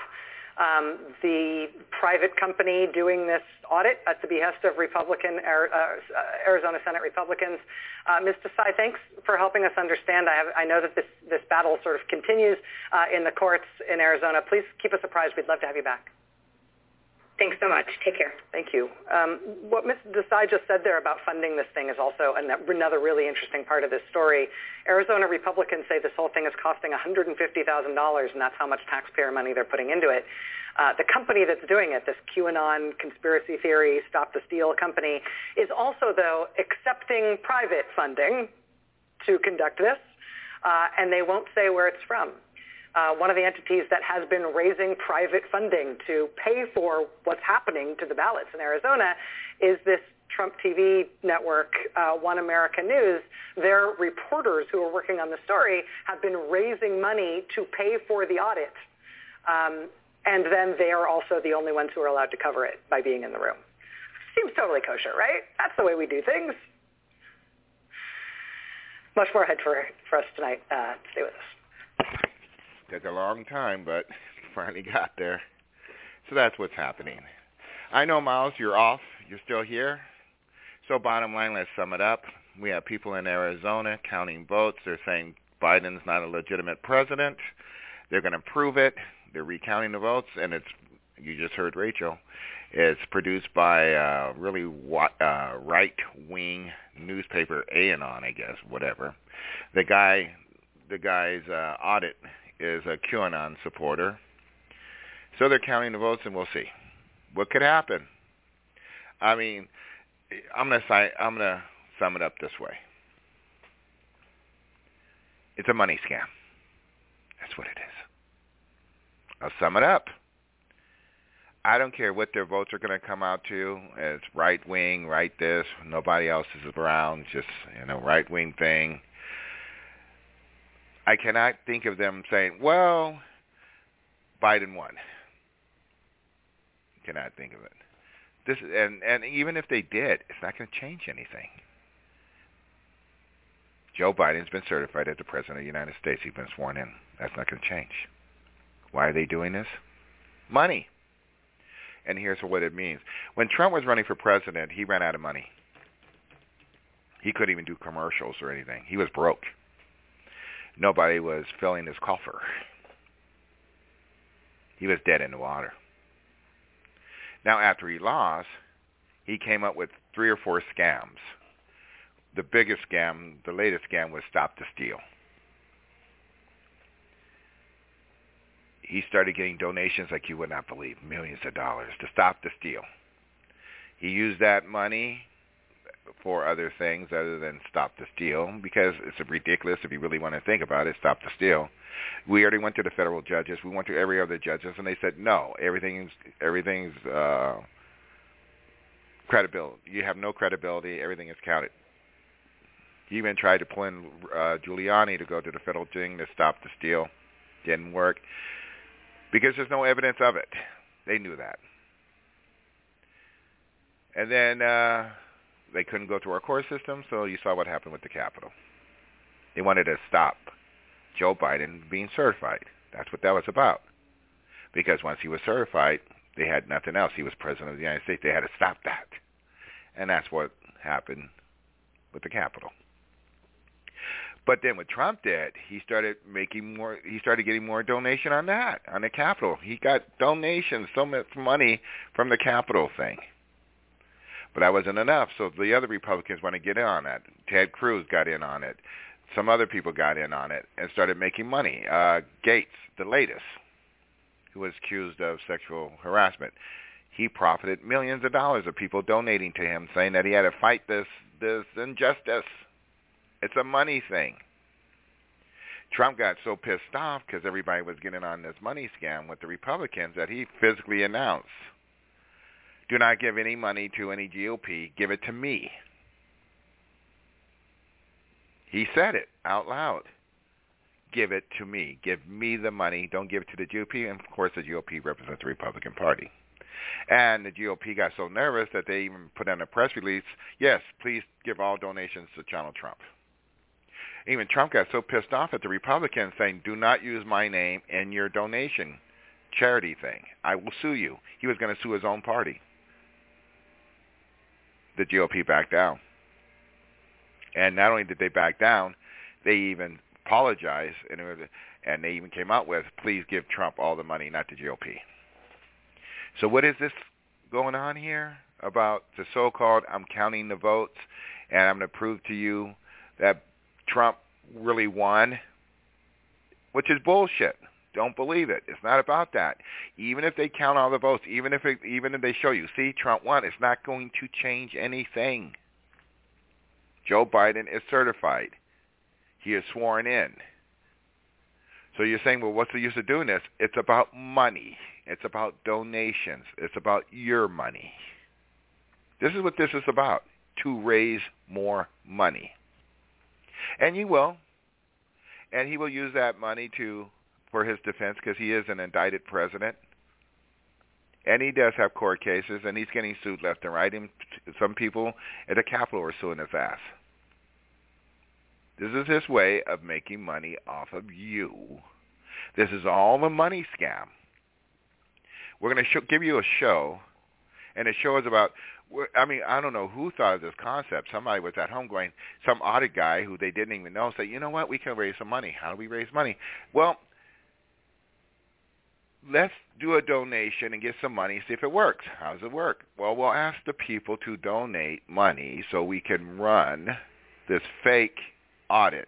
the private company doing this audit at the behest of Arizona Senate Republicans. Ms. Desai, thanks for helping us understand. I know that this battle sort of continues in the courts in Arizona. Please keep us apprised. We'd love to have you back. Thanks so much. Take care. Thank you. What Ms. Desai just said there about funding this thing is also another really interesting part of this story. Arizona Republicans say this whole thing is costing $150,000, and that's how much taxpayer money they're putting into it. The company that's doing it, this QAnon conspiracy theory, Stop the Steal company, is also, though, accepting private funding to conduct this, and they won't say where it's from. One of the entities that has been raising private funding to pay for what's happening to the ballots in Arizona is this Trump TV network, One America News. Their reporters who are working on the story have been raising money to pay for the audit. And then they are also the only ones who are allowed to cover it by being in the room. Seems totally kosher, right? That's the way we do things. Much more ahead for us tonight. Stay with us. Took a long time, but finally got there. So that's what's happening. I know, Miles, you're off. You're still here. So bottom line, let's sum it up. We have people in Arizona counting votes. They're saying Biden's not a legitimate president. They're going to prove it. They're recounting the votes, and it's, you just heard Rachel, it's produced by a really right-wing newspaper, Anon, I guess, whatever. The guy's audit is a QAnon supporter. So they're counting the votes, and we'll see what could happen. I mean, I'm gonna sum it up this way. It's a money scam. That's what it is. I'll sum it up. I don't care what their votes are going to come out to. It's right wing, right this. Nobody else is around. Just, right wing thing. I cannot think of them saying, well, Biden won. Cannot think of it. This and even if they did, it's not going to change anything. Joe Biden's been certified as the President of the United States. He's been sworn in. That's not going to change. Why are they doing this? Money. And here's what it means. When Trump was running for president, he ran out of money. He couldn't even do commercials or anything. He was broke. Nobody was filling his coffer. He was dead in the water. Now, after he lost, he came up with 3 or 4 scams. The biggest scam, the latest scam, was Stop the Steal. He started getting donations like you would not believe, millions of dollars, to stop the steal. He used that money for other things other than stop the steal, because it's ridiculous if you really want to think about it, stop the steal. We already went to the federal judges. We went to every other judges, and they said, no, everything's credibility. You have no credibility. Everything is counted. He even tried to pull in Giuliani to go to the federal thing to stop the steal. Didn't work. Because there's no evidence of it. They knew that. And then they couldn't go through our court system, so you saw what happened with the Capitol. They wanted to stop Joe Biden being certified. That's what that was about. Because once he was certified, they had nothing else. He was President of the United States. They had to stop that. And that's what happened with the Capitol. But then what Trump did, he started getting more donation on that, on the Capitol. He got donations, so much money from the Capitol thing. But that wasn't enough, so the other Republicans want to get in on that. Ted Cruz got in on it. Some other people got in on it and started making money. Gates, the latest, who was accused of sexual harassment, he profited millions of dollars of people donating to him, saying that he had to fight this injustice. It's a money thing. Trump got so pissed off because everybody was getting on this money scam with the Republicans that he physically announced, do not give any money to any GOP. Give it to me. He said it out loud. Give it to me. Give me the money. Don't give it to the GOP. And, of course, the GOP represents the Republican Party. And the GOP got so nervous that they even put out a press release, yes, please give all donations to Donald Trump. Even Trump got so pissed off at the Republicans saying, do not use my name in your donation charity thing. I will sue you. He was going to sue his own party. The GOP backed down. And not only did they back down, they even apologized, and they even came out with, please give Trump all the money, not the GOP. So what is this going on here about the so-called I'm counting the votes, and I'm going to prove to you that Trump really won, which is bullshit. Don't believe it. It's not about that. Even if they count all the votes, even if they show you, see, Trump won, it's not going to change anything. Joe Biden is certified. He is sworn in. So you're saying, well, what's the use of doing this? It's about money. It's about donations. It's about your money. This is what this is about, to raise more money. And you will. And he will use that money for his defense because he is an indicted president. And he does have court cases, and he's getting sued left and right. And some people at the Capitol are suing his ass. This is his way of making money off of you. This is all a money scam. We're going to give you a show, And the show is about, I mean, I don't know who thought of this concept. Somebody was at home going, some audit guy who they didn't even know said, you know what, we can raise some money. How do we raise money? Well, let's do a donation and get some money, see if it works. How does it work? Well, we'll ask the people to donate money so we can run this fake audit.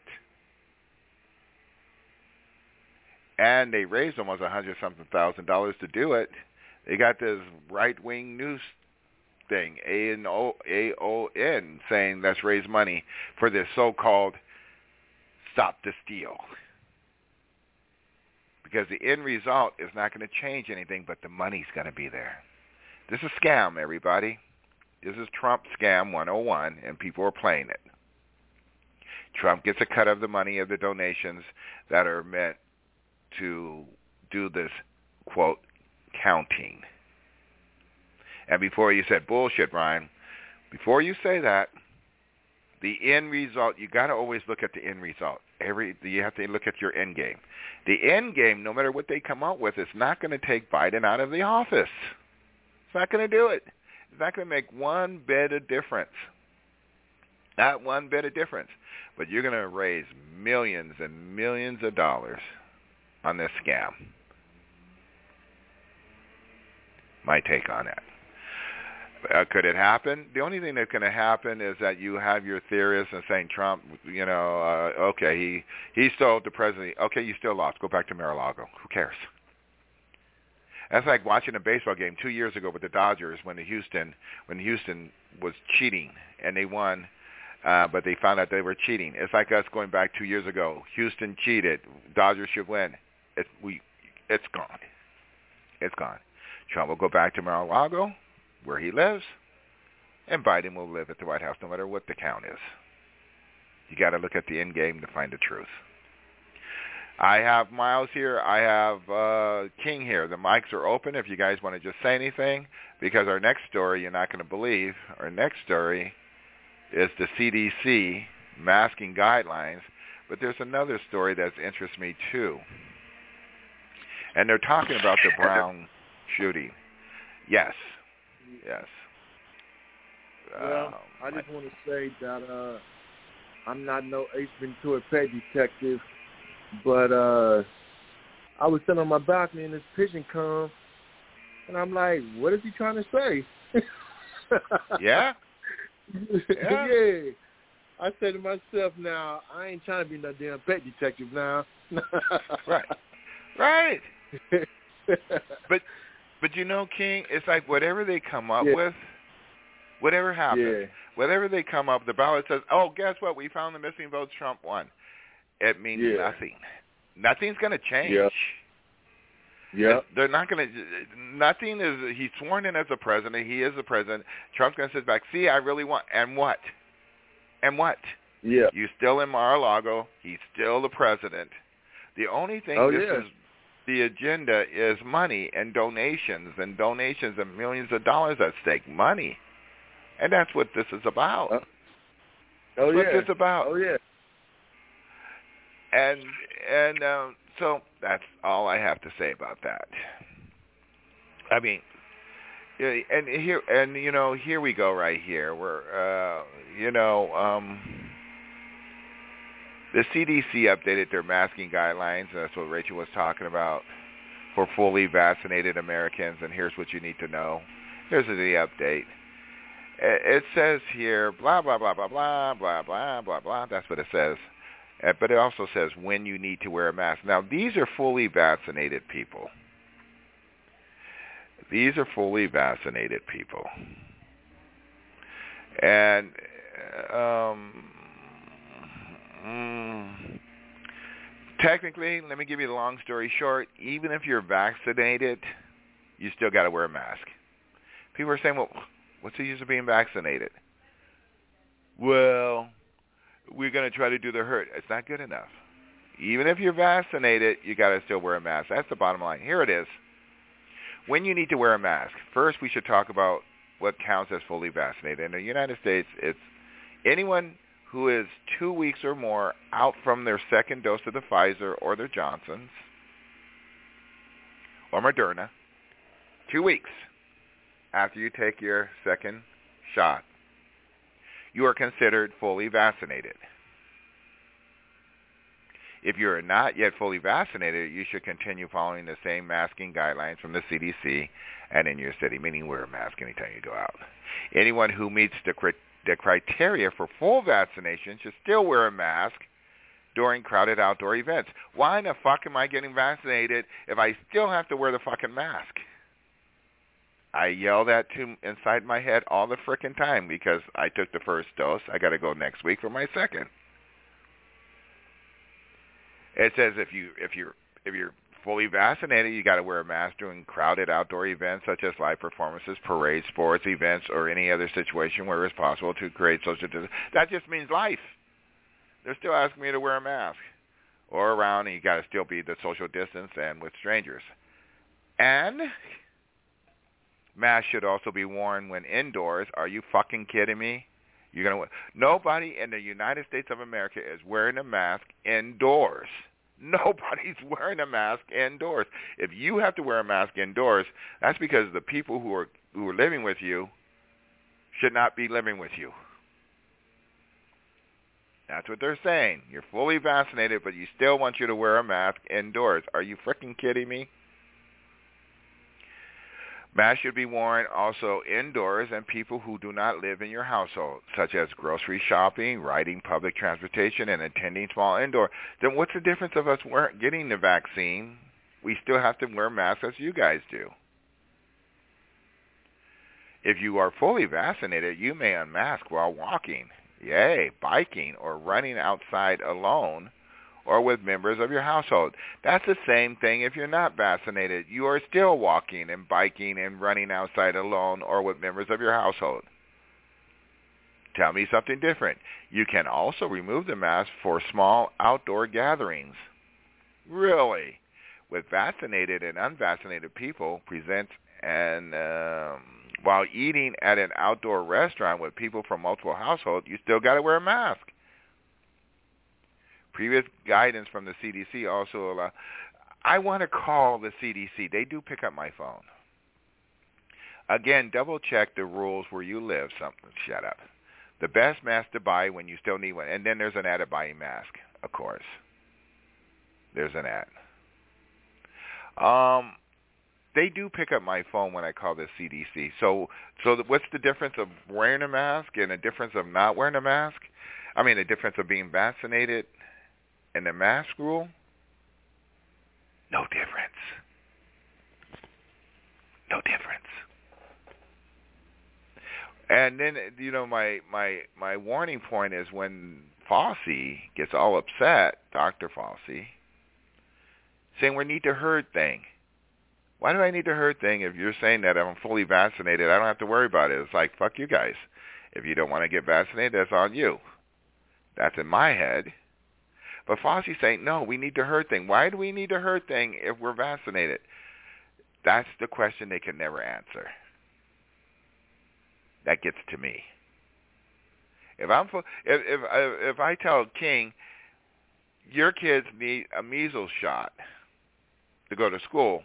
And they raised almost $100-something thousand to do it. They got this right-wing news thing, AON, saying let's raise money for this so-called Stop the Steal. Because the end result is not going to change anything, but the money's going to be there. This is a scam, everybody. This is Trump scam 101, and people are playing it. Trump gets a cut of the money of the donations that are meant to do this, quote, counting. And before you said bullshit, Ryan, before you say that, the end result, you got to always look at the end result. You have to look at your end game. The end game, no matter what they come up with, is not going to take Biden out of the office. It's not going to do it. It's not going to make one bit of difference. Not one bit of difference. But you're going to raise millions and millions of dollars on this scam. My take on that. Could it happen? The only thing that's going to happen is that you have your theorists and saying Trump, okay, he stole the presidency. Okay, you still lost. Go back to Mar-a-Lago. Who cares? That's like watching a baseball game 2 years ago with the Dodgers when Houston was cheating and they won, but they found out they were cheating. It's like us going back 2 years ago. Houston cheated. Dodgers should win. It's gone. It's gone. Trump will go back to Mar-a-Lago, where he lives, and Biden will live at the White House no matter what the count is. You got to look at the end game to find the truth. I have Miles here. I have King here. The mics are open if you guys want to just say anything, because our next story, you're not going to believe, our next story is the CDC masking guidelines, but there's another story that interests me too. And they're talking about the Brown shooting. Yes. Well, I just want to say that I'm not no Ace Ventura pet detective, but I was sitting on my balcony and this pigeon come, and I'm like, what is he trying to say? Yeah. Yeah. I said to myself, now, I ain't trying to be no damn pet detective now. Right. But you know, King, it's like whatever they come up with, whatever happens, whatever they come up, the ballot says, oh, guess what? We found the missing votes. Trump won. It means nothing. Nothing's going to change. They're not going to. Nothing is. He's sworn in as a president. He is the president. Trump's going to sit back. See, I really want. And what? And what? Yeah. You still in Mar-a-Lago. He's still the president. The only thing is. The agenda is money and donations and millions of dollars at stake. Money. And that's what this is about. That's what it's about. And so that's all I have to say about that. I mean, and here we go right here. We're, the CDC updated their masking guidelines. That's what Rachel was talking about for fully vaccinated Americans. And here's what you need to know. Here's the update. It says here, blah, blah, blah, blah, blah, blah, blah, blah, blah. That's what it says. But it also says when you need to wear a mask. Now, these are fully vaccinated people. These are fully vaccinated people. And technically, let me give you the long story short, even if you're vaccinated, you still got to wear a mask. People are saying, well, what's the use of being vaccinated? Well, we're going to try to do the herd. It's not good enough. Even if you're vaccinated, you got to still wear a mask. That's the bottom line. Here it is. When you need to wear a mask, first we should talk about what counts as fully vaccinated. In the United States, it's anyone who is 2 weeks or more out from their second dose of the Pfizer or their Johnson's or Moderna, 2 weeks after you take your second shot, you are considered fully vaccinated. If you are not yet fully vaccinated, you should continue following the same masking guidelines from the CDC and in your city, meaning wear a mask anytime you go out. Anyone who meets the criteria for full vaccination should still wear a mask during crowded outdoor events. Why in the fuck am I getting vaccinated if I still have to wear the fucking mask? I yell that to inside my head all the frickin' time because I took the first dose. I got to go next week for my second. It says if you're fully vaccinated, you got to wear a mask during crowded outdoor events such as live performances, parades, sports events, or any other situation where it's possible to create social distance. That just means life. They're still asking me to wear a mask or around, and you got to still be the social distance and with strangers. And masks should also be worn when indoors. Are you fucking kidding me? Nobody in the United States of America is wearing a mask indoors. Nobody's wearing a mask indoors. If you have to wear a mask indoors, that's because the people who are living with you should not be living with you. That's what they're saying. You're fully vaccinated, but you still want you to wear a mask indoors. Are you freaking kidding me? Masks should be worn also indoors and people who do not live in your household, such as grocery shopping, riding public transportation, and attending small indoor. Then what's the difference of us getting the vaccine? We still have to wear masks as you guys do. If you are fully vaccinated, you may unmask while walking, biking, or running outside alone, or with members of your household. That's the same thing if you're not vaccinated. You are still walking and biking and running outside alone or with members of your household. Tell me something different. You can also remove the mask for small outdoor gatherings. Really? With vaccinated and unvaccinated people present and while eating at an outdoor restaurant with people from multiple households, you still got to wear a mask. Previous guidance from the CDC also allow. I want to call the CDC. They do pick up my phone. Again, double check the rules where you live. Shut up. The best mask to buy when you still need one. And then there's an ad to buy a mask, of course. There's an ad. They do pick up my phone when I call the CDC. So what's the difference of wearing a mask and the difference of not wearing a mask? I mean, the difference of being vaccinated and the mask rule? No difference. No difference. And then, my warning point is when Fauci gets all upset, Dr. Fauci, saying we need the herd thing. Why do I need the herd thing if you're saying that I'm fully vaccinated? I don't have to worry about it. It's like, fuck you guys. If you don't want to get vaccinated, that's on you. That's in my head. But Fauci's saying, no, we need the herd thing. Why do we need the herd thing if we're vaccinated? That's the question they can never answer. That gets to me. If I tell King, your kids need a measles shot to go to school,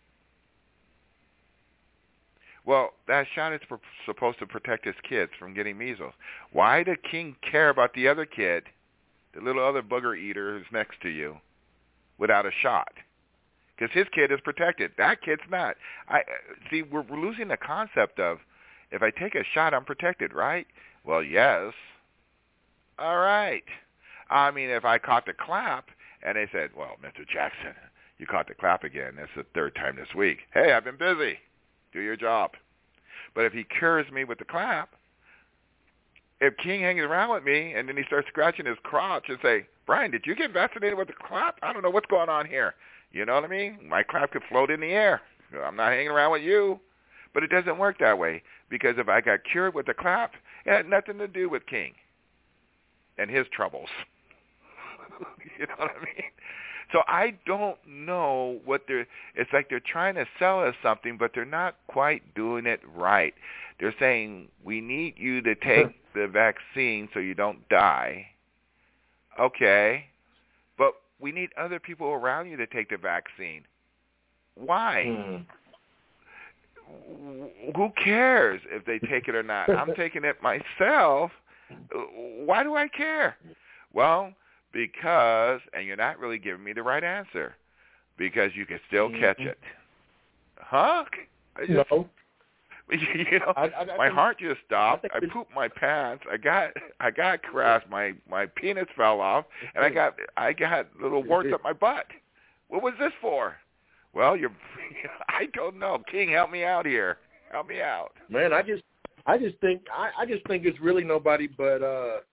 well, that shot is supposed to protect his kids from getting measles. Why did King care about the other kid, the little other booger eater who's next to you, without a shot? Because his kid is protected. That kid's not. See, we're losing the concept of, if I take a shot, I'm protected, right? Well, yes. All right. I mean, if I caught the clap, and they said, well, Mr. Jackson, you caught the clap again. That's the third time this week. Hey, I've been busy. Do your job. But if he cures me with the clap, if King hangs around with me and then he starts scratching his crotch and say, Brian, did you get vaccinated with the clap? I don't know what's going on here. You know what I mean? My clap could float in the air. I'm not hanging around with you. But it doesn't work that way, because if I got cured with the clap, it had nothing to do with King and his troubles. You know what I mean? So I don't know what it's like they're trying to sell us something, but they're not quite doing it right. They're saying, we need you to take the vaccine so you don't die. Okay, but we need other people around you to take the vaccine. Why? who cares if they take it or not? I'm taking it myself. Why do I care? Well, because, and you're not really giving me the right answer, because you can still catch it. Huh? No. You know, my heart just stopped. I pooped my pants. I got crashed. My penis fell off, and I got little warts up my butt. What was this for? Well, I don't know. King, help me out here. Help me out. Man, I just think it's really nobody but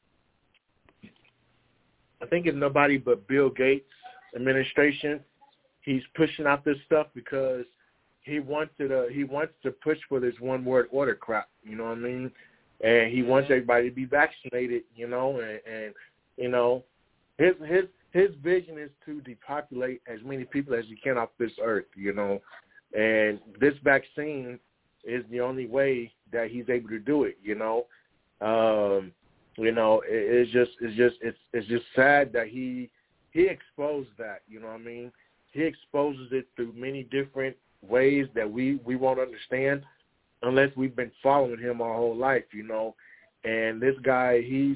I think it's nobody but Bill Gates' administration. He's pushing out this stuff because he wants to push for this one world order crap, you know what I mean? And he wants everybody to be vaccinated, you know, and you know, his vision is to depopulate as many people as he can off this earth, you know. And this vaccine is the only way that he's able to do it, you know. You know, it's just sad that he exposed that, you know what I mean? He exposes it through many different ways that we won't understand unless we've been following him our whole life, you know. And this guy, he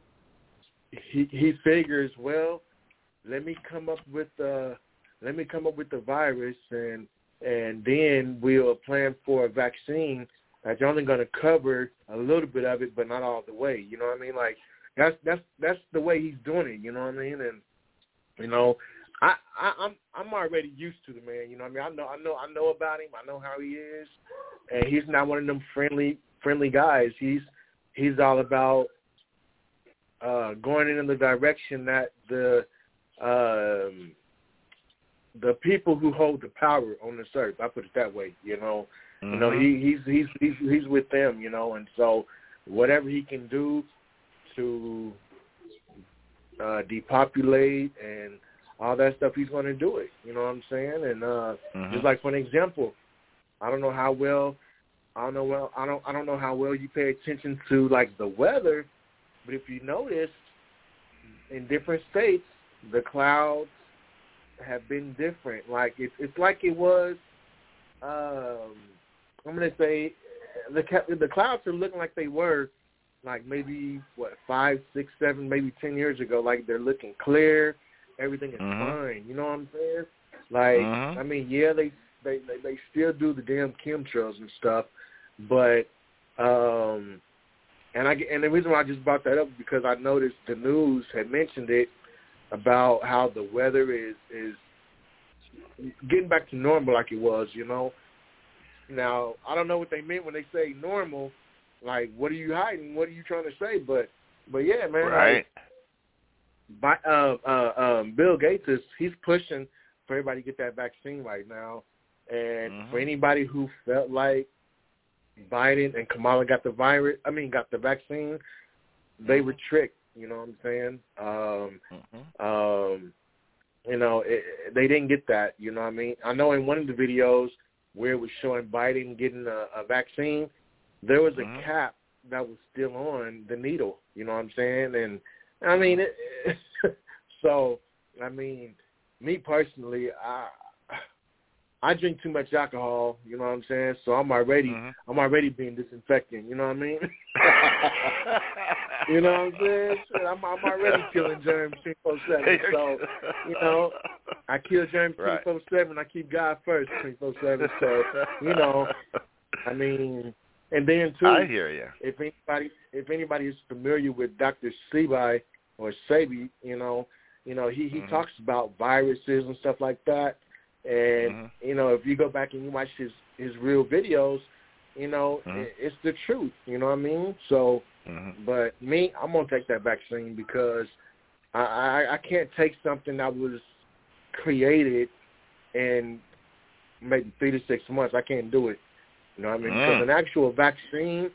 figures, well, let me come up with the virus, and then we'll plan for a vaccine that's only going to cover a little bit of it, but not all the way. You know what I mean? Like that's the way he's doing it. You know what I mean? And you know, I'm already used to the man. You know what I mean? I know about him. I know how he is, and he's not one of them friendly guys. He's all about going in the direction that the people who hold the power on this earth, I put it that way, you know. Mm-hmm. You know, he's with them, you know, and so whatever he can do to depopulate and all that stuff, he's going to do it. You know what I'm saying? And just like for an example, I don't know how well you pay attention to like the weather, but if you notice, in different states, the clouds have been different. Like it's like it was. I'm gonna say the clouds are looking like they were, like maybe 5, 6, 7, maybe 10 years ago. Like they're looking clear. Everything is fine. You know what I'm saying? Like I mean, yeah, they still do the damn chemtrails and stuff, but and the reason why I just brought that up is because I noticed the news had mentioned it about how the weather is getting back to normal like it was, you know. Now, I don't know what they meant when they say normal. Like, what are you hiding? What are you trying to say? But yeah, man. Right. Like, Bill Gates he's pushing for everybody to get that vaccine right now. And for anybody who felt like Biden and Kamala got the vaccine, they were tricked. You know what I'm saying? You know, they didn't get that. You know what I mean? I know in one of the videos where it was showing Biden getting a vaccine, there was a cap that was still on the needle. You know what I'm saying? And I mean, so I mean, me personally, I drink too much alcohol, you know what I'm saying? So I'm already being disinfectant, you know what I mean? You know what I'm saying? I'm already killing germs 24/7. So, you know, I kill germs 24/7. I keep God first 24/7. So, you know, I mean, and then too, I hear you. If anybody is familiar with Dr. Sebi or Sebi, you know, he talks about viruses and stuff like that. And, you know, if you go back and you watch his real videos, you know, it's the truth, you know what I mean? So, but me, I'm going to take that vaccine because I can't take something that was created in maybe 3 to 6 months. I can't do it, you know what I mean? Because an actual vaccine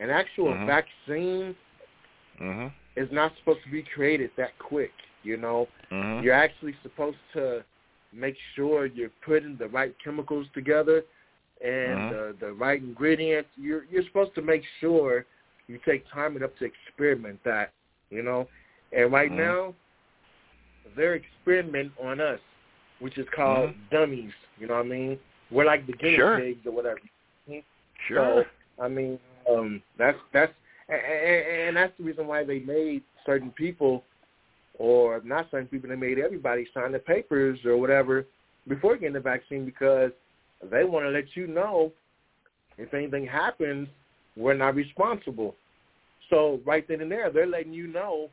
is not supposed to be created that quick, you know? You're actually supposed to make sure you're putting the right chemicals together and the right ingredients. You're supposed to make sure you take time enough to experiment that, you know. And right now, they're experimenting on us, which is called dummies, you know what I mean? We're like the guinea pigs or whatever. Sure. So, I mean, that's and that's the reason why they made certain people, or not certain people, they made everybody sign the papers or whatever before getting the vaccine, because they want to let you know if anything happens, we're not responsible. So right then and there, they're letting you know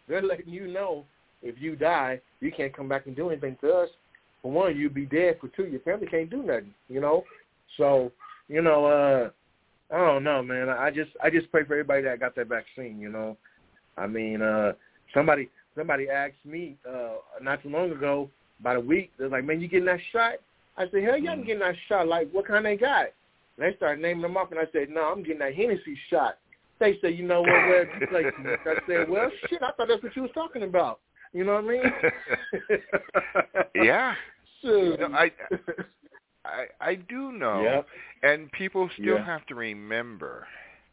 if you die, you can't come back and do anything to us. For one, you'd be dead. For two, your family can't do nothing, you know? So, you know, I don't know, man. I just pray for everybody that got that vaccine, you know? I mean, somebody asked me not too long ago, about a week, they're like, man, you getting that shot? I said, hell yeah, I'm getting that shot. Like, what kind they got? And they started naming them up, and I said, no, I'm getting that Hennessy shot. They said, you know what, where you place me? I said, well, shit, I thought that's what you was talking about. You know what I mean? Yeah. So, I do know. Yep. And people still have to remember,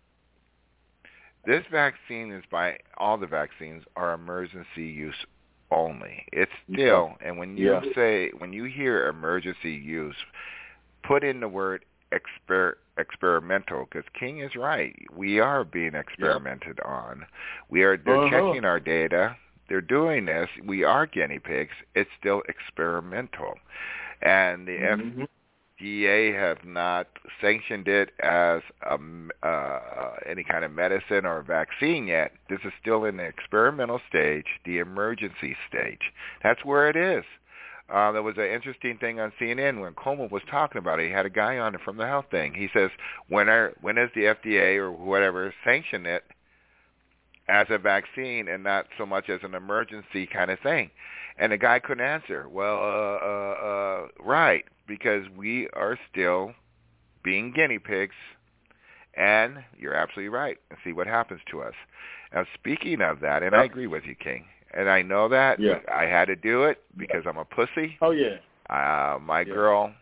this vaccine is all the vaccines are emergency use only. It's still, and when you when you hear emergency use, put in the word experimental, because King is right. We are being experimented on. They're checking our data. They're doing this. We are guinea pigs. It's still experimental. And the FDA have not sanctioned it as any kind of medicine or vaccine yet. This is still in the experimental stage, the emergency stage. That's where it is. There was an interesting thing on CNN when Cuomo was talking about it. He had a guy on it from the health thing. He says, when is the FDA or whatever sanction it as a vaccine and not so much as an emergency kind of thing? And the guy couldn't answer. Well, right, because we are still being guinea pigs, and you're absolutely right, and see what happens to us. Now, speaking of that, and I agree with you, King, and I know that I had to do it because I'm a pussy. Oh, yeah. My girl,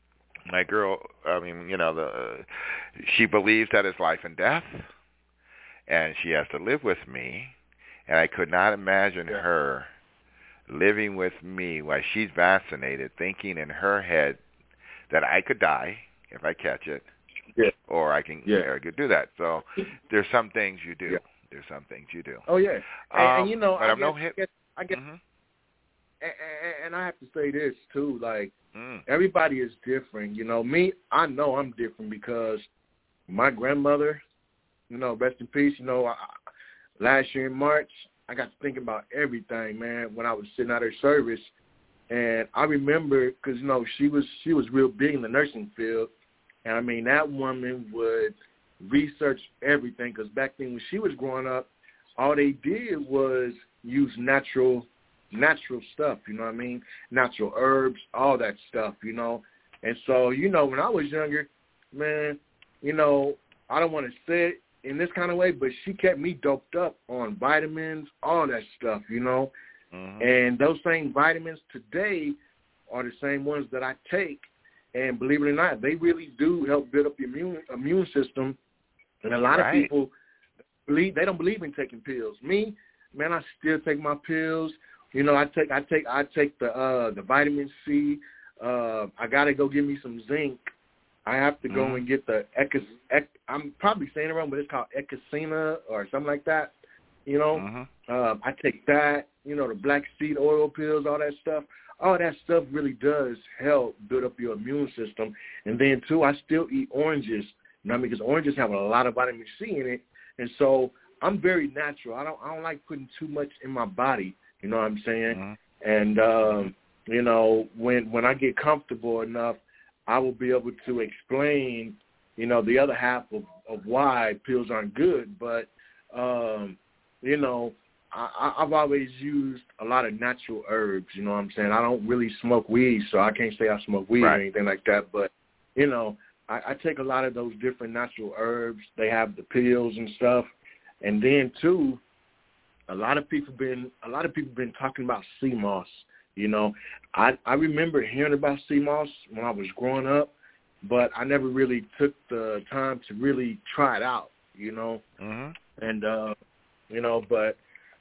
I mean, you know, she believes that it's life and death, and she has to live with me, and I could not imagine her living with me while she's vaccinated, thinking in her head that I could die if I catch it, or I can do that. So there's some things you do. There's some things you do. Oh, yeah. And you know, but I guess and I have to say this, too, like, everybody is different. You know, me, I know I'm different because my grandmother, you know, rest in peace, you know, last year in March, I got to thinking about everything, man, when I was sitting out her service. And I remember, because, you know, she was real big in the nursing field. And, I mean, that woman would research everything, because back then when she was growing up, all they did was use natural stuff, you know what I mean? Natural herbs, all that stuff, you know. And so, you know, when I was younger, man, you know, I don't want to say it in this kind of way, but she kept me doped up on vitamins, all that stuff, you know. And those same vitamins today are the same ones that I take. And believe it or not, they really do help build up your immune system. And a lot of people they don't believe in taking pills. Me, man, I still take my pills. You know, I take the vitamin C. I gotta go get me some zinc. I have to go and get the I'm probably saying it wrong, but it's called Ecosina or something like that. You know, I take that. You know, the black seed oil pills, all that stuff. All that stuff really does help build up your immune system. And then too, I still eat oranges. You know, because oranges have a lot of vitamin C in it, and so I'm very natural. I don't like putting too much in my body. You know what I'm saying? And you know, when I get comfortable enough, I will be able to explain, you know, the other half of why pills aren't good. But you know, I've always used a lot of natural herbs. You know what I'm saying? I don't really smoke weed, so I can't say I smoke weed or anything like that. But you know, I take a lot of those different natural herbs. They have the pills and stuff. And then too, a lot of people been talking about sea moss. You know, I remember hearing about sea moss when I was growing up, but I never really took the time to really try it out. You know, and you know, but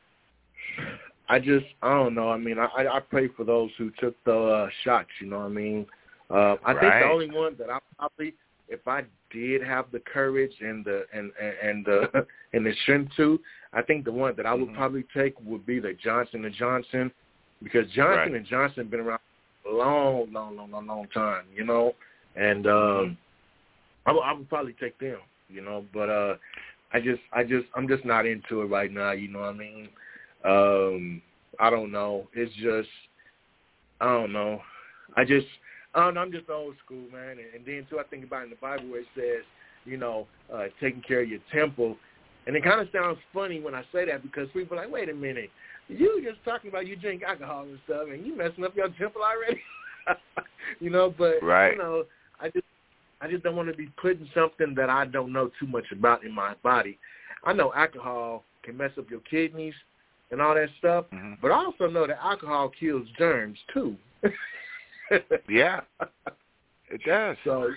I don't know. I mean, I pray for those who took the shots. You know what I mean? I think the only one that if I did have the courage and the strength to, I think the one that I would probably take would be the Johnson & Johnson, because Johnson & Johnson been around a long time, you know, and I would probably take them, you know, but I'm just not into it right now, you know what I mean? I don't know. It's just, I don't know. I'm just old school, man. And then, too, I think about in the Bible where it says, you know, taking care of your temple. And it kind of sounds funny when I say that, because people are like, wait a minute, you just talking about you drink alcohol and stuff, and you messing up your temple already? You know, but, you know, I just don't want to be putting something that I don't know too much about in my body. I know alcohol can mess up your kidneys and all that stuff, but I also know that alcohol kills germs, too. Yeah, it does. So,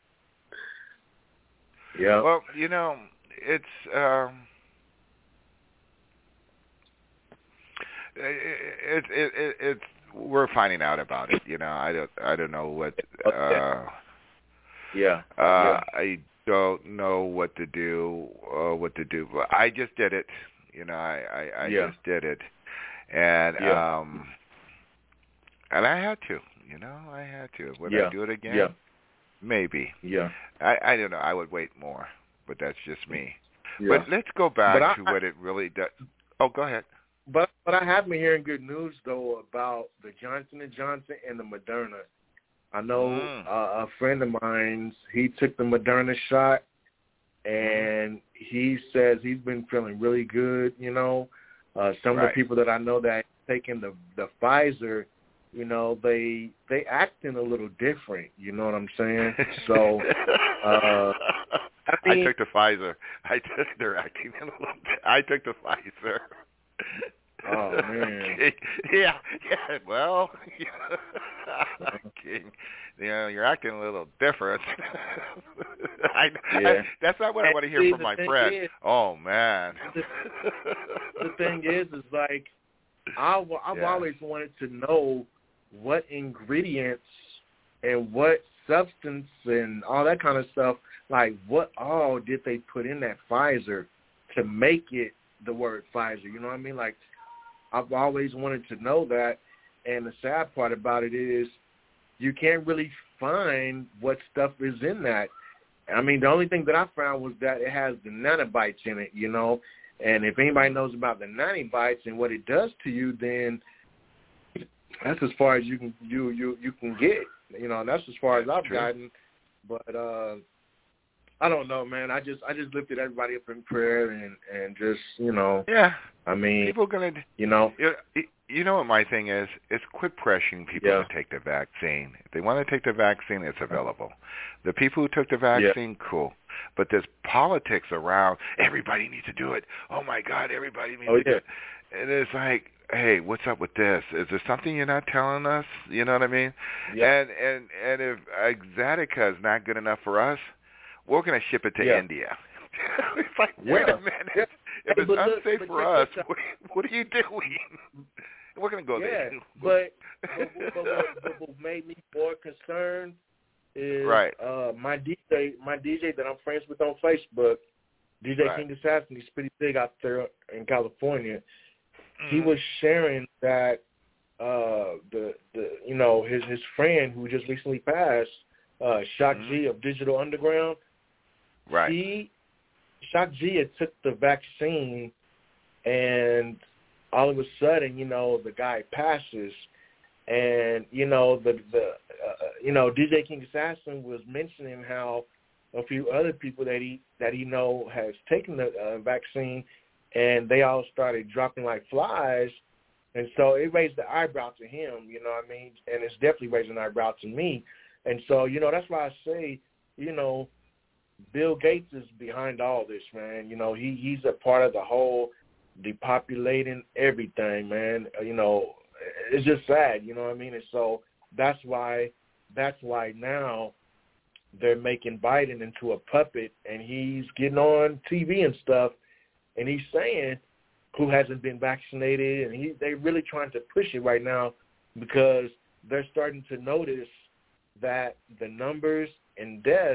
yeah. Well, you know, it's we're finding out about it. You know, I don't know what. I don't know what to do. But I just did it. You know, I just did it, and and I had to. You know, I had to. Would I do it again? Yeah. Maybe. Yeah. I don't know. I would wait more, but that's just me. Yeah. But let's go back to what it really does. Oh, go ahead. But I have been hearing good news, though, about the Johnson & Johnson and the Moderna. I know a friend of mine, he took the Moderna shot, and he says he's been feeling really good, you know. Some of the people that I know that taken the Pfizer, you know, they acting a little different, you know what I'm saying? So, I took the Pfizer. They're acting a little bit. I took the Pfizer. Oh, man. Yeah. Well, you know, you're acting a little different. That's not what I want to hear from my friend. Oh, man. The thing is like, I've always wanted to know what ingredients and what substance and all that kind of stuff, like what all did they put in that Pfizer to make it the word Pfizer, you know what I mean? Like, I've always wanted to know that, and the sad part about it is you can't really find what stuff is in that. I mean, the only thing that I found was that it has the nanobites in it, you know, and if anybody knows about the nanobites and what it does to you, then that's as far as you can get, you know. That's as far as I've gotten. But I don't know, man. I just lifted everybody up in prayer and just, you know. Yeah. I mean, people gonna, you know. You know what my thing is? It's quit pressuring people to take the vaccine. If they want to take the vaccine, it's available. The people who took the vaccine, cool. But there's politics around. Everybody needs to do it. Oh my God, everybody needs to do it. And it's like, hey, what's up with this? Is there something you're not telling us? You know what I mean? Yeah. And if Exotica is not good enough for us, we're going to ship it to India. It's like, wait a minute. If it's unsafe for us, what are you doing? We're going to go there. But what made me more concerned is my DJ that I'm friends with on Facebook, DJ King Assassin, he's pretty big out there in California. He was sharing that the you know, his friend who just recently passed, Shock G of Digital Underground. Shock G had took the vaccine, and all of a sudden, you know, the guy passes, and you know you know, DJ King Assassin was mentioning how a few other people that he know has taken the vaccine, and they all started dropping like flies, and so it raised the eyebrow to him, you know what I mean? And it's definitely raising an eyebrow to me. And so, you know, that's why I say, you know, Bill Gates is behind all this, man. You know, he's a part of the whole depopulating everything, man. You know, it's just sad, you know what I mean? And so that's why now they're making Biden into a puppet, and he's getting on TV and stuff, and he's saying who hasn't been vaccinated, and they're really trying to push it right now because they're starting to notice that the numbers in death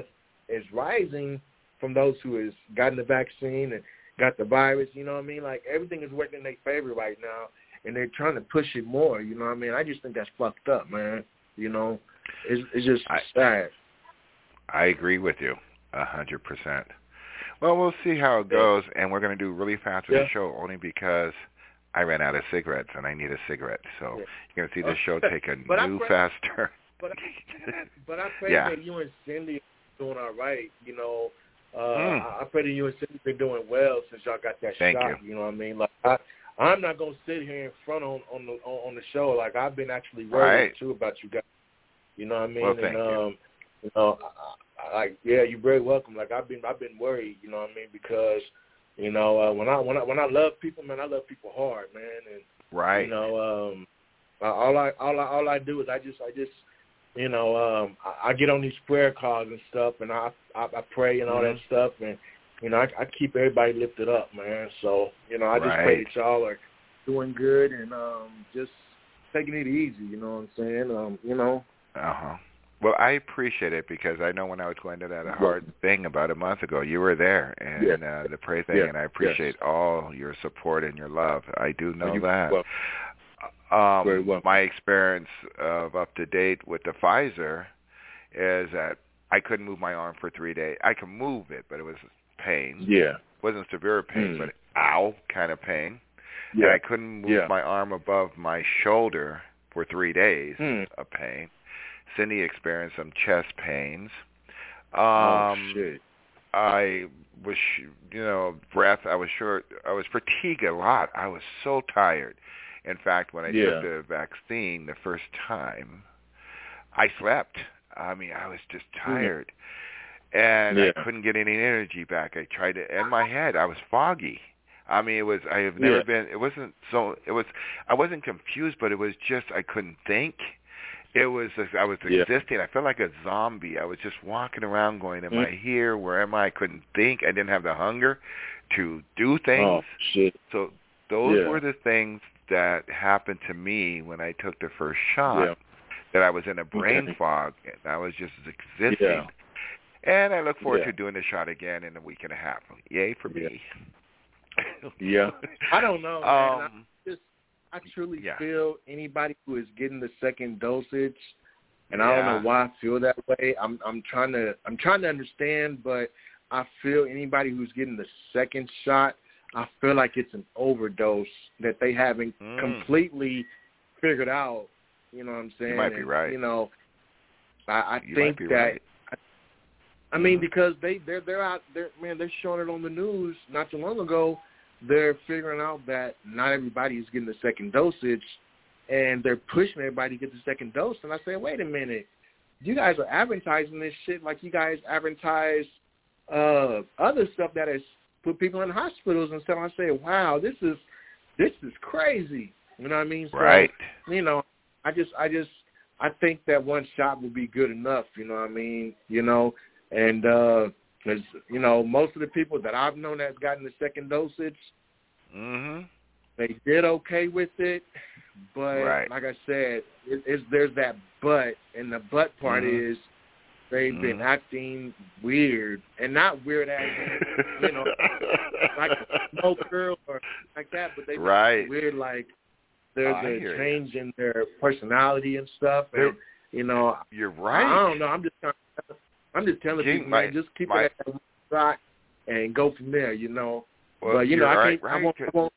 is rising from those who has gotten the vaccine and got the virus. You know what I mean? Like, everything is working in their favor right now, and they're trying to push it more. You know what I mean? I just think that's fucked up, man. You know, it's just sad. I agree with you 100%. Well, we'll see how it goes, and we're going to do really fast with the show only because I ran out of cigarettes, and I need a cigarette. So you're going to see this show take a faster. But I pray that you and Cindy are doing all right. You know, I pray that you and Cindy been doing well since y'all got that shot. You know what I mean? Like, I'm not going to sit here in front on the show. Like, I've been actually worried, too, about you guys. You know what I mean? Well, thank you. You know, you're very welcome. Like, I've been worried. You know what I mean? Because, you know, when I love people, man, I love people hard, man. And you know, all I do is I just you know, I get on these prayer calls and stuff, and I pray and all that stuff, and you know, I keep everybody lifted up, man. So, you know, I just pray that y'all are doing good and just taking it easy. You know what I'm saying? You know. Well, I appreciate it because I know when I was going to that hard thing about a month ago, you were there, and the prayer thing, and I appreciate all your support and your love. I do know that. My experience of up to date with the Pfizer is that I couldn't move my arm for 3 days. I could move it, but it was pain. It wasn't severe pain, but ow kind of pain. And I couldn't move my arm above my shoulder for 3 days of pain. Cindy experienced some chest pains. I was, you know, breath. I was short. I was fatigued a lot. I was so tired. In fact, when I took the vaccine the first time, I slept. I mean, I was just tired. And I couldn't get any energy back. I tried to, in my head, I was foggy. I mean, it was, I have never been, it wasn't so, it was, I wasn't confused, but it was just, I couldn't think. It was, I was existing. I felt like a zombie. I was just walking around going, am I here? Where am I? I couldn't think. I didn't have the hunger to do things. So those were the things that happened to me when I took the first shot, that I was in a brain fog, and I was just existing. And I look forward to doing the shot again in a week and a half. Yay for me. I don't know, man. I truly feel anybody who is getting the second dosage, and I don't know why I feel that way. I'm trying to understand, but I feel anybody who's getting the second shot, I feel like it's an overdose that they haven't completely figured out. You know what I'm saying? You might be right. You know, I think that. I mean, because they're out there, man. They're showing it on the news not too long ago. They're figuring out that not everybody is getting the second dosage, and they're pushing everybody to get the second dose. And I say, wait a minute, you guys are advertising this shit like you guys advertise other stuff that has put people in hospitals and stuff. I say, wow, this is crazy. You know what I mean? So, you know, I think that one shot would be good enough. You know what I mean? You know, and because, you know, most of the people that I've known that's gotten the second dosage, they did okay with it. But like I said, there's that but, and the but part is they've been acting weird, and not weird as, you know, like a smoker or like that, but they've been weird like there's a change in their personality and stuff. And, you know, you're right. I don't know. I'm just telling people, man, just keep it at that one shot and go from there, you know. Well, but, you know, I won't.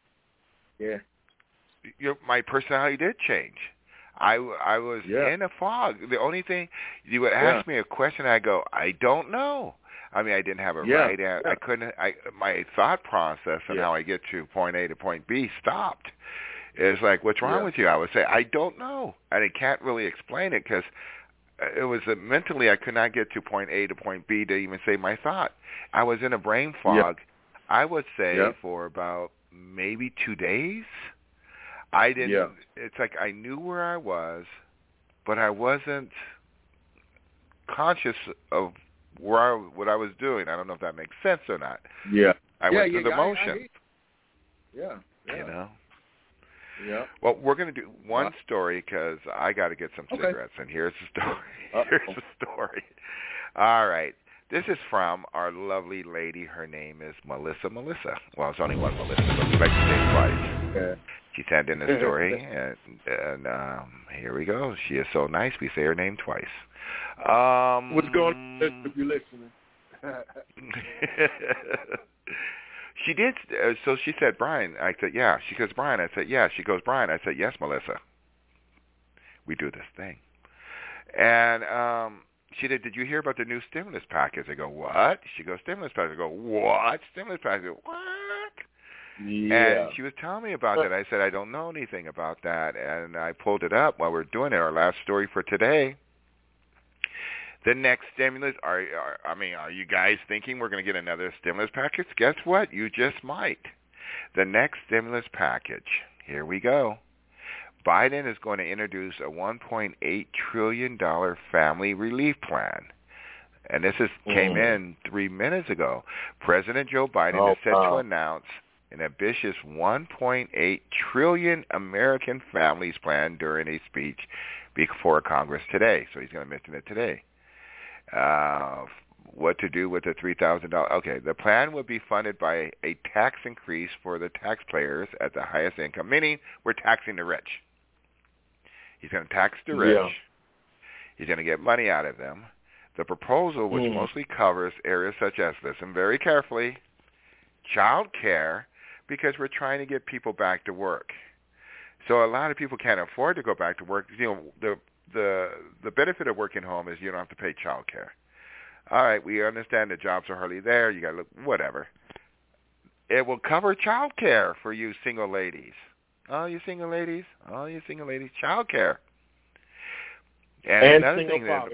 My personality did change. I was in a fog. The only thing, you would ask me a question, I go, I don't know. I mean, I didn't have a right answer. I couldn't. My thought process and how I get to point A to point B stopped. It's like, what's wrong with you? I would say, I don't know. And I can't really explain it because it was mentally I could not get to point A to point B to even say my thought. I was in a brain fog, I would say, for about maybe 2 days. I didn't, it's like I knew where I was, but I wasn't conscious of what I was doing. I don't know if that makes sense or not. I went through the motions. You know? Well, we're going to do one story because I got to get some cigarettes, and here's the story. Here's the story. All right. This is from our lovely lady. Her name is Melissa. Well, it's only one Melissa, but we like to say it twice. Okay. She sent in a story, and here we go. She is so nice, we say her name twice. What's going on if you're listening? She did. So she said, Brian. I said, yeah. She goes, Brian. I said, yeah. She goes, Brian. I said, yes, Melissa. We do this thing. And she did you hear about the new stimulus package? I go, what? She goes, stimulus package. I go, what? Stimulus package? I go, what? Yeah. And she was telling me about that. I said, I don't know anything about that. And I pulled it up while we were doing it, our last story for today. The next stimulus, are you guys thinking we're going to get another stimulus package? Guess what? You just might. The next stimulus package, here we go. Biden is going to introduce a $1.8 trillion family relief plan. And this came in 3 minutes ago. President Joe Biden is set to announce an ambitious $1.8 trillion American families plan during a speech before Congress today. So he's going to mention it today. What to do with the $3,000. Okay, the plan will be funded by a tax increase for the taxpayers at the highest income, meaning we're taxing the rich. He's going to tax the rich. Yeah. He's going to get money out of them. The proposal, which mostly covers areas such as, listen very carefully, child care, because we're trying to get people back to work. So a lot of people can't afford to go back to work. You know, the benefit of working home is you don't have to pay child care. All right, we understand the jobs are hardly there. You got to look, whatever. It will cover child care for you single ladies. Oh, you single ladies, child care. And another thing that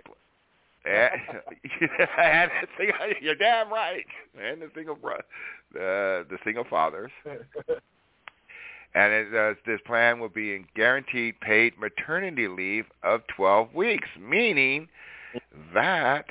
you're damn right. And the single fathers. And this plan will be in guaranteed paid maternity leave of 12 weeks, meaning that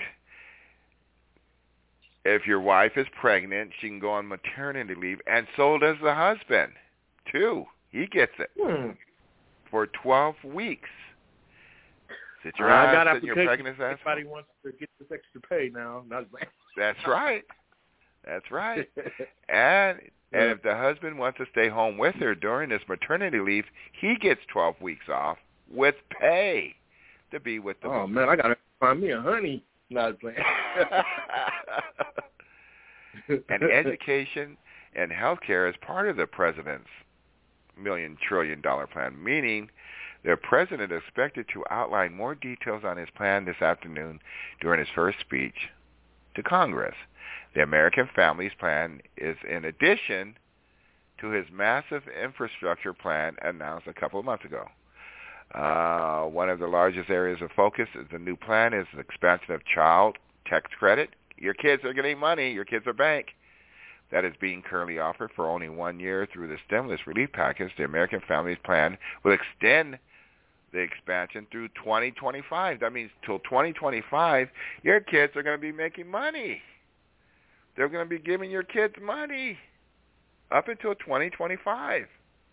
if your wife is pregnant, she can go on maternity leave, and so does the husband, too. He gets it for 12 weeks. Sit your ass in your pregnant ass. Everybody wants to get this extra pay now. That's right. That's right. And if the husband wants to stay home with her during this maternity leave, he gets 12 weeks off with pay to be with the Oh, man, I got to find me a honey. Not playing. And education and health care is part of the president's $1 trillion plan, meaning the president is expected to outline more details on his plan this afternoon during his first speech to Congress. The American Families Plan is in addition to his massive infrastructure plan announced a couple of months ago. One of the largest areas of focus is the new plan is the expansion of child tax credit. Your kids are getting money. Your kids are bank. That is being currently offered for only 1 year through the stimulus relief package. The American Families Plan will extend the expansion through 2025. That means till 2025, your kids are going to be making money. They're going to be giving your kids money up until 2025.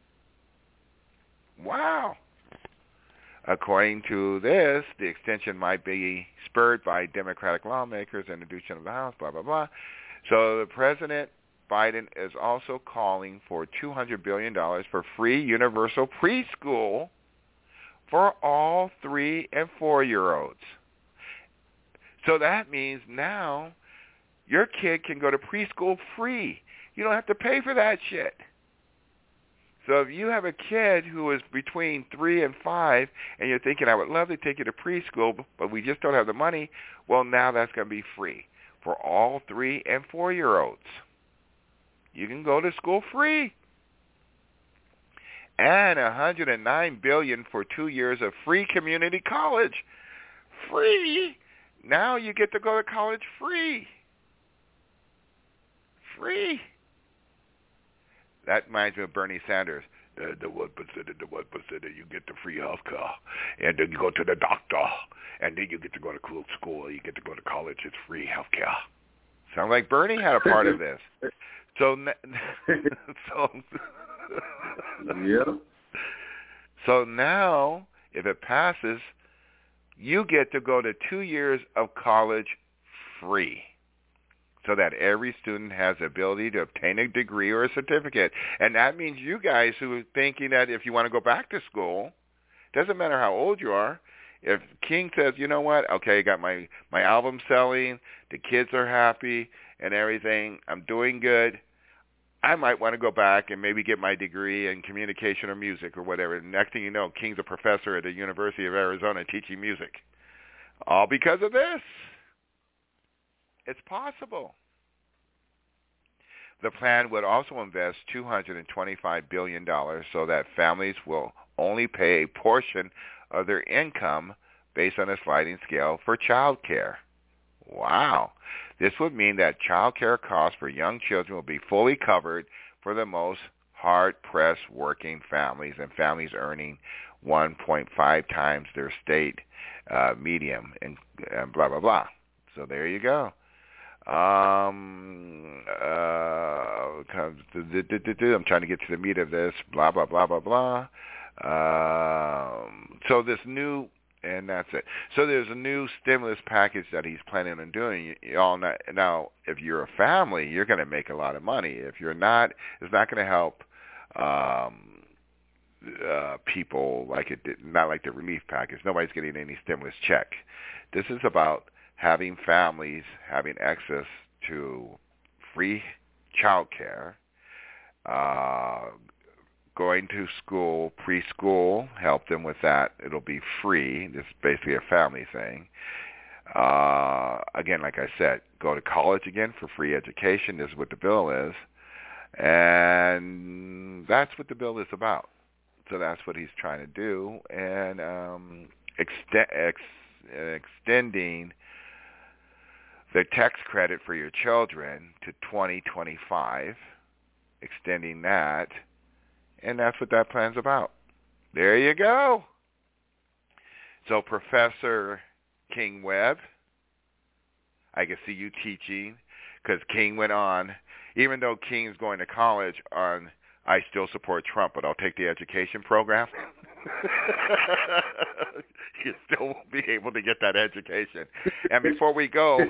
Wow. According to this, the extension might be spurred by Democratic lawmakers and introduction of the House, blah, blah, blah. So the President Biden is also calling for $200 billion for free universal preschool for all 3- and 4-year-olds. So that means now your kid can go to preschool free. You don't have to pay for that shit. So if you have a kid who is between 3 and 5 and you're thinking, I would love to take you to preschool, but we just don't have the money, well, now that's going to be free for all 3- and 4-year-olds. You can go to school free. And $109 billion for 2 years of free community college. Free. Now you get to go to college free. Free. That reminds me of Bernie Sanders. The 1%, you get the free health care. And then you go to the doctor. And then you get to go to school. You get to go to college. It's free health care. Sounds like Bernie had a part of this. So now, if it passes, you get to go to 2 years of college free. so that every student has the ability to obtain a degree or a certificate. And that means you guys who are thinking that if you want to go back to school, doesn't matter how old you are, if King says, you know what, okay, I got my album selling, the kids are happy and everything, I'm doing good, I might want to go back and maybe get my degree in communication or music or whatever. And next thing you know, King's a professor at the University of Arizona teaching music. All because of this. It's possible. The plan would also invest $225 billion so that families will only pay a portion of their income based on a sliding scale for child care. Wow. This would mean that child care costs for young children will be fully covered for the most hard-pressed working families and families earning 1.5 times their state median and blah, blah, blah. So there you go. I'm trying to get to the meat of this, blah, blah, blah, blah, blah. So this new, and that's it. So there's a new stimulus package that he's planning on doing. Now, if you're a family, you're going to make a lot of money. If you're not, it's not going to help people like it did, not like the relief package. Nobody's getting any stimulus check. This is about having families having access to free child care, going to school, preschool, help them with that. It'll be free. This is basically a family thing. Again, like I said, go to college again for free education. This is what the bill is. And that's what the bill is about. So that's what he's trying to do. And extending the tax credit for your children to 2025, extending that, and that's what that plan's about. There you go. So Professor King Webb, I can see you teaching, because King went on, even though King's going to college on, I still support Trump, but I'll take the education program. You still won't be able to get that education. And before we go,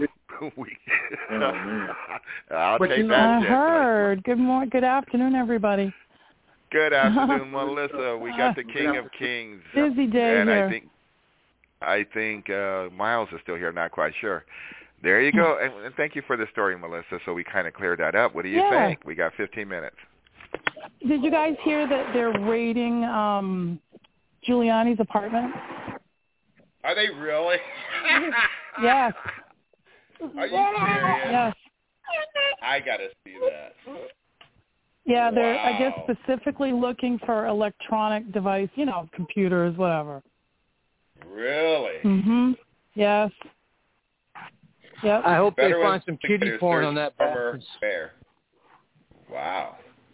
I'll take that. I heard. Good afternoon, everybody. Good afternoon, Melissa. We got the King of Kings. Busy day and here. I think Miles is still here. Not quite sure. There you go. And thank you for the story, Melissa. So we kind of cleared that up. What do you think? We got 15 minutes. Did you guys hear that they're raiding Giuliani's apartment? Are they really? Yes. Are you serious? Yes. I got to see that. Yeah, they're, I guess, specifically looking for electronic device, computers, whatever. Really? Mm-hmm. Yes. Yep. I hope they find some kiddie porn on that bear. Wow.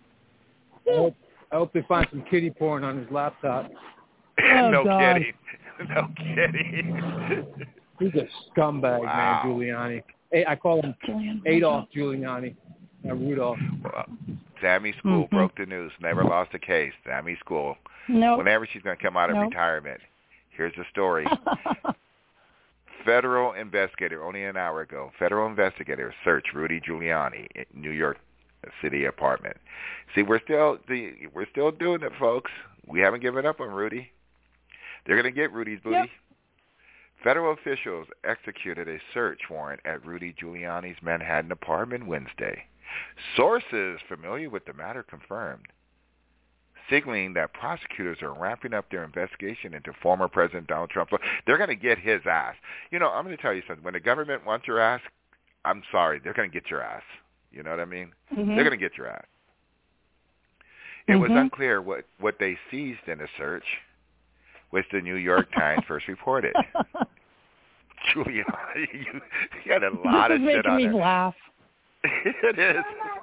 I hope they find some kiddie porn on his laptop. Oh, no God. kidding. No kidding. He's a scumbag, man, Giuliani. Hey, I call him Adolf Giuliani, not Rudolph. Sammy School broke the news. Never lost a case. Sammy School. Nope. Whenever she's going to come out of retirement. Here's the story. Federal investigator, only an hour ago, federal investigators searched Rudy Giuliani in New York City apartment. See, we're still doing it, folks. We haven't given up on Rudy. They're going to get Rudy's booty. Yep. Federal officials executed a search warrant at Rudy Giuliani's Manhattan apartment Wednesday. Sources familiar with the matter confirmed, signaling that prosecutors are ramping up their investigation into former President Donald Trump. They're going to get his ass. I'm going to tell you something. When the government wants your ass, I'm sorry, they're going to get your ass. You know what I mean? Mm-hmm. They're going to get your ass. It was unclear what they seized in the search, which the New York Times first reported. Giuliani, you got a lot of shit on it. This is making me laugh. It is.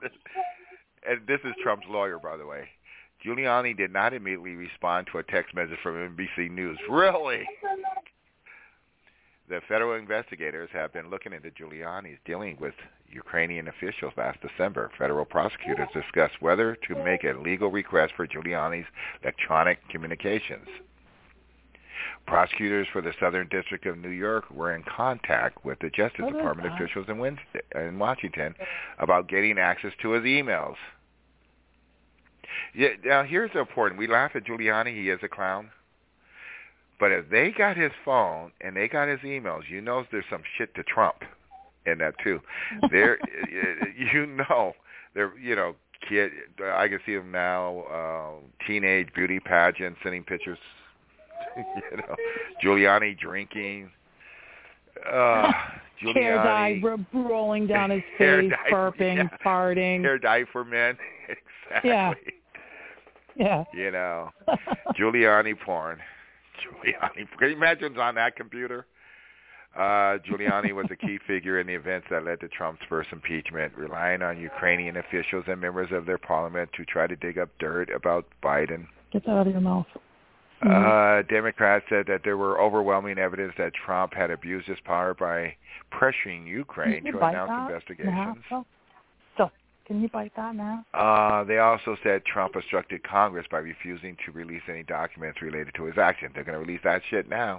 And this is Trump's lawyer, by the way. Giuliani did not immediately respond to a text message from NBC News. Really? The federal investigators have been looking into Giuliani's dealing with Ukrainian officials last December. Federal prosecutors discussed whether to make a legal request for Giuliani's electronic communications. Prosecutors for the Southern District of New York were in contact with the Justice Department officials in Washington about getting access to his emails. Yeah, now, here's the important. We laugh at Giuliani. He is a clown. But if they got his phone and they got his emails, you know there's some shit to Trump in that, too. There, kid. I can see him now, teenage beauty pageant, sending pictures, Giuliani drinking, Giuliani. Hair dye rolling down his face, burping, farting. Hair dye for men, exactly. Yeah. Giuliani porn. Giuliani. Can you imagine it's on that computer? Giuliani was a key figure in the events that led to Trump's first impeachment, relying on Ukrainian officials and members of their parliament to try to dig up dirt about Biden. Get that out of your mouth. Democrats said that there were overwhelming evidence that Trump had abused his power by pressuring Ukraine to announce investigations. Can you bite that now? They also said Trump obstructed Congress by refusing to release any documents related to his action. They're going to release that shit now.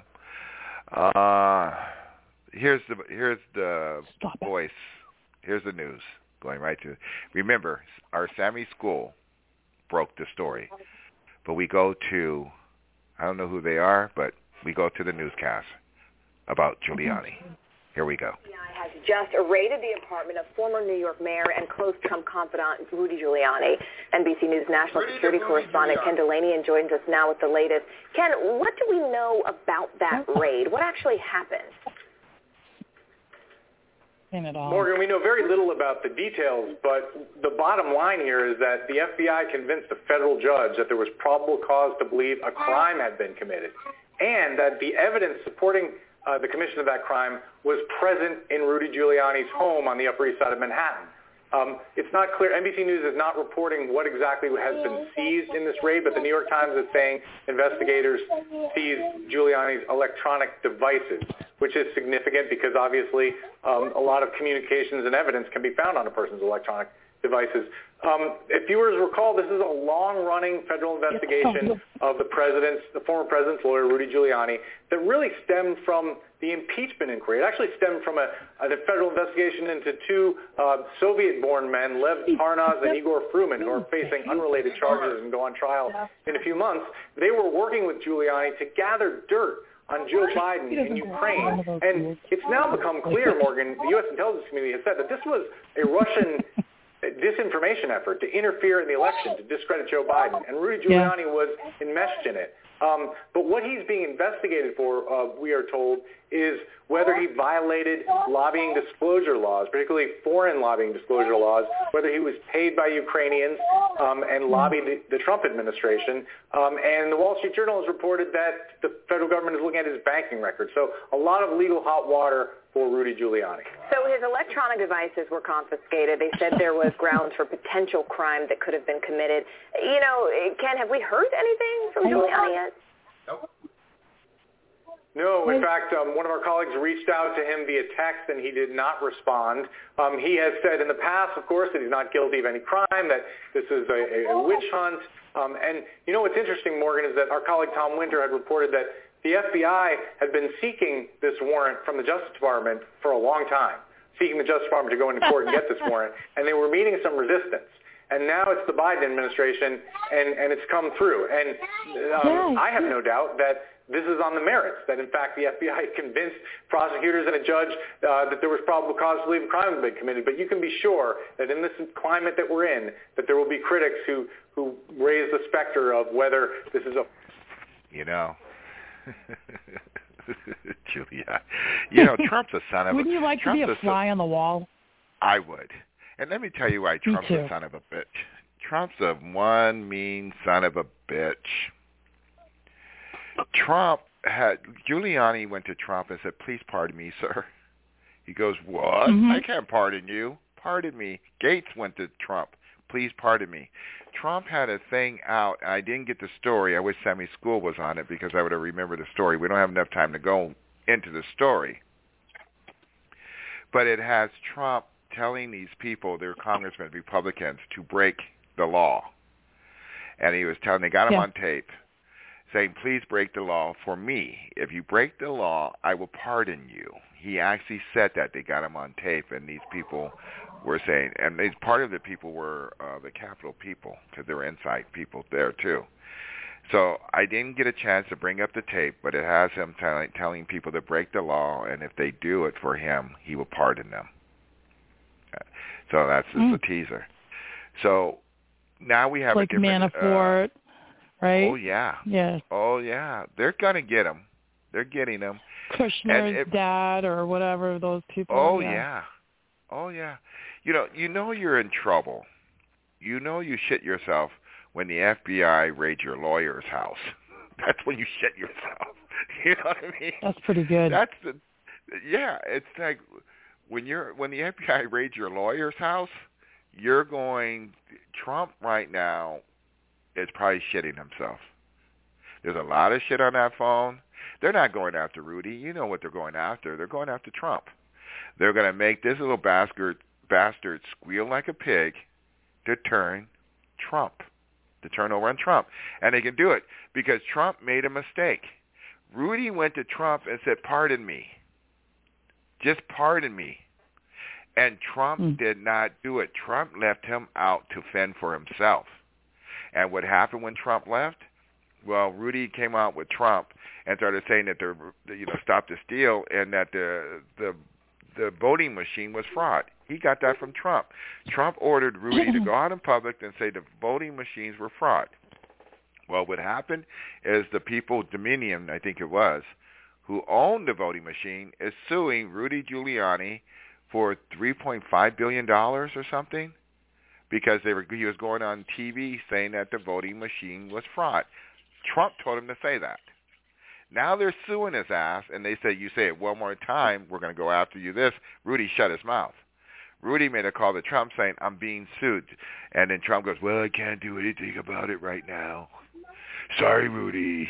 Here's the voice. Here's the news. Going right to. Remember, our Sammy School broke the story, but we go to. I don't know who they are, but we go to the newscast about Giuliani. Here we go. FBI has just raided the apartment of former New York Mayor and close Trump confidant Rudy Giuliani. NBC News national security correspondent Ken Delaney joins us now with the latest. Ken, what do we know about that raid? What actually happened? Morgan, we know very little about the details, but the bottom line here is that the FBI convinced a federal judge that there was probable cause to believe a crime had been committed, and that the evidence supporting the commission of that crime was present in Rudy Giuliani's home on the Upper East Side of Manhattan. It's not clear. NBC News is not reporting what exactly has been seized in this raid, but the New York Times is saying investigators seized Giuliani's electronic devices, which is significant because obviously a lot of communications and evidence can be found on a person's electronic devices. If viewers recall, this is a long-running federal investigation of the former president's lawyer, Rudy Giuliani, that really stemmed from the impeachment inquiry. It actually stemmed from a federal investigation into two Soviet-born men, Lev Parnas and Igor Fruman, who are facing unrelated charges and go on trial in a few months. They were working with Giuliani to gather dirt on Joe Biden in Ukraine. And it's now become clear, Morgan, the U.S. intelligence community has said that this was a Russian disinformation effort to interfere in the election, to discredit Joe Biden. And Rudy Giuliani was enmeshed in it. But what he's being investigated for, we are told, is whether he violated lobbying disclosure laws, particularly foreign lobbying disclosure laws, whether he was paid by Ukrainians and lobbied the Trump administration. And the Wall Street Journal has reported that the federal government is looking at his banking record. So a lot of legal hot water for Rudy Giuliani. So his electronic devices were confiscated. They said there was grounds for potential crime that could have been committed. You know, Ken, have we heard anything from Giuliani yet? Nope. No, in fact, one of our colleagues reached out to him via text, and he did not respond. He has said in the past, of course, that he's not guilty of any crime, that this is a witch hunt. And you know what's interesting, Morgan, is that our colleague Tom Winter had reported that the FBI had been seeking this warrant from the Justice Department for a long time, seeking the Justice Department to go into court and get this warrant, and they were meeting some resistance. And now it's the Biden administration, and it's come through. And I have no doubt that this is on the merits, that in fact the FBI convinced prosecutors and a judge that there was probable cause to believe a crime had been committed. But you can be sure that in this climate that we're in, that there will be critics who raise the specter of whether this is a... You know, Julia, you know, Trump's a son of a... Wouldn't you like to be a fly on the wall? I would. And let me tell you why Trump's a son of a bitch. Trump's a one mean son of a bitch. Giuliani went to Trump and said, "Please pardon me, sir." He goes, "What? I can't pardon you. Pardon me." Gates went to Trump. "Please pardon me." Trump had a thing out, and I didn't get the story. I wish Sammy School was on it because I would have remembered the story. We don't have enough time to go into the story. But it has Trump telling these people, they're congressmen, Republicans, to break the law. And he was telling, they got him on tape, saying, please break the law for me. If you break the law, I will pardon you. He actually said that. They got him on tape, and these people were saying, and part of the people were the Capitol people, because there were inside people there too. So I didn't get a chance to bring up the tape, but it has him telling people to break the law, and if they do it for him, he will pardon them. So that's just a teaser. So now we have like a different... Manafort, right? Oh, yeah. Yeah. Oh, yeah. They're going to get him. They're getting him. Kushner's dad or whatever, those people. Oh, yeah. Oh, yeah. You know you're in trouble. You know you shit yourself when the FBI raids your lawyer's house. That's when you shit yourself. You know what I mean? That's pretty good. It's like when the FBI raids your lawyer's house, Trump right now is probably shitting himself. There's a lot of shit on that phone. They're not going after Rudy. You know what they're going after. They're going after Trump. They're going to make this little bastard squeal like a pig to turn over on Trump. And they can do it because Trump made a mistake. Rudy went to Trump and said, pardon me. Just pardon me. And Trump did not do it. Trump left him out to fend for himself. And what happened when Trump left? Well, Rudy came out with Trump and started saying that stop the steal, and that the voting machine was fraud. He got that from Trump. Trump ordered Rudy to go out in public and say the voting machines were fraud. Well, what happened is the people, Dominion, I think it was, who owned the voting machine, is suing Rudy Giuliani for $3.5 billion or something, because he was going on TV saying that the voting machine was fraud. Trump told him to say that. Now they're suing his ass, and they say, you say it one more time, we're going to go after you this. Rudy shut his mouth. Rudy made a call to Trump saying, I'm being sued. And then Trump goes, well, I can't do anything about it right now. Sorry, Rudy.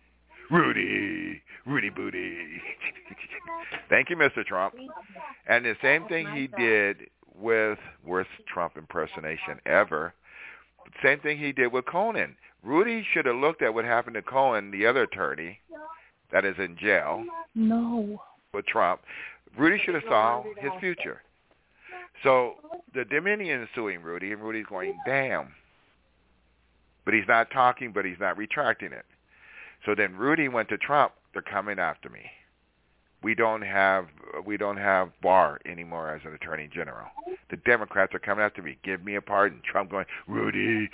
Rudy booty. Thank you, Mr. Trump. And the same thing he did with worst Trump impersonation ever. Same thing he did with Cohen. Rudy should have looked at what happened to Cohen, the other attorney that is in jail. No. With Trump. Rudy should have saw his future. So the Dominion is suing Rudy, and Rudy's going, damn. But he's not talking, but he's not retracting it. So then Rudy went to Trump. They're coming after me. We don't have Barr anymore as an attorney general. The Democrats are coming after me. Give me a pardon. Trump going, Rudy.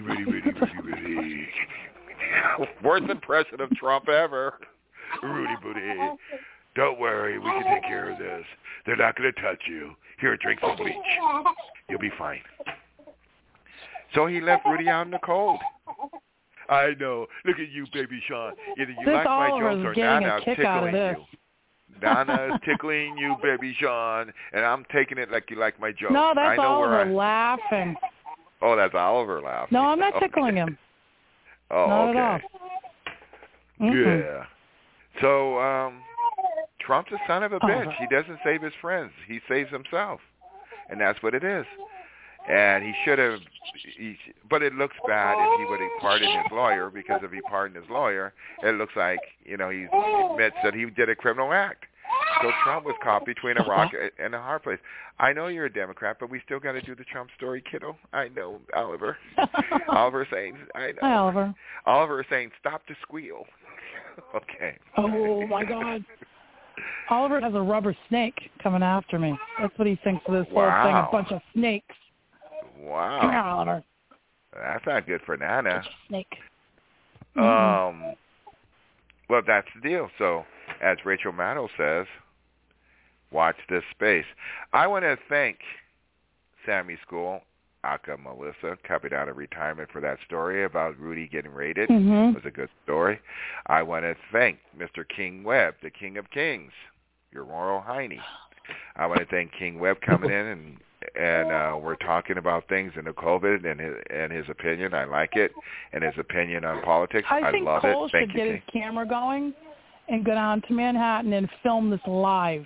Worst impression of Trump ever. Rudy booty. Don't worry, we can take care of this. They're not going to touch you. Here, drink some bleach. You'll be fine. So he left Rudy out in the cold. I know. Look at you, baby Sean. Either you like my jokes or Nana is tickling you. Nana is tickling you, baby Sean, and I'm taking it like you like my jokes. No, that's Oliver laughing. Oh, that's Oliver laughing. No, I'm not tickling him. Oh, not okay. At all. Yeah. So, Trump's a son of a bitch. He doesn't save his friends. He saves himself. And that's what it is. And he should have, but it looks bad if he would have pardoned his lawyer, because if he pardoned his lawyer, it looks like, he admits that he did a criminal act. So Trump was caught between a rock and a hard place. I know you're a Democrat, but we still got to do the Trump story, kiddo. I know, Oliver. Oliver saying, I know. Hi, Oliver. Oliver is saying, stop the squeal. Okay. Oh, my God. Oliver has a rubber snake coming after me. That's what he thinks of this whole thing, a bunch of snakes. Wow. Come here, Oliver. That's not good for Nana. Snake. Well, that's the deal. So, as Rachel Maddow says, watch this space. I want to thank Sammy School, Aka Melissa, copied out of retirement for that story about Rudy getting raided. It was a good story. I want to thank Mr. King Webb, the King of Kings, your Royal Highness. I want to thank King Webb coming in, and we're talking about things in the COVID and his opinion. I like it, and his opinion on politics. I think love Cole it. Thank should get his camera going and go down to Manhattan and film this live.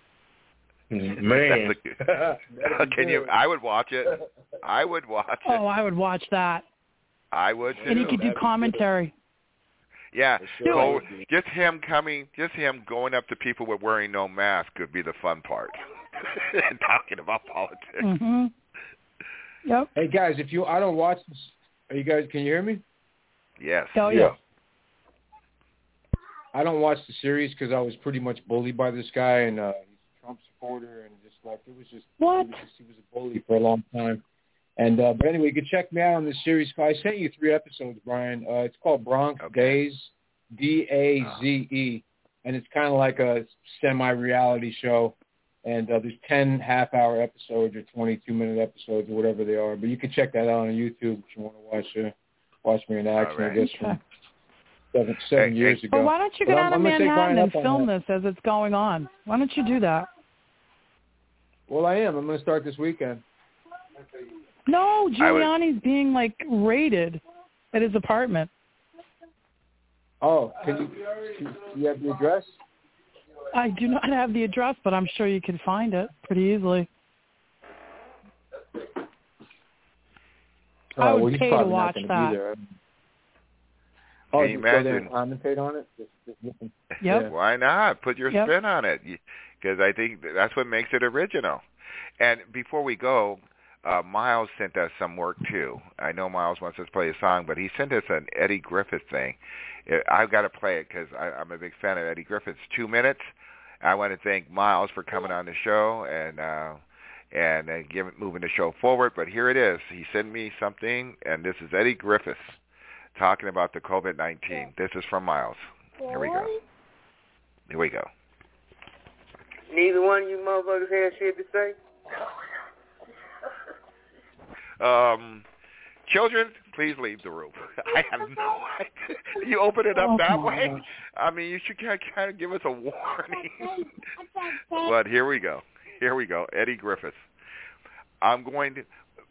Man. Can you? I would watch it. I would watch it. Oh, I would watch that. I would too. And he could do commentary. Yeah, sure. Cole, just him going up to people with wearing no mask could be the fun part. And talking about politics. Mm-hmm. Yep. Hey guys, I don't watch this. Are you guys? Can you hear me? Yes. Oh yeah. I don't watch the series because I was pretty much bullied by this guy, and he's a Trump supporter, and just like it was just what? He was a bully for a long time. And but anyway, you can check me out on this series. I sent you 3 episodes, Brian. It's called Bronx Daze, DAZE, and it's kind of like a semi-reality show. And there's 10 half-hour episodes or 22-minute episodes or whatever they are. But you can check that out on YouTube if you want to watch me in action. Right. I guess from seven years ago. Well, why don't you get out of Manhattan and film this as it's going on? Why don't you do that? Well, I am. I'm going to start this weekend. No, Giuliani's being raided at his apartment. Oh, do you have the address? I do not have the address, but I'm sure you can find it pretty easily. I would pay to watch that. Oh, can you imagine? Commentate on it? Just yep. Yeah. Why not? Put your spin on it. Because I think that's what makes it original. And before we go, Miles sent us some work, too. I know Miles wants us to play a song, but he sent us an Eddie Griffith thing. I've got to play it because I'm a big fan of Eddie Griffith's 2 minutes. I want to thank Miles for coming on the show and moving the show forward. But here it is. He sent me something, and this is Eddie Griffith talking about the COVID-19. This is from Miles. Here we go. Neither one of you motherfuckers had shit to say? Children, please leave the room. I have no idea. You open it up that way? I mean, you should kind of give us a warning. But here we go. Eddie Griffith. I'm going to...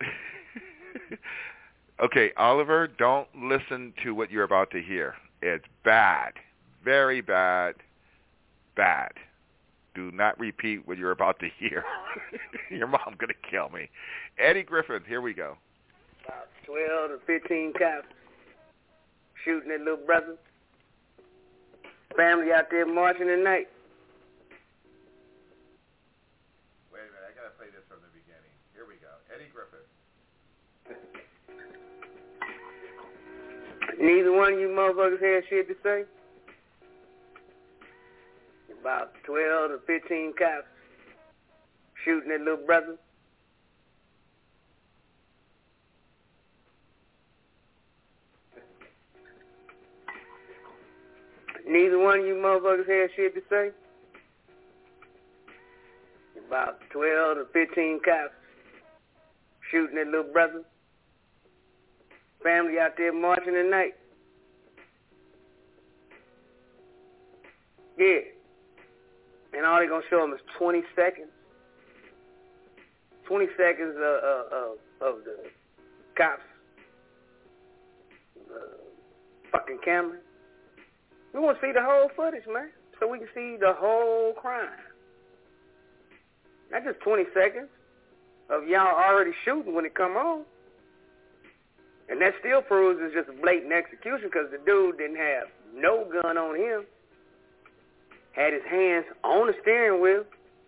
Okay, Oliver, don't listen to what you're about to hear. It's bad. Very bad. Bad. Do not repeat what you're about to hear. Your mom's going to kill me. Eddie Griffith, here we go. About 12 to 15 cops shooting at little brother. Family out there marching at night. Wait a minute, I got to play this from the beginning. Here we go. Eddie Griffith. Neither one of you motherfuckers had shit to say? About 12 to 15 cops shooting at little brother. Neither one of you motherfuckers had shit to say? About 12 to 15 cops shooting at little brother. Family out there marching at night. Yeah. And all they're going to show them is 20 seconds. 20 seconds of the cops' fucking camera. We want to see the whole footage, man, so we can see the whole crime. Not just 20 seconds of y'all already shooting when it come on. And that still proves it's just a blatant execution because the dude didn't have no gun on him. Had his hands on the steering wheel.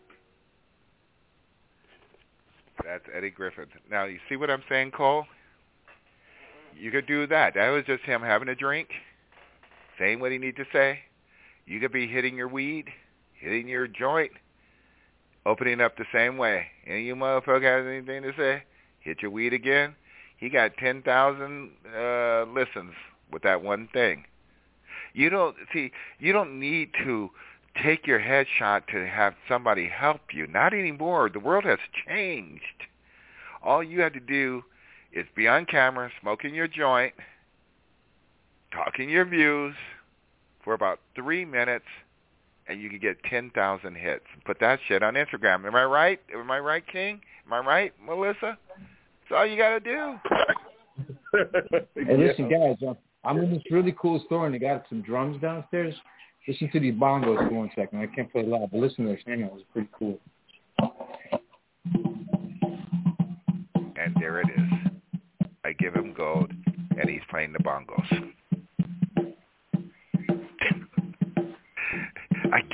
That's Eddie Griffith. Now, you see what I'm saying, Cole? You could do that. That was just him having a drink, saying what he needed to say. You could be hitting your weed, hitting your joint, opening up the same way. Any of you motherfucker has anything to say? Hit your weed again. He got 10,000 listens with that one thing. You don't need to take your headshot to have somebody help you. Not anymore. The world has changed. All you have to do is be on camera, smoking your joint, talking your views for about 3 minutes, and you can get 10,000 hits. Put that shit on Instagram. Am I right? Am I right, King? Am I right, Melissa? That's all you got to do. Hey, listen, guys, I'm in this really cool store, and they got some drums downstairs. Listen to these bongos for 1 second. I can't play loud, but listen to this. Hang on, it's pretty cool. And there it is. I give him gold, and he's playing the bongos.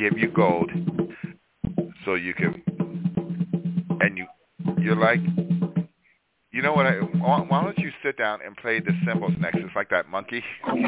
give you gold so you can, and you're like, you know what? Why don't you sit down and play the cymbals next? It's like that monkey.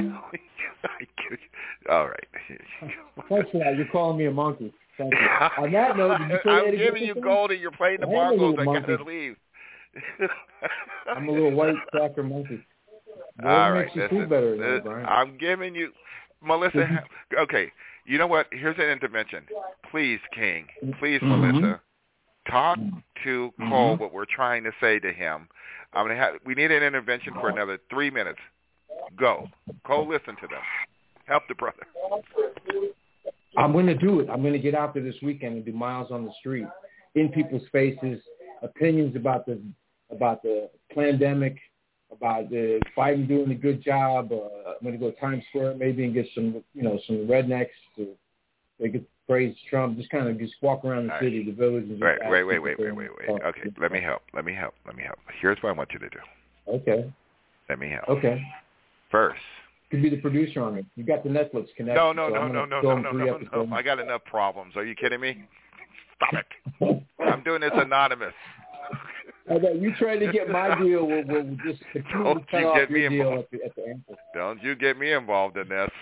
All right. Thanks for that. You're calling me a monkey. Thank you. On that note, did you say I'm giving you gold and you're playing the bongos. I gotta leave. I'm a little white cracker monkey. What All makes right, you feel better than that, Brian? I'm giving you, Melissa. Okay, you know what? Here's an intervention. Please, King. Please, Melissa. Talk to Cole what we're trying to say to him. We need an intervention for another 3 minutes. Go. Cole, listen to them. Help the brother. I'm going to do it. I'm going to get out there this weekend and do miles on the street, in people's faces, opinions about the pandemic, about the Biden doing a good job. I'm going to go to Times Square maybe and get some rednecks to they could praise Trump. Just kind of walk around the city, the village. And wait. Okay, let me help. Here's what I want you to do. Okay. Let me help. Okay. First. You could be the producer on it. You got the Netflix connection. No. I got enough problems. Are you kidding me? Stop it. I'm doing this anonymous. Okay, you trying to get my deal? We'll just don't you get me involved. At the end. Don't you get me involved in this.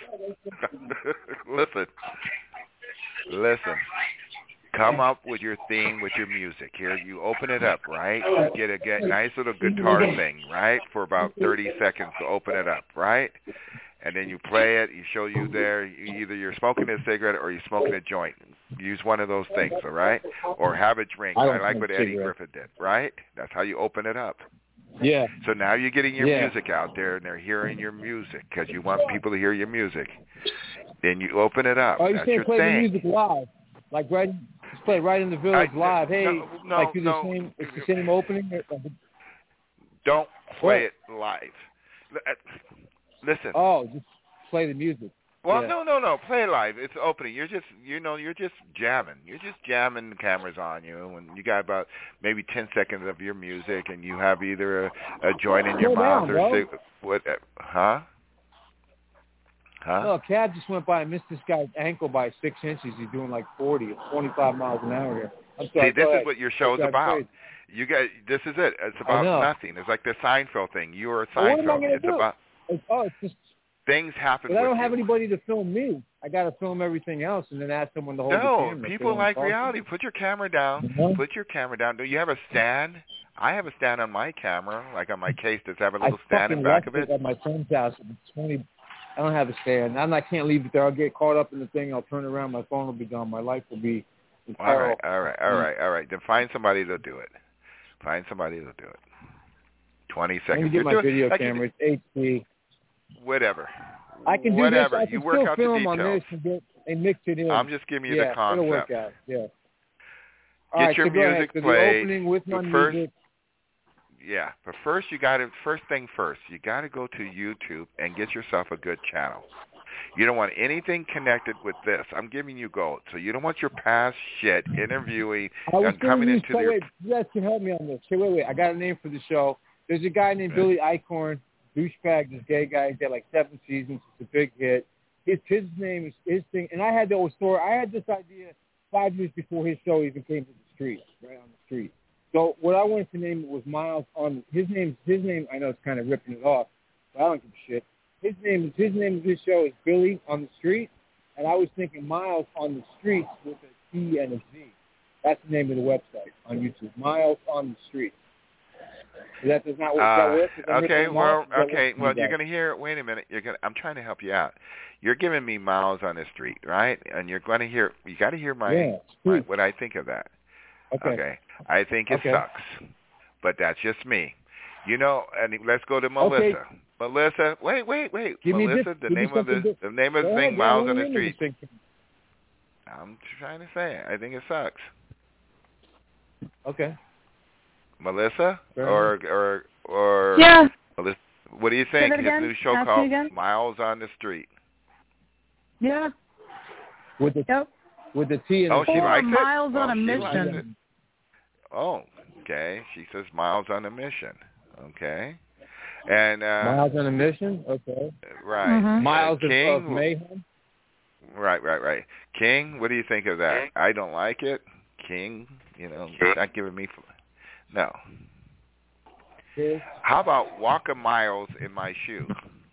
Listen. Come up with your theme with your music. Here, you open it up, right? You get a nice little guitar thing, right, for about 30 seconds to open it up, right? And then you play it. You show you there. Either you're smoking a cigarette or you're smoking a joint. Use one of those things, all right? Or have a drink. I like what Eddie Griffin did, right? That's how you open it up. Yeah. So now you're getting your music out there, and they're hearing your music because you want people to hear your music. Then you open it up. Oh, you're That's saying your play thing. the music live, like just play right in the village live. Hey, like do the same. It's the same opening. Don't play it live. Listen. Oh, just play the music. Well, no. Play it live. It's opening. You're just jamming. You're just jamming. The camera's on you, and you got about maybe 10 seconds of your music, and you have either a joint in your mouth or huh? No, a cab just went by and missed this guy's ankle by 6 inches. He's doing like 40 or 25 miles an hour here. I'm sorry, see, this is what your show's about. Crazy. You guys, this is it. It's about nothing. It's like the Seinfeld thing. You are a Seinfeld. What am I it's do? about. It's just things happen. But I don't have anybody to film me. I got to film everything else and then ask someone to hold the camera. No, people like reality. Put your camera down. Mm-hmm. Put your camera down. Do you have a stand? I have a stand on my camera, like on my case. Does it have a little stand in the back of it? At my friend's house. I don't have a stand. I can't leave it there. I'll get caught up in the thing. I'll turn around. My phone will be gone. My life will be in peril. All right. Then find somebody to do it. 20 seconds. Let me get my video camera. It's HD. Whatever. I can do whatever. this. I can you work still out film the on details. this and mix it in. I'm just giving you the concept. It'll work out. Yeah. Get your music played. The opening with my music. Yeah, but first you got to go to YouTube and get yourself a good channel. You don't want anything connected with this. I'm giving you gold. So you don't want your past shit interviewing and coming into the... Wait, you guys can help me on this. Okay, wait. I got a name for the show. There's a guy named Billy Eichhorn, douchebag, this gay guy. He's got like 7 seasons. It's a big hit. His name is his thing. And I had the old story. I had this idea 5 years before his show even came to the street, right on the street. So what I wanted to name it was Miles on his name. I know it's kind of ripping it off, but I don't give a shit. His name of his show is Billy on the Street, and I was thinking Miles on the Streets with a T and a Z. That's the name of the website on YouTube. Miles on the Street. That does not work. Okay. Well, you're gonna hear. Wait a minute. I'm trying to help you out. You're giving me Miles on the Street, right? And you're going to hear. You got to hear my what I think of that. Okay. I think it sucks, but that's just me. You know, and let's go to Melissa. Okay. Melissa, wait. Melissa, the name of the thing, Miles on the Street. I'm trying to say it. I think it sucks. Okay. Melissa or yeah. Melissa, what do you think? His new show called Miles on the Street. Yeah. With the T and she likes it. Miles on a Mission. Oh, okay. She says Miles on a Mission. Okay. And Miles on a Mission. Okay. Right. Mm-hmm. Miles King, of Mayhem. Right. King, what do you think of that? I don't like it. King, it's not giving me... No. How about walk a miles in my shoes?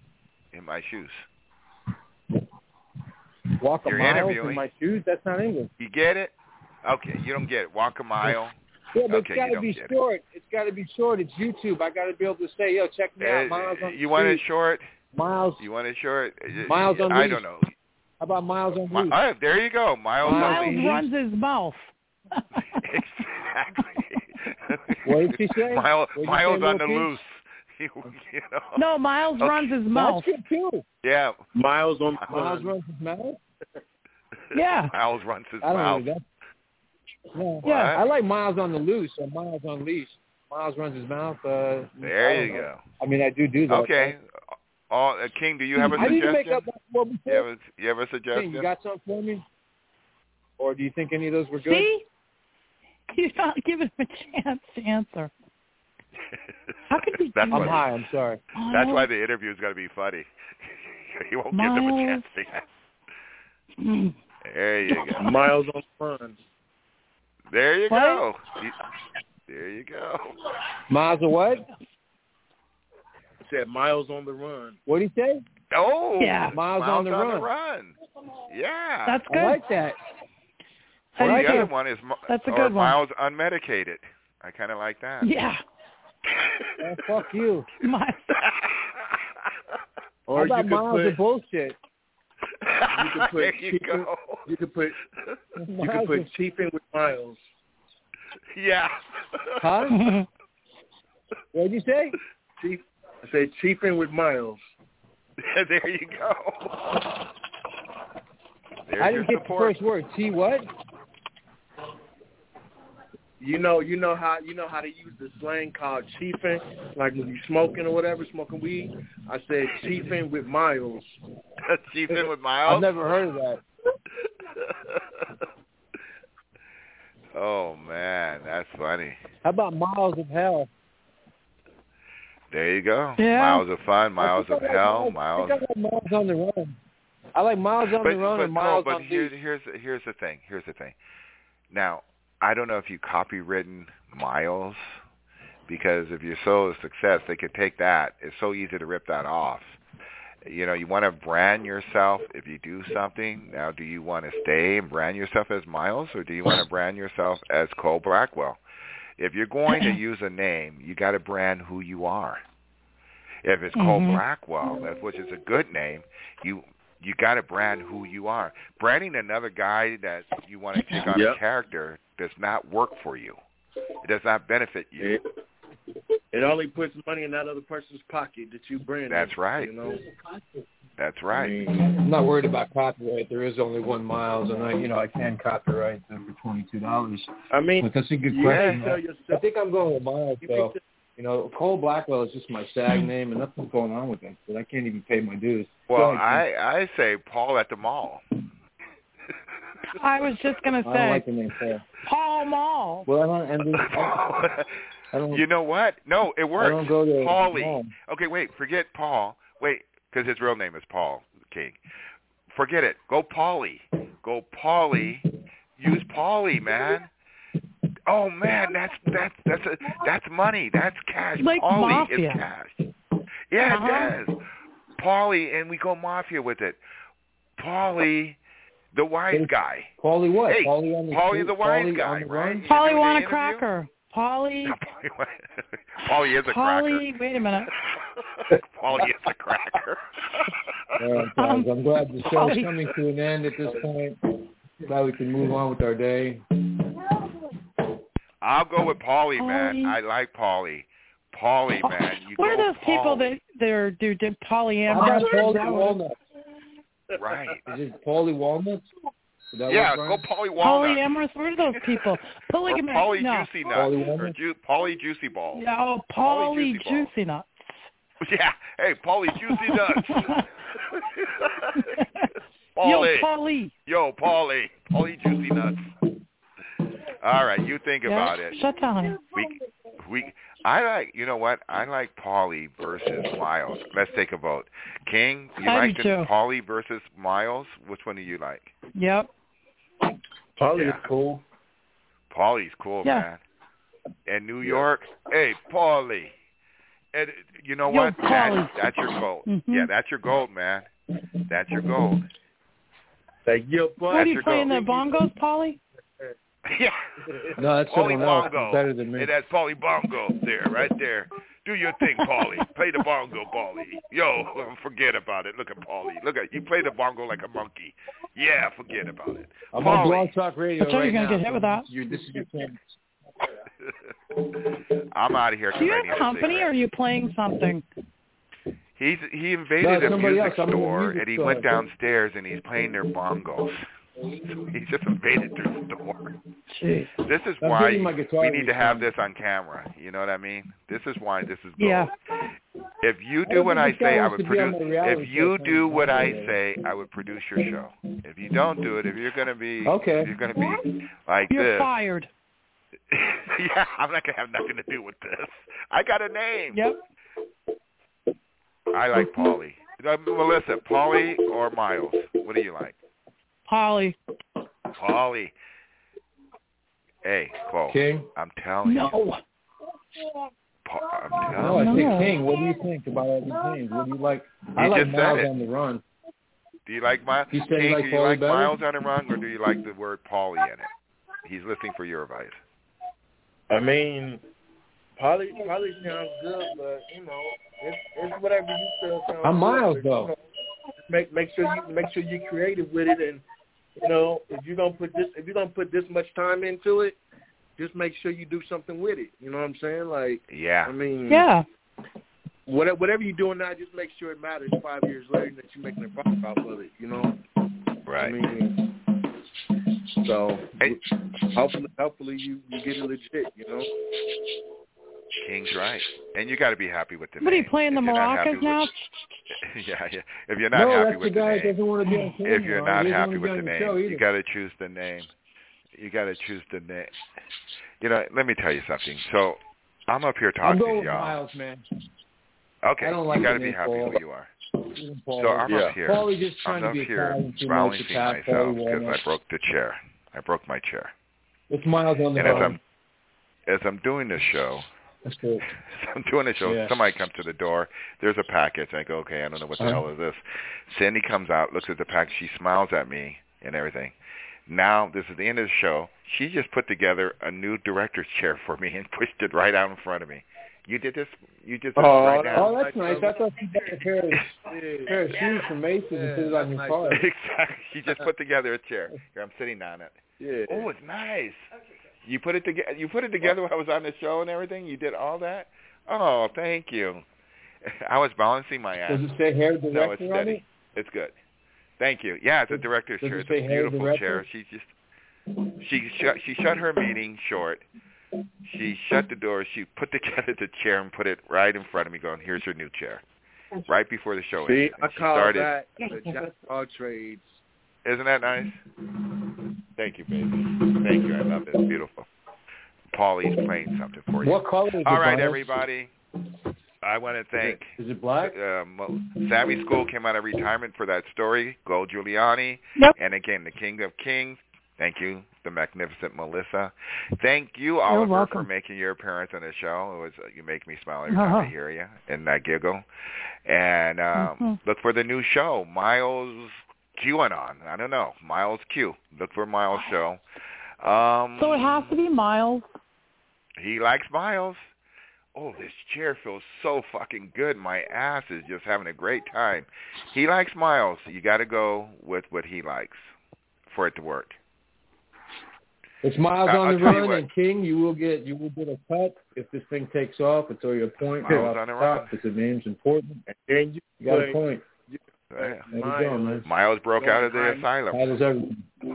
Walk You're a mile interviewing. in my shoes? That's not English. You get it? Okay, you don't get it. Walk a mile. Yeah, but Okay, it's got to be short. It's got to be short. It's YouTube. I got to be able to say, yo, check me out. Miles on You want it short? Miles. You want it short? Miles on I leash. don't know. How about Miles on leash? All right, there you go. Miles on leash. runs his mouth. Exactly. What did she say? Miles on the Loki? loose. No, Miles runs his mouth. That's good too. Yeah. Miles runs his mouth? Yeah. Miles runs his I don't mouth. know that. No. Yeah. I like Miles on the loose or Miles on leash. Miles runs his mouth. There you go. I mean, I do that. Okay. King, do you have a I need to make suggestion? up what we said. You have a suggestion? King, you got something for me? Or do you think any of those were good? See? You're not giving him a chance to answer. How could you I'm high. I'm sorry. That's why the interview's got to be funny. You won't give them a chance to answer. There you go. Miles on the run. There you go. There you go. Miles of what? I said Miles on the run. What did he say? Oh, yeah. Miles on the run. Yeah. That's good. I like that. Or I the like other it. one is That's a or good one. Miles unmedicated. I kind of like that. Yeah. Oh, fuck you. Or How about you could Miles of bullshit? You could put there you go. You could put Chiefing with Miles. Yeah. Huh? What did you say? I said Chiefing with Miles. There you go. There's I didn't get the first word. T what? You know how to use the slang called chiefing, like when you smoking or whatever, smoking weed. I said chiefing with Miles. Chiefing with Miles? I've never heard of that. Oh man, that's funny. How about Miles of Hell? There you go. Yeah. Miles of fun, Miles of hell, I think I like Miles on the run. I like Miles on the run and Miles on here's the thing. Here's the thing. Now, I don't know if you copywritten Miles, because if you're so a success, they could take that. It's so easy to rip that off. You want to brand yourself if you do something. Now, do you want to stay and brand yourself as Miles, or do you want to brand yourself as Cole Blackwell? If you're going to use a name, you got to brand who you are. If it's Cole Blackwell, which is a good name, you got to brand who you are. Branding another guy that you want to take on a character does not work for you. It does not benefit you. It only puts money in that other person's pocket that you brand. That's right. That's right. I'm not worried about copyright. There is only one Miles, and I can copyright them for $22. I mean, but that's a good question. I think I'm going with Miles, though. Cole Blackwell is just my SAG name, and nothing's going on with him, but I can't even pay my dues. Well, I say Paul at the mall. I was just going to say. I don't like the name Paul Mall. Well, I don't. You know what? No, it works. I don't go to Paulie. Paul. Okay, wait. Forget Paul. Wait, because his real name is Paul King. Forget it. Go Paulie. Go Paulie. Use Paulie, man. Oh man, that's money. That's cash. Like Paulie mafia. is cash. Yeah, it does. Paulie, and we go mafia with it. Paulie, the wise guy. Paulie what? Hey, Paulie the wise guy, right? Paulie want a cracker. Paulie. Paulie is a cracker. Wait a minute. Paulie is a cracker. Guys, I'm glad the show's coming to an end at this point. Glad we can move on with our day. I'll go with Paulie, man. I like Paulie. Paulie, man. What are those people that do polyamorous? Paulie Walnuts. Right. Is it Paulie Walnuts? Yeah, go Paulie Walnuts. Polyamorous? What are those people? Polygamous? Paulie No. Juicy Nuts. Paulie Juicy Balls. No, Paulie Juicy Nuts. Yeah. Hey, Paulie Juicy Nuts. Paulie. Yo, Paulie. Paulie Juicy Nuts. All right, you think about it. Shut down. You know what? I like Paulie versus Miles. Let's take a vote. King, you I like do the too. Paulie versus Miles? Which one do you like? Yep. Paulie is cool. Paulie's cool, Yeah. man. And New York, hey, Paulie. And you know Yo, what? That's your gold. Mm-hmm. Yeah, that's your gold, man. That's your gold. Like, yo, boy. What are you playing the bongos, Paulie? Yeah. No, that's Paulie someone else. Bongo. Better than me. Hey, that's Paulie Bongo there, right there. Do your thing, Paulie. Play the bongo, Paulie. Yo, forget about it. Look at Paulie. Look at you play the bongo like a monkey. Yeah, forget about it. I'm on Paulie. Blog Talk Radio I thought right you were now. gonna get hit with that. This is your chance. I'm out of here. Do you I have need a company, cigarette. or are you playing something? He No, invaded a somebody music else. I'm in a store music and he store. went downstairs and he's playing their bongos. So he just invaded their store. Jeez. This is I'm why getting my guitar we need to have retuned. this on camera. You know what I mean? This is why this is gold. Yeah. If you do what I say, I would produce. If you show do what I sometime. say, I would produce your show. If you don't do it, if you're gonna be, Okay. if you're gonna be like You're this, fired. yeah, I'm not gonna have nothing to do with this. I got a name. Yep. I like Paulie. Melissa, Paulie or Miles? What do you like? Paulie. Paulie. Hey, Cole. King? I'm telling No. you. I'm No, telling I you. think King. What do you think about all these names? What do you like? I You like just said Miles it. on the Run. Do you like Miles? You said you King, like do you Paulie like better? Miles on the Run, or do you like the word Paulie in it? He's listening for your advice. I mean, Paulie sounds good, but you know, it's whatever you feel sounds I'm good. Miles But, though. you know, make sure you're creative with it, and you know, if you're gonna put this much time into it, just make sure you do something with it. You know what I'm saying? Like, Yeah. I mean, Yeah. whatever you're doing now, just make sure it matters 5 years later that you're making a profit off of it. You know? Right. I mean, so hopefully you get it legit. You know? King's right. And you got to be happy with the What are name. you playing the If you're not happy maracas now? yeah. If you're not No, happy that's the with the guy that name, doesn't want to be on camera. if you're not He doesn't happy want to with be the on your show name, either. you got to choose the name. You got to choose the name. You know, let me tell you something. So I'm up here I'm talking going to with y'all. Miles, man. Okay, I don't like you got to the be name happy Paul. who you are. Paul. So I'm up here. Paulie just trying I'm to up be here Italian too much. balancing Italian, myself Paulie, because Walnut. I broke the chair. I broke my chair. It's Miles on the And Run. as I'm doing this show, That's cool. I'm doing a show. Yeah. Somebody comes to the door. There's a package. I go, okay, I don't know what the hell is this. Cindy comes out, looks at the package. She smiles at me and everything. Now, this is the end of the show. She just put together a new director's chair for me and pushed it right out in front of me. You did this? You did this right now? Oh, that's nice. I thought you got a pair of shoes from Macy's and put it on your car. Exactly. She just put together a chair. Here, I'm sitting on it. Yeah. Oh, it's nice. You put it together. You put it together while I was on the show and everything. You did all that. Oh, thank you. I was balancing my ass. Does it say hair director No, it's on steady. it? It's good. Thank you. Yeah, it's a director's Does chair. it It's say a hair beautiful director? chair. She shut her meeting short. She shut the door. She put together the chair and put it right in front of me, going, "Here's your new chair." Right before the show See, ended. I She call started. that the jack of all trades. Isn't that nice? Thank you, baby. Thank you. I love it. It's beautiful. Paulie's playing something for you. What color is it, All right, Miles? everybody. I want to thank. Is it black? Sammy School came out of retirement for that story. Go Giuliani. Yep. And again, the King of Kings. Thank you, the magnificent Melissa. Thank you, Oliver, for welcome. making your appearance on the show. It was you make me smile every time I hear you and I giggle. And look for the new show, Miles QAnon. I don't know, Miles Q. Look for Miles show. So it has to be Miles. He likes Miles. Oh, this chair feels so fucking good. My ass is just having a great time. He likes Miles. You got to go with what he likes for it to work. It's Miles I'll on the tell you Run, what. and King, you will get a cut if this thing takes off. It's all your point. Miles on the Run. Because the name's important. And You got a point. Yeah. There you go, man. Miles broke out of the asylum. That was everything.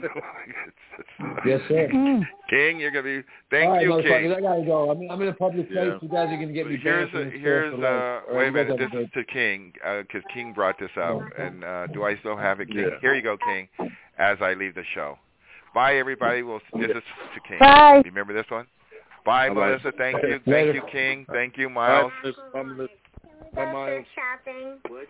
It's Yes, sir. King, you're gonna be. Thank All right, you, motherfuckers, King. I gotta go. I'm in a public place. Yeah. You guys are gonna get me Here's banned from this show for life. All right, wait a you guys minute. have This is to King because King brought this up, and do I still have it, King? Yeah. Here you go, King. As I leave the show. Bye, everybody. This is to King. Bye. Remember this one? Bye, Melissa. Thank you. Thank you, King. Thank you, Miles. Bye, Miles. Shopping. What?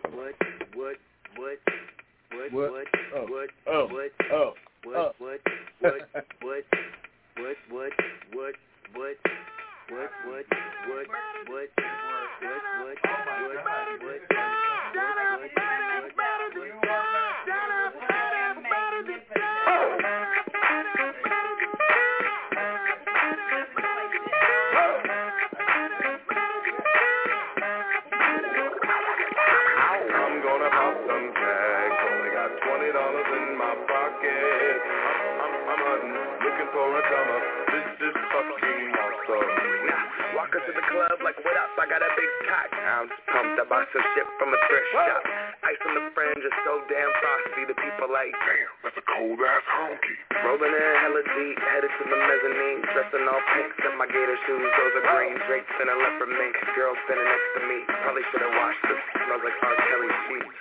I'm gonna pop some tags. Only got $20 in my pocket. I'm hunting, looking for a come up. This is fucking awesome. Now, walk up to the club like, what up? I got a big cock. I'm just pumped. I bought some shit from a thrift shop. Ice on the fringe is so damn frosty. The people like, damn, that's a cold ass honky. Rolling in hella deep, headed to the mezzanine. Dressing all pink, set my gator shoes. Those are green. Drapes in a leopard mink. Girl standing next to me. Probably should have washed this. Smells like R. Kelly sheets.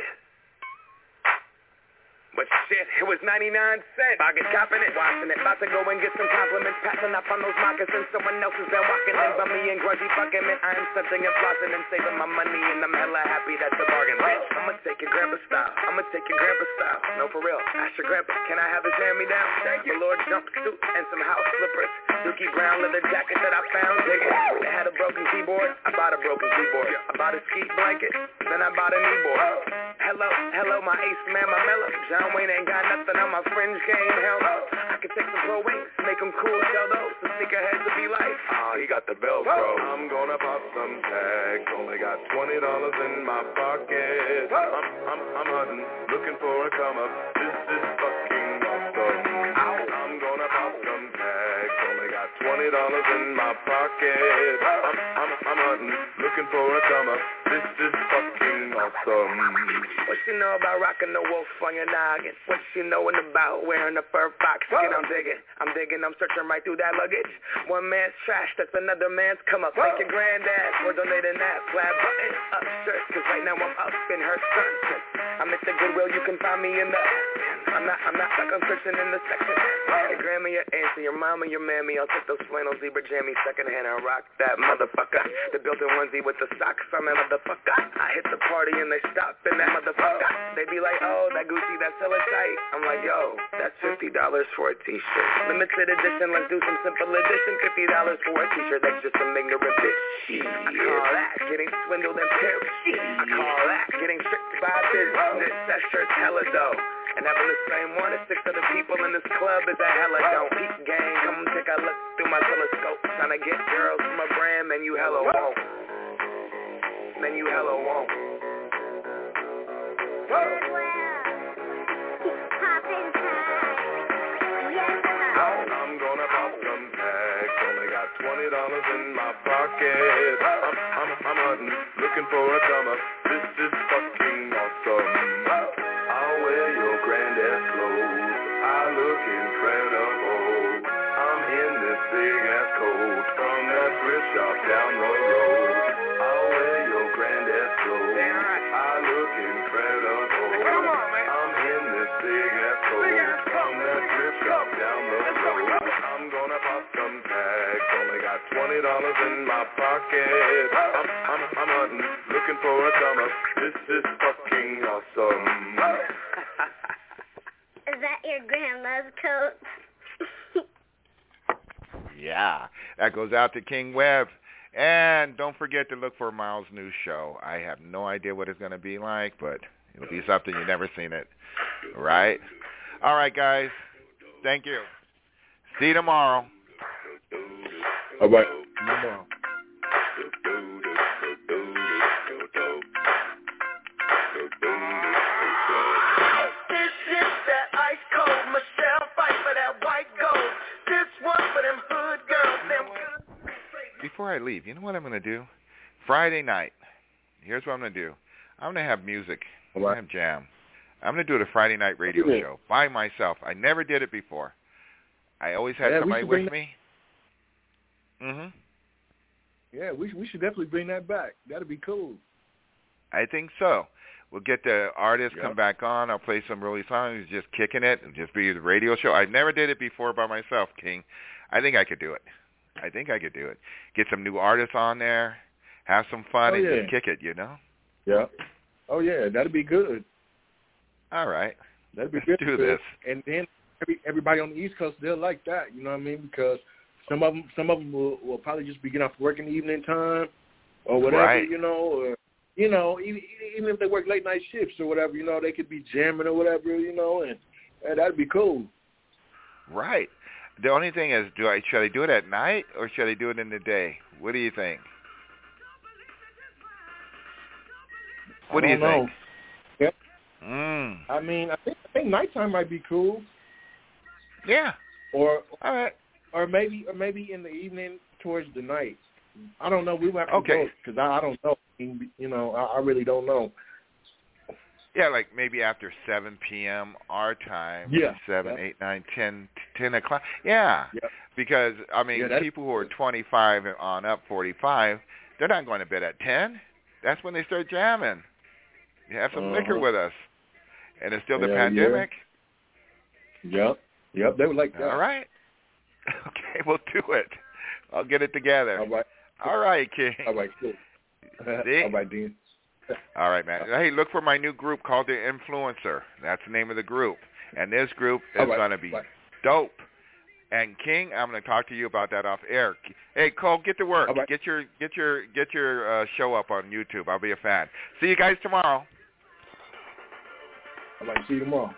But shit, it was 99 cents. I get copping it, washing it. About to go and get some compliments. Passing up on those moccasins. Someone else has been walking in by me and grungy fucking man. I am stunting and flossing and saving my money. And I'm hella happy that's a bargain. Bitch, I'ma take your grandpa style. I'ma take your grandpa style. No, for real. Ask your grandpa, can I have his hand-me-down? Thank you. Velour jumpsuit and some house slippers. Dookie brown leather jacket that I found. Dig it. They had a broken keyboard. I bought a broken keyboard. I bought a ski blanket. Then I bought a kneeboard. Hello, my ace man, my mellow. John Wayne ain't got nothing on my fringe game. Hell no. I can take some pro wings, make them cool, sell those. Some sneakerheads will be like, He got the Velcro. I'm gonna pop some tags. Only got $20 in my pocket. I'm hunting, looking for a come up. This is fucking awesome. I'm gonna pop some tags. Only got $20 in my pocket. I'm hunting, looking for a come up. This is fucking awesome. What she know about rocking the wolf on your noggin? What she knowin' about wearing a fur fox skin? I'm digging, I'm searching right through that luggage. One man's trash, that's another man's come up. Thank your granddad for donating that plaid button up shirt. Cause right now I'm up in her skirt. I'm at the Goodwill, you can find me in the I'm not like I'm searching in the section. Your grandma, your auntie, your mama, your mammy. I'll take those flannel zebra jammies secondhand and rock that motherfucker. The built-in onesie with the socks on that motherfucker. I hit the party and they stop in that motherfucker. They be like, oh, that Gucci, that's hella tight. I'm like, yo, that's $50 for a t-shirt. Limited edition, let's do some simple edition. $50 for a t-shirt, that's just some ignorant bitch. I call that getting swindled and pimped. I call that getting tricked by business. That shirt's hella dope. And having the same one as 6 other people in this club is a hella don't. Peak gang, come take a look through my telescope. Trying to get girls from a brand, man, you hella won't. Man, you hella won't. I'm gonna pop some tags. Only got $20 in my pocket. I'm hunting, looking for a come up. This is fucking awesome. I'll wear your granddad's clothes. I look incredible. I'm in this big ass coat from that thrift shop down the road. I'll wear your granddad's clothes. I look incredible. I'm in this big ass coat from that thrift shop down the road. I'm gonna pop some tags. Only got $20 in my pocket. I'm hunting, looking for a come up. This is fucking awesome. Is that your grandma's coat? Yeah, that goes out to King Webb. And don't forget to look for Miles' new show. I have no idea what it's going to be like, but it'll be something you've never seen it. Right? All right, guys. Thank you. See you tomorrow. All right. Tomorrow. This is that ice cold Michelle fight for that white gold. This one for them hood girls. Before I leave, you know what I'm going to do? Friday night. Here's what I'm going to do. I'm going to have music. I'm going to have jam. I'm going to do a Friday night radio show by myself. I never did it before. I always had somebody with me. Mhm. Yeah, we should definitely bring that back. That'd be cool. I think so. We'll get the artists come back on. I'll play some really songs, just kicking it, and just be the radio show. I never did it before by myself, King. I think I could do it. I think I could do it. Get some new artists on there, have some fun, and just kick it, you know? Yeah. Oh, yeah, that'd be good. All right. That'd be Let's good. do this. And then everybody on the East Coast, they'll like that, you know what I mean? Because some of them will probably just be getting off work in the evening time or whatever, you know, or, you know, even if they work late night shifts or whatever, you know, they could be jamming or whatever, you know, and that'd be cool. Right. The only thing is, should I do it at night or should I do it in the day? What do you think? What do you think? Yep. I mean, I think nighttime might be cool. Yeah. Or all right. Or maybe in the evening towards the night. I don't know. We might have to go because I don't know. You know, I really don't know. Yeah, like maybe after 7 p.m. our time. Yeah. 7, 8, 9, 10 o'clock. Yeah. Because, I mean, people who are 25 and on up, 45, they're not going to bed at 10. That's when they start jamming. You have some liquor with us. And it's still the pandemic. Yep, they would like that. All right. Okay, we'll do it. I'll get it together. All right, King. All right, cool. See? All right, Dean. All right, man. Hey, look for my new group called The Influencer. That's the name of the group. And this group is going to be dope. And King, I'm going to talk to you about that off air. Hey, Cole, get to work. Get your show up on YouTube. I'll be a fan. See you guys tomorrow. All right, see you tomorrow.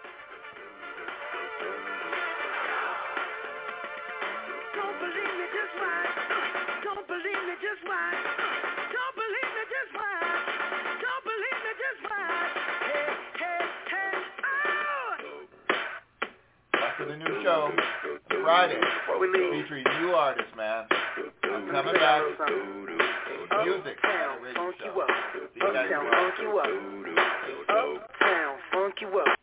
For the new show, Friday, featuring new artists, man. I'm coming back. Music. Radio show. See you guys. Uptown, funk you up.